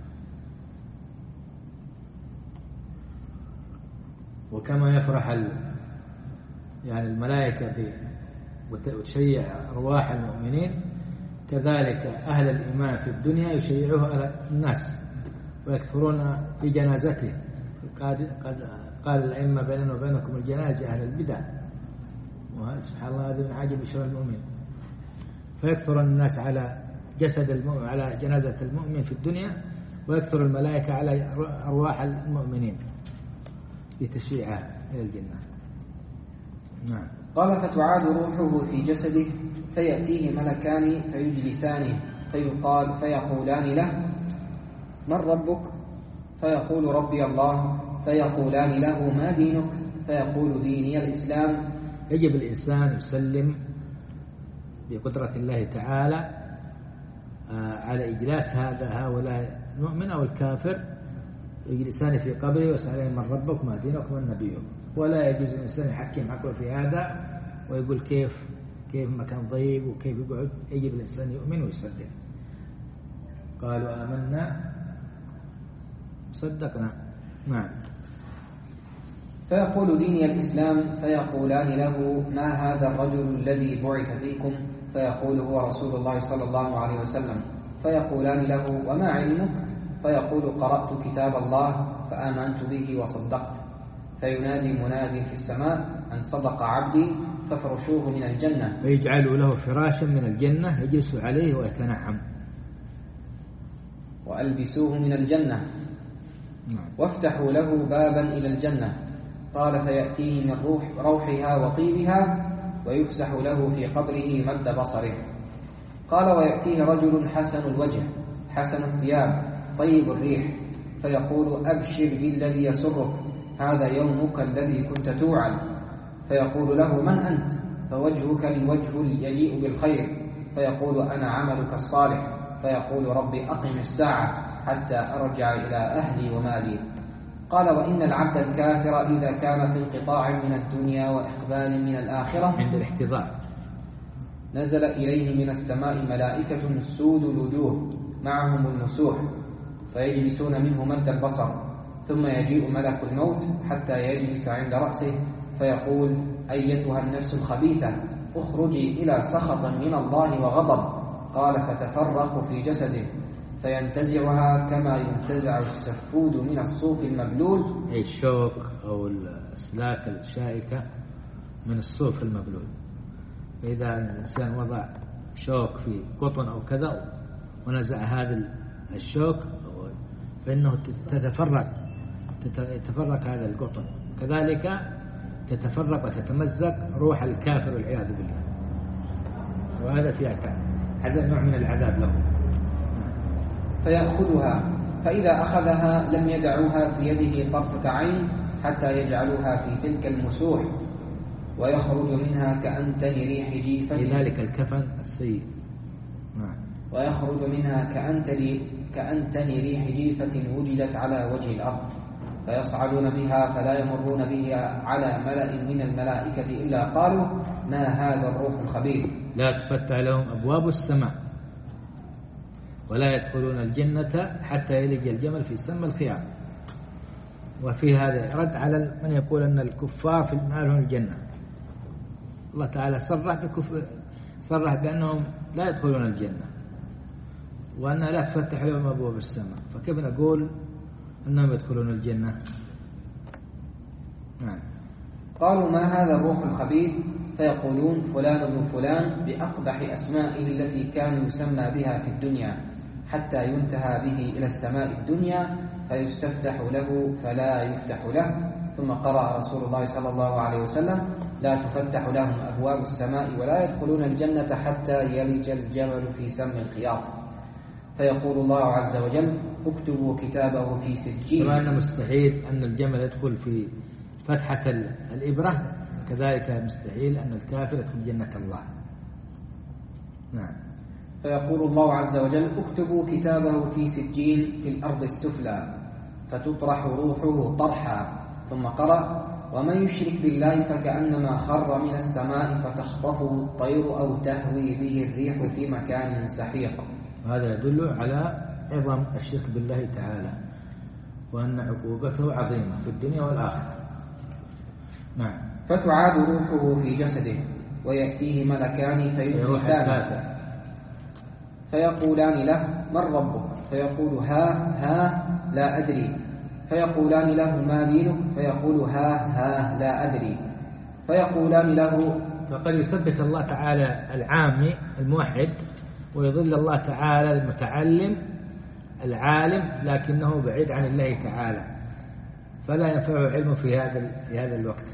وكما يفرح ال... يعني الملائكة وتشيع أرواح المؤمنين، كذلك أهل الإيمان في الدنيا يشيعوه على الناس ويكثرون في جنازته. قد قال الأئمة بيننا وبينكم الجنازة أهل البدع، وهذا سبحان الله هذا من عجب شر المؤمن. فيكثر الناس على جسد المؤمن على جنازة المؤمن في الدنيا، ويكثر الملائكة على أرواح المؤمنين لتشيعها إلى الجنة. نعم. قال: فتعاد روحه في جسده فيأتيه ملكان فيجلسانه فيقال فيقولان له: من ربك؟ فيقول: ربي الله. فيقولان له: ما دينك؟ فيقول: ديني الإسلام. يجب الإنسان يسلم بقدرة الله تعالى على إجلاس هذا هؤلاء المؤمن أو الكافر، يجلسان في قبره ويسألون: من ربك؟ ما دينك؟ من نبيك؟ ولا يجوز الإنسان يحكم عقله في هذا ويقول كيف كيف مكان ضيق وكيف يقعد. يجب الإنسان يؤمن ويصدق. قالوا آمنا صدقنا. نعم. فيقول: ديني الإسلام. فيقولان له: ما هذا الرجل الذي بعث فيكم؟ فيقول: هو رسول الله صلى الله عليه وسلم. فيقولان له: وما علمك؟ فيقول: قرأت كتاب الله فآمنت به وصدقت. فينادي مناد في السماء: أن صدق عبدي فافرشوه من الجنة. فيجعلوا له فراشا من الجنة يجلس عليه ويتنعم. وألبسوه من الجنة. وافتحوا له بابا إلى الجنة. قال: فيأتيه من روح روحها وطيبها ويفسح له في قبره مد بصره. قال: ويأتيه رجل حسن الوجه حسن الثياب طيب الريح، فيقول: أبشر بالذي يسرك، هذا يومك الذي كنت توعد. فيقول له: من أنت؟ فوجهك الوجه يليء بالخير. فيقول: أنا عملك الصالح. فيقول: ربي أقم الساعة حتى أرجع إلى أهلي ومالي. قال: وإن العبد الكافر إذا كان في انقطاع من الدنيا وإقبال من الآخرة عند الاحتضار نزل إليه من السماء ملائكة سود الوجوه معهم المسوح، فيجلسون منه مد البصر، ثم يجيء ملك الموت حتى يجلس عند رأسه فيقول: أيتها النفس الخبيثة اخرجي إلى سخط من الله وغضب. قال: فتفرق في جسده فينتزعها كما ينتزع السفود من الصوف المبلول، أي الشوك أو الأسلاك الشائكة من الصوف المبلول. فإذا الإنسان وضع شوك في قطن أو كذا ونزع هذا الشوك فإنه تتفرق تتفرق هذا القطن، كذلك تتفرق وتتمزق روح الكافر والعياذ بالله، وهذا في هذا نوع من العذاب له. فيأخذها، فإذا أخذها لم يدعوها في يده طرفة عين حتى يجعلوها في تلك المسوح، ويخرج منها كأنتن ريح جيفة، لذلك الكفن السيء. ويخرج منها كأنتن كأنتن ريح جيفة وجدت على وجه الأرض، فيصعدون بها فلا يمرون به على ملأ من الملائكة إلا قالوا: ما هذا الروح الخبيث. لا تفتح لهم أبواب السماء ولا يدخلون الجنة حتى يلج الجمل في سم الخيام. وفي هذا رد على من يقول أن الكفار في مالهم الجنة. الله تعالى صرح بكفر صرح بأنهم لا يدخلون الجنة وأن لا تفتح لهم أبواب السماء، فكيف نقول أنهم يدخلون الجنة؟ نعم. قالوا: ما هذا الروح الخبيث؟ فيقولون: فلان ابن فلان بأقبح أسمائه التي كان يسمى بها في الدنيا، حتى ينتهى به إلى السماء الدنيا فيستفتح له فلا يفتح له. ثم قرأ رسول الله صلى الله عليه وسلم: لا تفتح لهم أبواب السماء ولا يدخلون الجنة حتى يلج الجمل في سم الخياط. فيقول الله عز وجل: اكتبوا كتابه في سجين. كما أن مستحيل أن الجمل يدخل في فتحة الإبرة، كذلك مستحيل أن الكافر يدخل جنة الله. نعم. فيقول الله عز وجل: اكتبوا كتابه في سجين في الأرض السفلى فتطرح روحه طرحا. ثم قرأ: ومن يشرك بالله فكأنما خر من السماء فتخطفه الطير أو تهوي به الريح في مكان سحيق. هذا يدل على عظم الشرك بالله تعالى وأن عقوبته عظيمة في الدنيا والآخرة. نعم. فتعاد روحه في جسده ويأتيه ملكان فيجلسانه فيقولان له: من ربك؟ فيقول: ها ها لا أدري. فيقولان له: ما دينك؟ فيقول: ها ها لا أدري. فيقولان له: فقد يثبت الله تعالى العامي الموحد ويضل الله تعالى المتعلم العالم لكنه بعيد عن الله تعالى، فلا ينفعه علمه في هذا في هذا الوقت.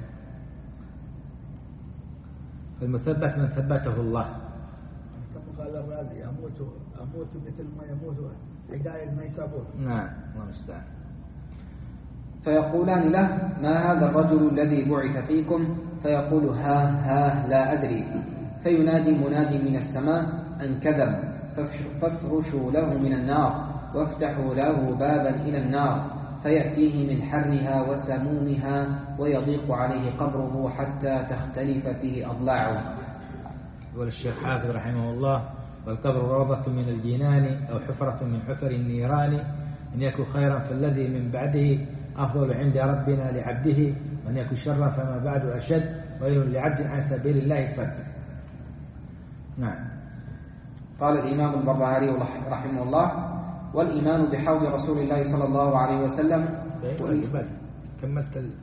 فالمثبت من ثبته الله. كما قال الرازي: أموت أموت مثل ما يموت حجاج الميسابور. نعم، الله المستعان. فيقولان له: ما هذا الرجل الذي بعث فيكم؟ فيقول: ها ها لا أدري. فينادي مناد من السماء أن كذب، فافرشوا له من النار وافتحوا له بابا إلى النار فيأتيه من حرها وسمومها ويضيق عليه قبره حتى تختلف فيه أضلاعه. يقول الشيخ حافظ رحمه الله: والقبر روضة من الجنان أو حفرة من حفر النيران، إن يكن خيرا فالذي من بعده أفضل عند ربنا لعبده، وإن يكن شرا فما بعد أشد، ويل لعبد عن سبيل الله صد. نعم. قال الإمام البربهاري رحمه الله: والإيمان بحوض رسول الله صلى الله عليه وسلم. كملت ال...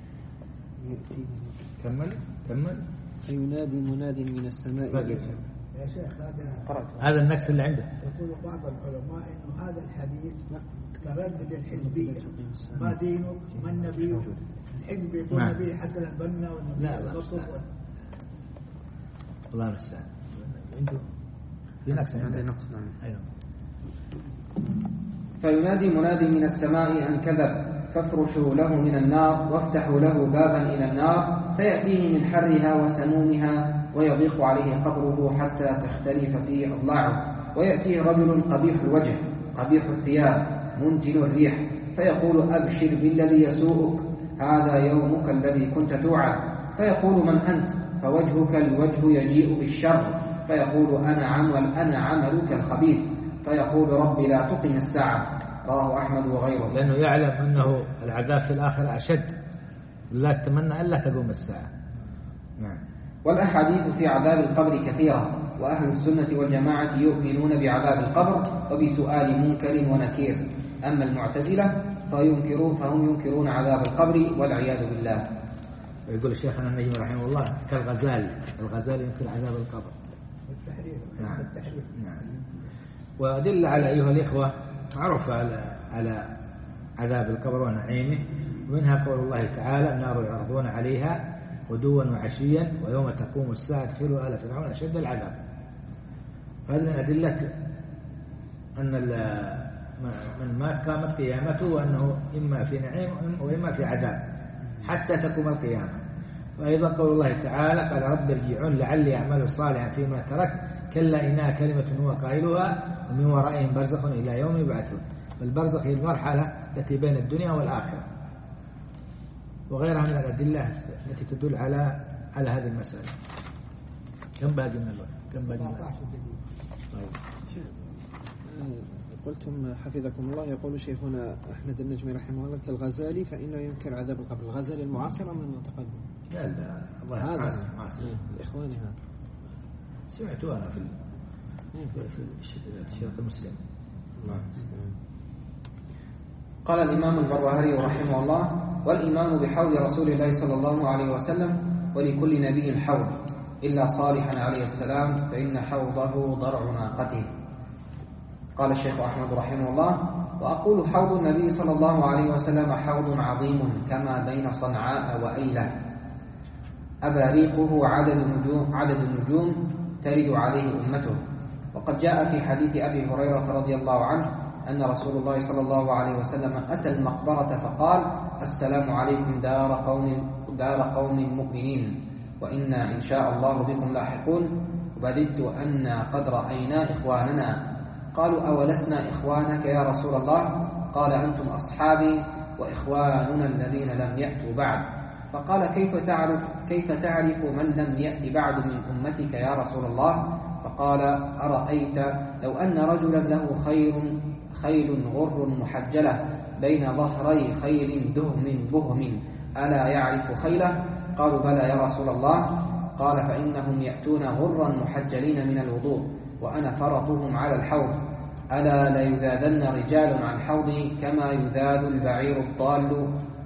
كمل كمل فينادي مناد من السماء. يا شيخ هذا هذا النكس اللي عنده. يقول بعض العلماء إنه هذا الحديث كرد للحزبية: ما دينك؟ من نبيك؟ الحزب يقول نبي حسن البنا والنبي القصر. الله المستعان. عنده في نقص عنده نقص. نعم. أيوه. فينادي مناد من السماء أن كذب، فافرشوا له من النار وافتحوا له بابا إلى النار فيأتيه من حرها وسمومها ويضيق عليه قبره حتى تختلف فيه أضلاعه. ويأتيه رجل قبيح الوجه قبيح الثياب منتن الريح فيقول: أبشر بالذي يسوءك، هذا يومك الذي كنت توعد. فيقول: من أنت؟ فوجهك الوجه يجيء بالشر. فيقول: أنا عمل أنا عملك الخبيث. فيقول: ربي لا تقم الساعة. رواه أحمد وغيره. لأنه يعلم أنه العذاب في الآخرة أشد، لا تتمنى ألا تقوم الساعة. نعم. والأحاديث في عذاب القبر كثيرة، وأهل السنة والجماعة يؤمنون بعذاب القبر وبسؤال منكر ونكير. أما المعتزلة فينكرون فهم ينكرون عذاب القبر والعياذ بالله. ويقول الشيخ النجم رحمه الله كالغزالي، الغزالي ينكر عذاب القبر. التحرير. نعم. التحرير. نعم. وأدل على أيها الإخوة معروفة على على عذاب القبر ونعيمه، ومنها قول الله تعالى: النار يعرضون عليها غدوا وعشيا ويوم تقوم الساعة ادخلوا آل فرعون أشد العذاب. هذه من أدلة أن من مات قامت قيامته وأنه إما في نعيم وإما في عذاب حتى تقوم القيامة. وأيضا قول الله تعالى: قال رب ارجعون لعلي أعمل صالحا فيما تركت كلا إنها كلمة هو قائلها ومن ورائهم برزخ إلى يوم يبعثون. فالبرزخ هي المرحلة التي بين الدنيا والآخرة، وغيرها من الأدلة التي تدل على على هذه المسألة. كم باقي من الوقت؟ كم باقي من الوقت؟ طيب. قلتم حفظكم الله، يقول شيخنا أحمد النجمي رحمه الله: كالغزالي فإنه ينكر عذاب القبر. الغزالي المعاصر من المتقدم؟ لا لا الله هذا معاصر. إخواني هذا سمعته أنا في في الشريط المسلم. قال الإمام البربهاري رحمه الله: والإيمان بحوض رسول الله صلى الله عليه وسلم، ولكل نبي حوض إلا صالحا عليه السلام فإن حوضه ضرع ناقته. قال الشيخ أحمد رحمه الله: وأقول حوض النبي صلى الله عليه وسلم حوض عظيم كما بين صنعاء وأيلة، أباريقه عدد النجوم, عدد النجوم ترد عليه أمته. وقد جاء في حديث أبي هريرة رضي الله عنه أن رسول الله صلى الله عليه وسلم أتى المقبرة فقال: السلام عليكم دار قوم, دار قوم مؤمنين، وإنا إن شاء الله بكم لاحقون. وبددت أن قد رأينا إخواننا. قالوا: أولسنا إخوانك يا رسول الله؟ قال: أنتم أصحابي وإخواننا الذين لم يأتوا بعد. فقال: كيف تعرف, كيف تعرف من لم يأت بعد من أمتك يا رسول الله؟ فقال: أرأيت لو أن رجلا له خير خيل غر محجلة بين ظهري خيل دهم بهم، ألا يعرف خيله؟ قالوا: بلى يا رسول الله. قال: فإنهم يأتون غرا محجلين من الوضوء، وأنا فرطهم على الحوض، ألا ليذادن رجال عن حوضي كما يذاد البعير الضال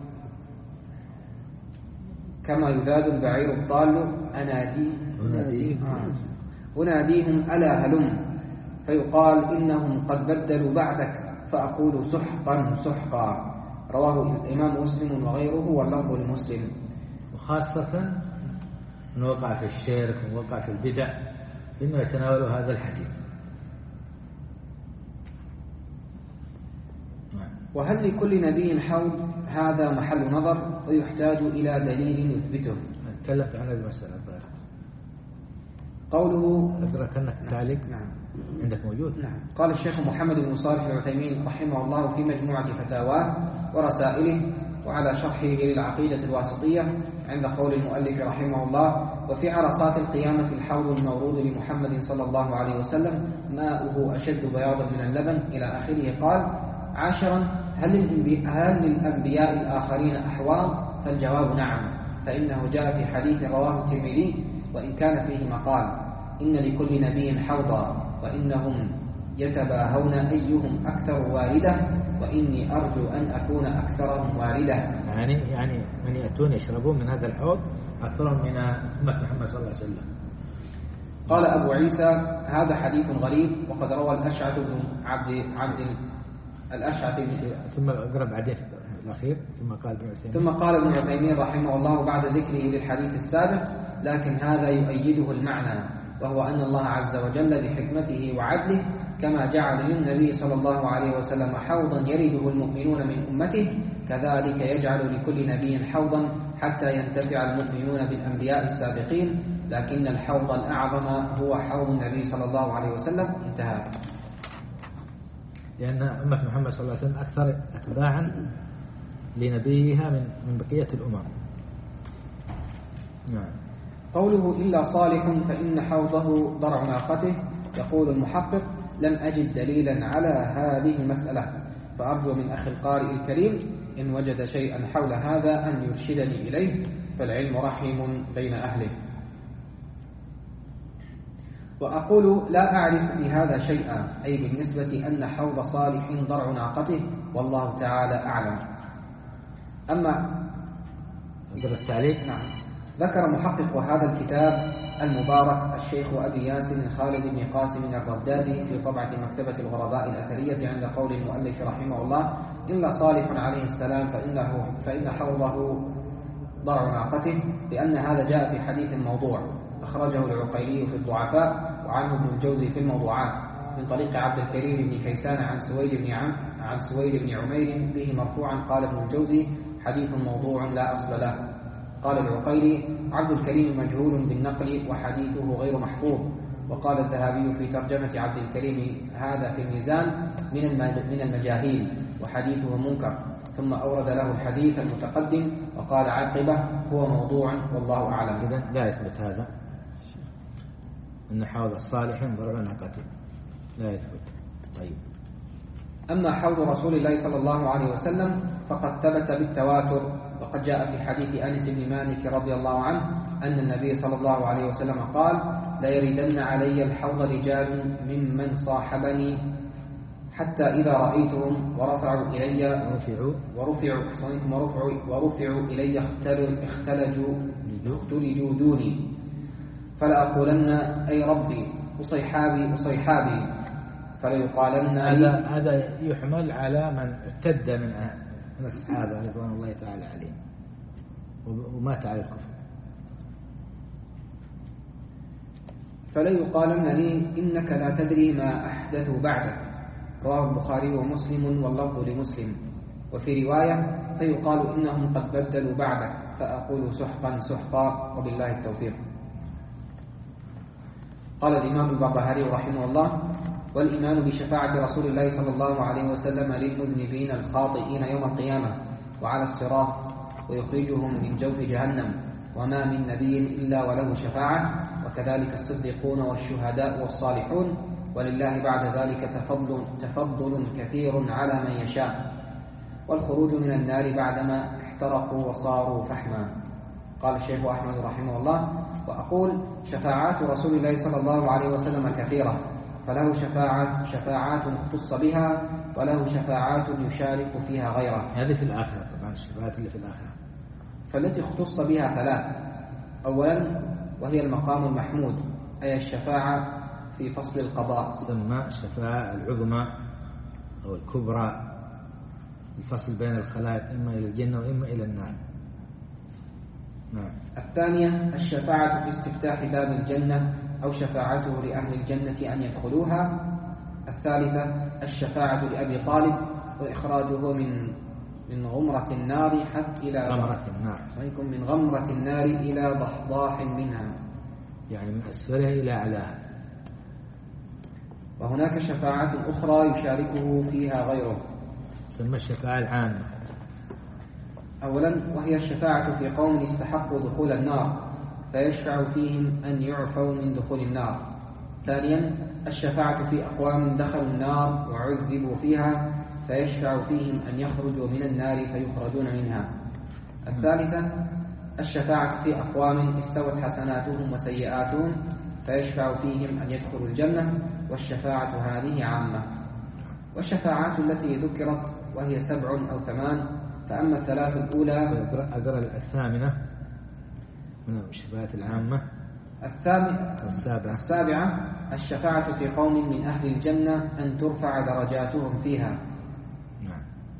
كما يذاد البعير الضال أناديهم أناديهم ألا هلم، فيقال إنهم قد بدلوا بعدك، فأقول سحقا سحقا. رواه الإمام مسلم وغيره، واللفظ لمسلم. وخاصة من وقع في الشرك ووقع في البدع إنه يتناول هذا الحديث. وهل لكل نبي حوض؟ هذا محل نظر، ويحتاج إلى دليل يثبته. تكلمت عن هذه المسألة. قوله أدرك أنك تعليق. نعم. عندك موجود؟ نعم. قال الشيخ محمد بن صالح العثيمين رحمه الله في مجموعة فتاواه ورسائله وعلى شرحه للعقيدة الواسطية عند قول المؤلف رحمه الله: وفي عرصات القيامة الحوض المورود لمحمد صلى الله عليه وسلم ماؤه أشد بياضا من اللبن إلى آخره. قال: عاشرا: هل للأنبياء الآخرين أحواض؟ فالجواب نعم، فإنه جاء في حديث رواه الترمذي وإن كان فيه مقال: إن لكل نبي حوضا، وإنهم يتباهون أيهم أكثر واردة، وإني أرجو أن أكون أكثرهم واردة. يعني يعني من يأتون يشربون من هذا الحوض أكثرهم من أمة محمد صلى الله عليه وسلم. قال أبو عيسى: هذا حديث غريب، وقد روى الأشعث بن عبد عبد الأشعث بن ثم قرب بعدين الأخير ثم قال ابن عثيمين ثم قال ابن عثيمين رحمه الله بعد ذكره للحديث السابق: لكن هذا يؤيده المعنى، وهو أن الله عز وجل بحكمته وعدله كما جعل للنبي صلى الله عليه وسلم حوضا يرده المؤمنون من أمته، كذلك يجعل لكل نبي حوضا حتى ينتفع المؤمنون بالأنبياء السابقين، لكن الحوض الأعظم هو حوض النبي صلى الله عليه وسلم. انتهى. لأن أمة محمد صلى الله عليه وسلم أكثر أتباعا لنبيها من من بقية الأمم. نعم. قوله إلا صالح فإن حوضه ضرع ناقته. يقول المحقق: لم أجد دليلا على هذه المسألة، فأرجو من أخي القارئ الكريم إن وجد شيئا حول هذا أن يرشدني إليه، فالعلم رحيم بين أهله. وأقول لا أعرف في هذا شيئا، أي بالنسبة أن حوض صالح ضرع ناقته، والله تعالى أعلم. أما التعليق. نعم. ذكر محقق هذا الكتاب المبارك الشيخ أبي ياسر خالد بن قاسم الردادي في طبعة مكتبة الغرباء الأثرية عند قول المؤلف رحمه الله: إلا صالح عليه السلام فإنه فإن حوضه ضرع ناقته، لأن هذا جاء في حديث موضوع أخرجه العقيلي في الضعفاء، وعنه ابن الجوزي في الموضوعات من طريق عبد الكريم بن كيسان عن سويد بن عم عن سويد بن عمير به مرفوعا. قال ابن الجوزي: حديث موضوع لا أصل له. قال العقيلي: عبد الكريم مجهول بالنقل وحديثه غير محفوظ. وقال الذهبي في ترجمة عبد الكريم: هذا في الميزان من المجاهيل وحديثه منكر. ثم أورد له الحديث المتقدم وقال عاقبة: هو موضوع والله أعلم. إذن لا يثبت هذا أن حوض الصالح ضرع ناقته، لا يثبت. طيب. أما حوض رسول الله صلى الله عليه وسلم فقد ثبت بالتواتر، وقد جاء في حديث أنس بن مالك رضي الله عنه أن النبي صلى الله عليه وسلم قال: لا يردن علي الحوض رجال ممن صاحبني حتى إذا رأيتهم ورفعوا إلي ورفعوا ورفعوا ورفعوا, ورفعوا إلي اختلجوا اختلجوا دوني، فلأقولن: أي ربي أصيحابي أصيحابي، فليقالن هذا هذا يحمل على من ارتد من من الصحابة رضوان الله تعالى عليهم ومات على الكفر. فليقالن لي إنك لا تدري ما أحدثوا بعدك، رواه البخاري ومسلم واللفظ لمسلم. وفي رواية فيقال إنهم قد بدلوا بعدك، فأقول سحقا سحقا وبالله التوفيق. قال الإمام البربهاري رحمه الله: والإيمان بشفاعة رسول الله صلى الله عليه وسلم للمذنبين الخاطئين يوم القيامة وعلى الصراط ويخرجهم من جوف جهنم، وما من نبي إلا وله شفاعة، وكذلك الصديقون والشهداء والصالحون، ولله بعد ذلك تفضل, تفضل كثير على من يشاء، والخروج من النار بعدما احترقوا وصاروا فحما. قال الشيخ أحمد رحمه الله: وأقول شفاعات رسول الله صلى الله عليه وسلم كثيرة، فله شفاعات, شفاعات اختص بها، وله شفاعات يشارك فيها غيره. هذه في الآخرة طبعا، الشفاعات اللي في الآخرة. فالتي اختص بها ثلاث: أولا وهي المقام المحمود، أي الشفاعة في فصل القضاء، تسمى الشفاعة العظمى أو الكبرى، الفصل بين الخلائق إما إلى الجنة وإما إلى النار. نعم. الثانية الشفاعة في استفتاح باب الجنة أو شفاعته لأهل الجنة أن يدخلوها. الثالثة الشفاعة لأبي طالب وإخراجه من من غمرة النار حتى إلى غمرة النار من غمرة النار إلى ضحضاح منها، يعني من أسفلها إلى أعلاها. وهناك شفاعات أخرى يشاركه فيها غيره، تسمى الشفاعة العامة. أولا وهي الشفاعة في قوم استحقوا دخول النار فيشفع فيهم أن يعفوا من دخول النار. ثانيا الشفاعة في أقوام دخلوا النار وعذبوا فيها فيشفع فيهم أن يخرجوا من النار فيخرجون منها. الثالثة الشفاعة في أقوام استوت حسناتهم وسيئاتهم فيشفع فيهم أن يدخلوا الجنة، والشفاعة هذه عامة. والشفاعات التي ذكرت وهي سبع أو ثمان، فأما الثلاث الأولى أقرأ الثامنة من الشفاعات العامة. السابعة السابعة الشفاعة في قوم من أهل الجنة أن ترفع درجاتهم فيها. نعم.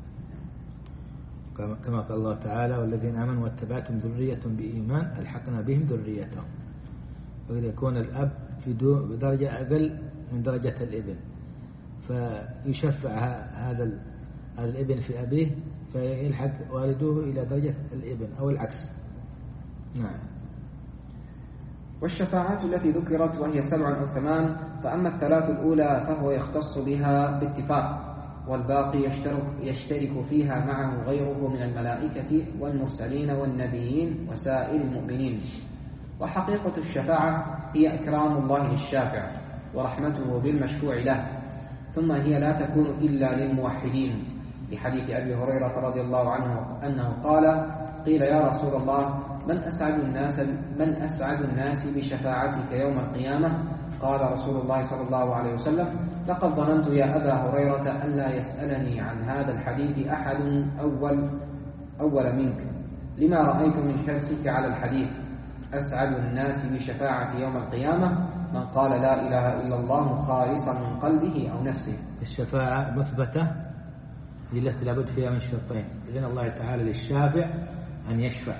كما قال الله تعالى: والذين آمنوا واتبعتهم ذرية بإيمان ألحقنا بهم ذريتهم. وإذا يكون الأب في درجة أقل من درجة الابن فيشفع هذا الابن في أبيه فيلحق والده إلى درجة الابن أو العكس. نعم. والشفاعات التي ذكرت وهي سبع أو ثمان، فأما الثلاث الأولى فهو يختص بها باتفاق، والباقي يشترك, يشترك فيها معه غيره من الملائكة والمرسلين والنبيين وسائر المؤمنين. وحقيقة الشفاعة هي إكرام الله للشافع ورحمته بالمشفوع له، ثم هي لا تكون إلا للموحدين، لحديث أبي هريرة رضي الله عنه أنه قال: قيل يا رسول الله من أسعد الناس من أسعد الناس بشفاعتك يوم القيامة؟ قال رسول الله صلى الله عليه وسلم: لقد ظننت يا أبا هريرة ألا يسألني عن هذا الحديث أحد أول أول منك، لما رأيت من حرصك على الحديث. أسعد الناس بشفاعة يوم القيامة من قال لا إله إلا الله خالصا من قلبه أو نفسه. الشفاعة مثبتة هي التي لابد فيها من شرطين: إذن الله تعالى للشافع أن يشفع،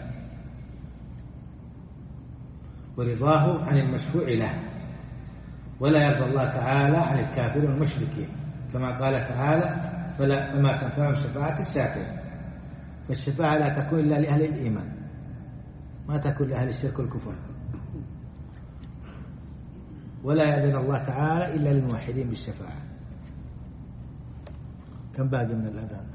ورضاه عن المشفوع له، ولا يرضى الله تعالى عن الكافر والمشركين، كما قال تعالى: فما تنفعهم شفاعة الشافع. فالشفاعة لا تكون إلا لأهل الإيمان، ما تكون لأهل الشرك والكفر، ولا يأذن الله تعالى إلا للموحدين بالشفاعة. كم باقي من الأذان؟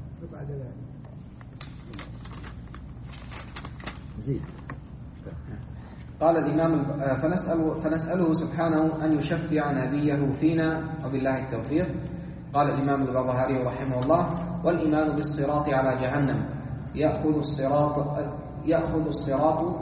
زيد. قال الإمام: فنسأل فنسأله سبحانه أن يشفع نبيه فينا وبالله التوفيق. قال الإمام البربهاري رحمه الله: والإيمان بالصراط على جهنم، يأخذ الصراط يأخذ الصراط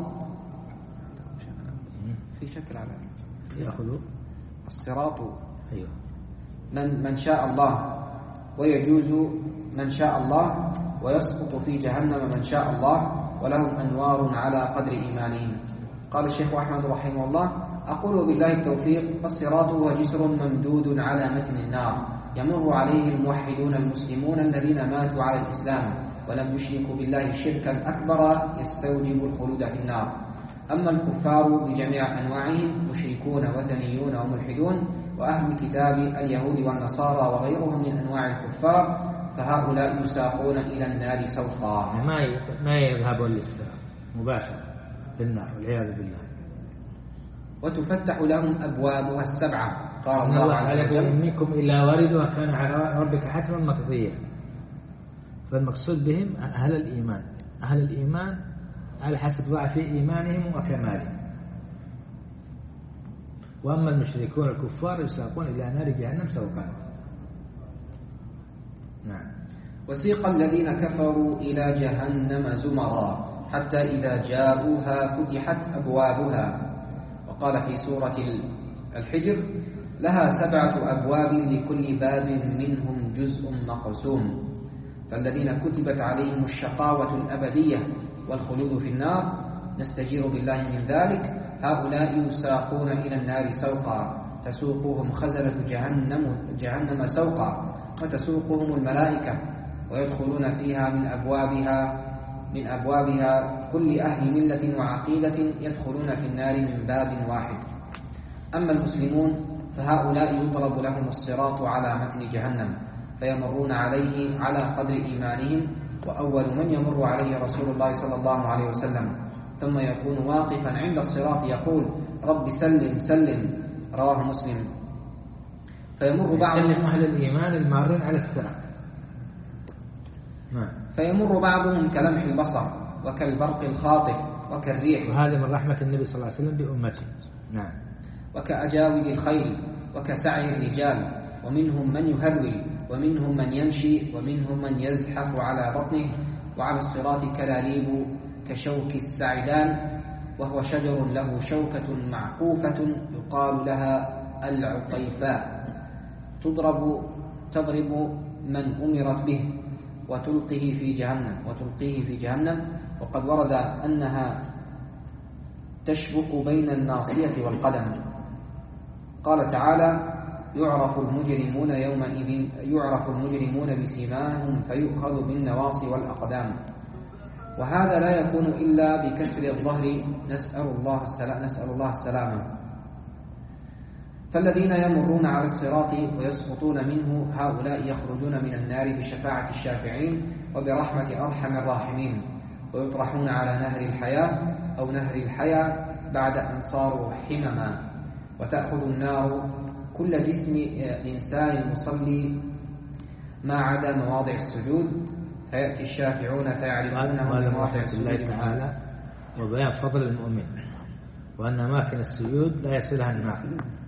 في شكل على يأخذ الصراط أيوه من من شاء الله، ويجوز من شاء الله، ويسقط في جهنم من شاء الله، ولهم أنوار على قدر إيمانهم. قال الشيخ أحمد رحمه الله: أقول بالله التوفيق: الصراط هو جسر ممدود على متن النار، يمر عليه الموحدون المسلمون الذين ماتوا على الإسلام ولم يشركوا بالله شركا أكبر يستوجب الخلود في النار. أما الكفار بجميع أنواعهم مشركون وثنيون وملحدون وأهل الكتاب اليهود والنصارى وغيرهم من أنواع الكفار فهؤلاء يساقون إلى النار سوقا. ما ما يذهبون للسلام مباشرة في النار والعياذ بالله. وتفتح لهم أبوابها السبعة. قال الله, الله عز وجل منكم إلا واردها كان على ربك حتما مقضيا. فالمقصود بهم أهل الإيمان، أهل الإيمان على حسب ضعف إيمانهم وكمالهم. وأما المشركون الكفار يساقون إلى نار جهنم سوقا. نعم. وسيق الذين كفروا إلى جهنم زمرا حتى إذا جاءوها فتحت أبوابها. وقال في سورة الحجر لها سبعة أبواب لكل باب منهم جزء مقسوم. فالذين كتبت عليهم الشقاوة الأبدية والخلود في النار نستجير بالله من ذلك هؤلاء يساقون إلى النار سوقا تسوقهم خزنة جهنم, جهنم سوقا وتسوقهم الملائكة ويدخلون فيها من أبوابها من أبوابها كل أهل ملة وعقيدة يدخلون في النار من باب واحد. أما المسلمون فهؤلاء يضرب لهم الصراط على متن جهنم فيمرون عليه على قدر إيمانهم. وأول من يمر عليه رسول الله صلى الله عليه وسلم ثم يكون واقفا عند الصراط يقول رب سلم سلم. رواه مسلم. فيمر بعضهم أهل الإيمان المارين على الصراط. نعم. فيمر بعضهم كلمح البصر وكالبرق الخاطف وكالريح. وهذا من رحمة النبي صلى الله عليه وسلم بأمته. نعم. وكأجاود الخيل وكسعي الرجال. ومنهم من يهرول ومنهم من يمشي ومنهم من يزحف على بطنه. وعلى الصراط كلاليب كشوك السعدان وهو شجر له شوكة معقوفة يقال لها العطيفاء تضرب تضرب من أمرت به وتلقيه في جهنم وتلقيه في جهنم. وقد ورد أنها تشبك بين الناصية والقدم. قال تعالى يعرف المجرمون يومئذ يعرف المجرمون بسيماهم فيؤخذ بالنواصي والأقدام. وهذا لا يكون إلا بكسر الظهر نسأل الله السلام نسأل الله السلامة. فالذين يمرون على الصراط ويسقطون منه هؤلاء يخرجون من النار بشفاعة الشافعين وبرحمة أرحم الراحمين ويطرحون على نهر الحياة أو نهر الحياة بعد أن صاروا حمما. وتأخذ النار كل جسم الإنسان المصلي ما عدا مواضع السجود فيأتي الشافعون فيعرفونه بمواضع السجود تعالى وبيان فضل المؤمن وأن أماكن السجود لا يصلها النار.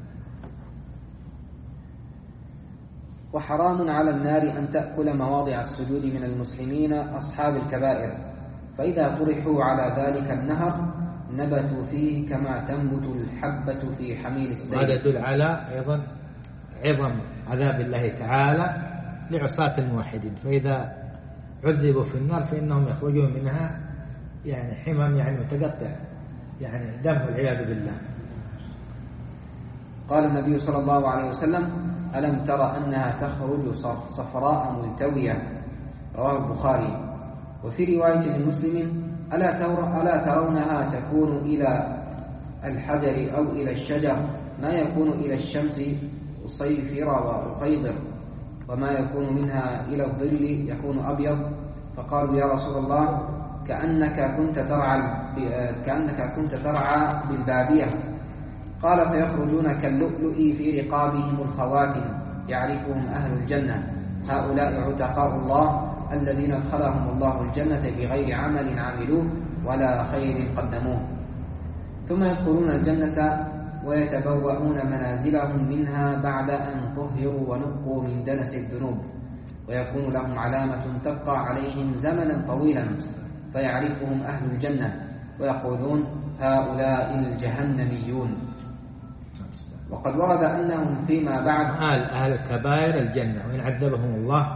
وحرام على النار أن تأكل مواضع السجود من المسلمين أصحاب الكبائر فإذا طرحوا على ذلك النهر نبتوا فيه كما تنبت الحبة في حميل السيل. وهذا يدل على أيضا عظم عذاب الله تعالى لعصاة الموحدين فإذا عذبوا في النار فإنهم يخرجون منها يعني حمم يعني متقطع يعني دم والعياذ بالله. قال النبي صلى الله عليه وسلم ألم ترى أنها تخرج صفراء ملتوية. رواه البخاري. وفي رواية لمسلم ألا, تر... ألا ترونها تكون إلى الحجر أو إلى الشجر ما يكون إلى الشمس أصيفر وأخيضر وما يكون منها إلى الظل يكون أبيض. فقالوا يا رسول الله كأنك كنت ترعى كأنك كنت ترعى بالبادية. قال فيخرجون كاللؤلؤ في رقابهم الخواتم يعرفهم أهل الجنة هؤلاء عتقاء الله الذين ادخلهم الله الجنة بغير عمل عملوه ولا خير قدموه. ثم يدخلون الجنة ويتبوؤون منازلهم منها بعد أن طهروا ونقوا من دنس الذنوب ويكون لهم علامة تبقى عليهم زمنا طويلا فيعرفهم أهل الجنة ويقولون هؤلاء الجهنميون. وقد ورد أنهم فيما بعد أهل, أهل الكبائر الجنة وإن عذبهم الله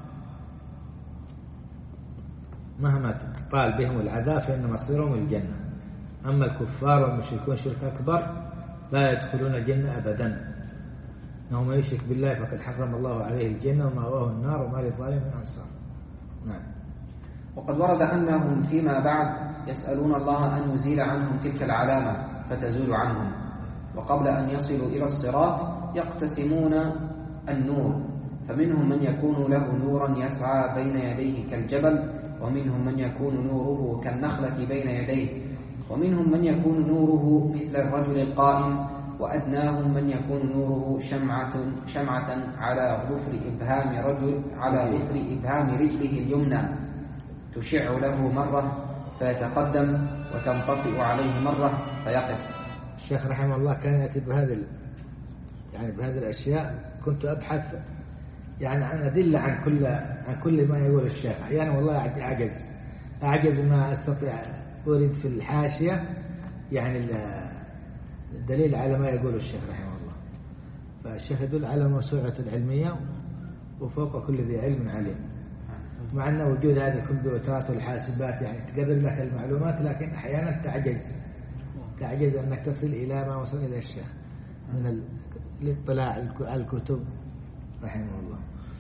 مهما طال بهم العذاب فإن مصيرهم الجنة. أما الكفار والمشركون شرك أكبر لا يدخلون الجنة أبدا. إنه من يشرك بالله فقد حرم الله عليه الجنة ومأواه النار وما للظالم من أنصار. نعم. وقد ورد أنهم فيما بعد يسألون الله أن يزيل عنهم تلك العلامة فتزول عنهم، وقبل أن يصلوا إلى الصراط يقتسمون النور، فمنهم من يكون له نورا يسعى بين يديه كالجبل، ومنهم من يكون نوره كالنخلة بين يديه، ومنهم من يكون نوره مثل الرجل القائم، وأدناهم من يكون نوره شمعة, شمعة على ظفر إبهام رجل على ظفر إبهام رجله اليمنى تشع له مرة فيتقدم وتنطفئ عليه مرة فيقف. الشيخ رحمه الله كان يأتي بهذه يعني بهذه الأشياء، كنت أبحث يعني عن أدلة عن كل عن كل ما يقول الشيخ. أحيانا والله أعجز أعجز ما أستطيع أريد في الحاشية يعني الدليل على ما يقول الشيخ رحمه الله. فالشيخ يدل على موسوعة العلمية وفوق كل ذي علم عليم، مع أن وجود هذه الكمبيوترات والحاسبات يعني تقرب لك المعلومات، لكن أحيانا تعجز تعجز أنك تصل إلى ما وصل إلى الشيخ من الاطلاع على الكتب رحمه الله.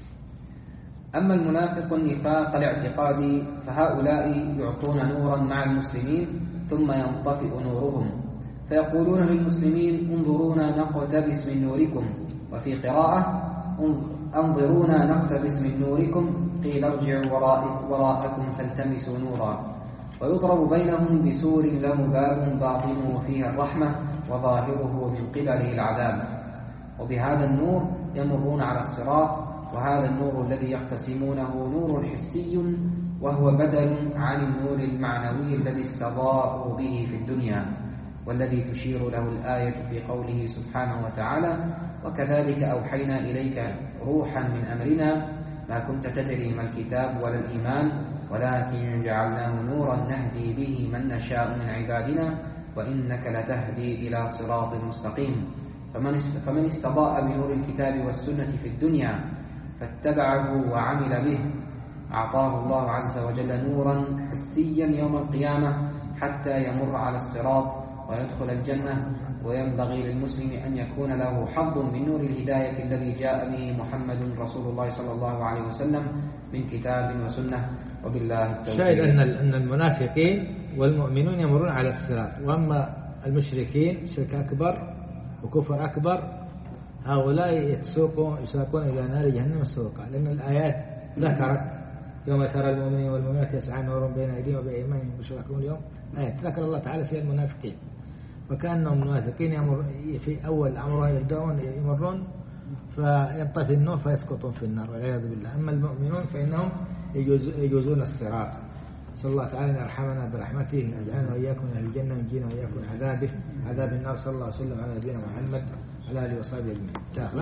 أما المنافق النفاق الاعتقادي فهؤلاء يعطون نورا مع المسلمين ثم ينطفئ نورهم، فيقولون للمسلمين انظرونا نقتبس من نوركم، وفي قراءة انظرونا نقتبس من نوركم قيل ارجعوا وراءكم فالتمسوا نورا، ويضرب بينهم بسور له باب باطنه فيه الرحمة وظاهره من قبله العذاب، وبهذا النور يمرون على الصراط. وهذا النور الذي يقتسمونه نور حسي، وهو بدل عن النور المعنوي الذي استضاءوا به في الدنيا، والذي تشير له الآية في قوله سبحانه وتعالى وكذلك أوحينا إليك روحا من أمرنا ما كنت تدري ما الكتاب ولا الإيمان ولكن جعلناه نورا نهدي به من نشاء من عبادنا وإنك لتهدي إلى صراط مستقيم. فمن استضاء بنور الكتاب والسنة في الدنيا فاتبعه وعمل به أعطاه الله عز وجل نورا حسيا يوم القيامة حتى يمر على الصراط ويدخل الجنة. وينبغي للمسلم أن يكون له حظ من نور الهداية الذي جاء به محمد رسول الله صلى الله عليه وسلم من كتاب وسنة. وبالله التوفيق. شاهد أن المنافقين والمؤمنون يمرون على الصراط، وأما المشركين شرك أكبر وكفر أكبر هؤلاء يتسوقون يساقون إلى نار جهنم السوقة، لأن الآيات ذكرت يوم ترى المؤمنين والمؤمنات يسعى نورهم بين أيديهم وبأيمانهم بشراكم اليوم، آيات ذكر الله تعالى فيها المنافقين، وكأنهم المنافقين يمر في أول أمرهم يبدأون يمرون فينطفي النور فيسقطون في النار والعياذ بالله. أما المؤمنون فإنهم يجوزون الصراط. صلى الله تعالى أن يرحمنا برحمته يجعلنا وإياكم من أهل الجنة وينجينا وإياكم من عذابه عذاب النار. صلى الله عليه وسلم على نبينا محمد على آله وصحبه أجمعين.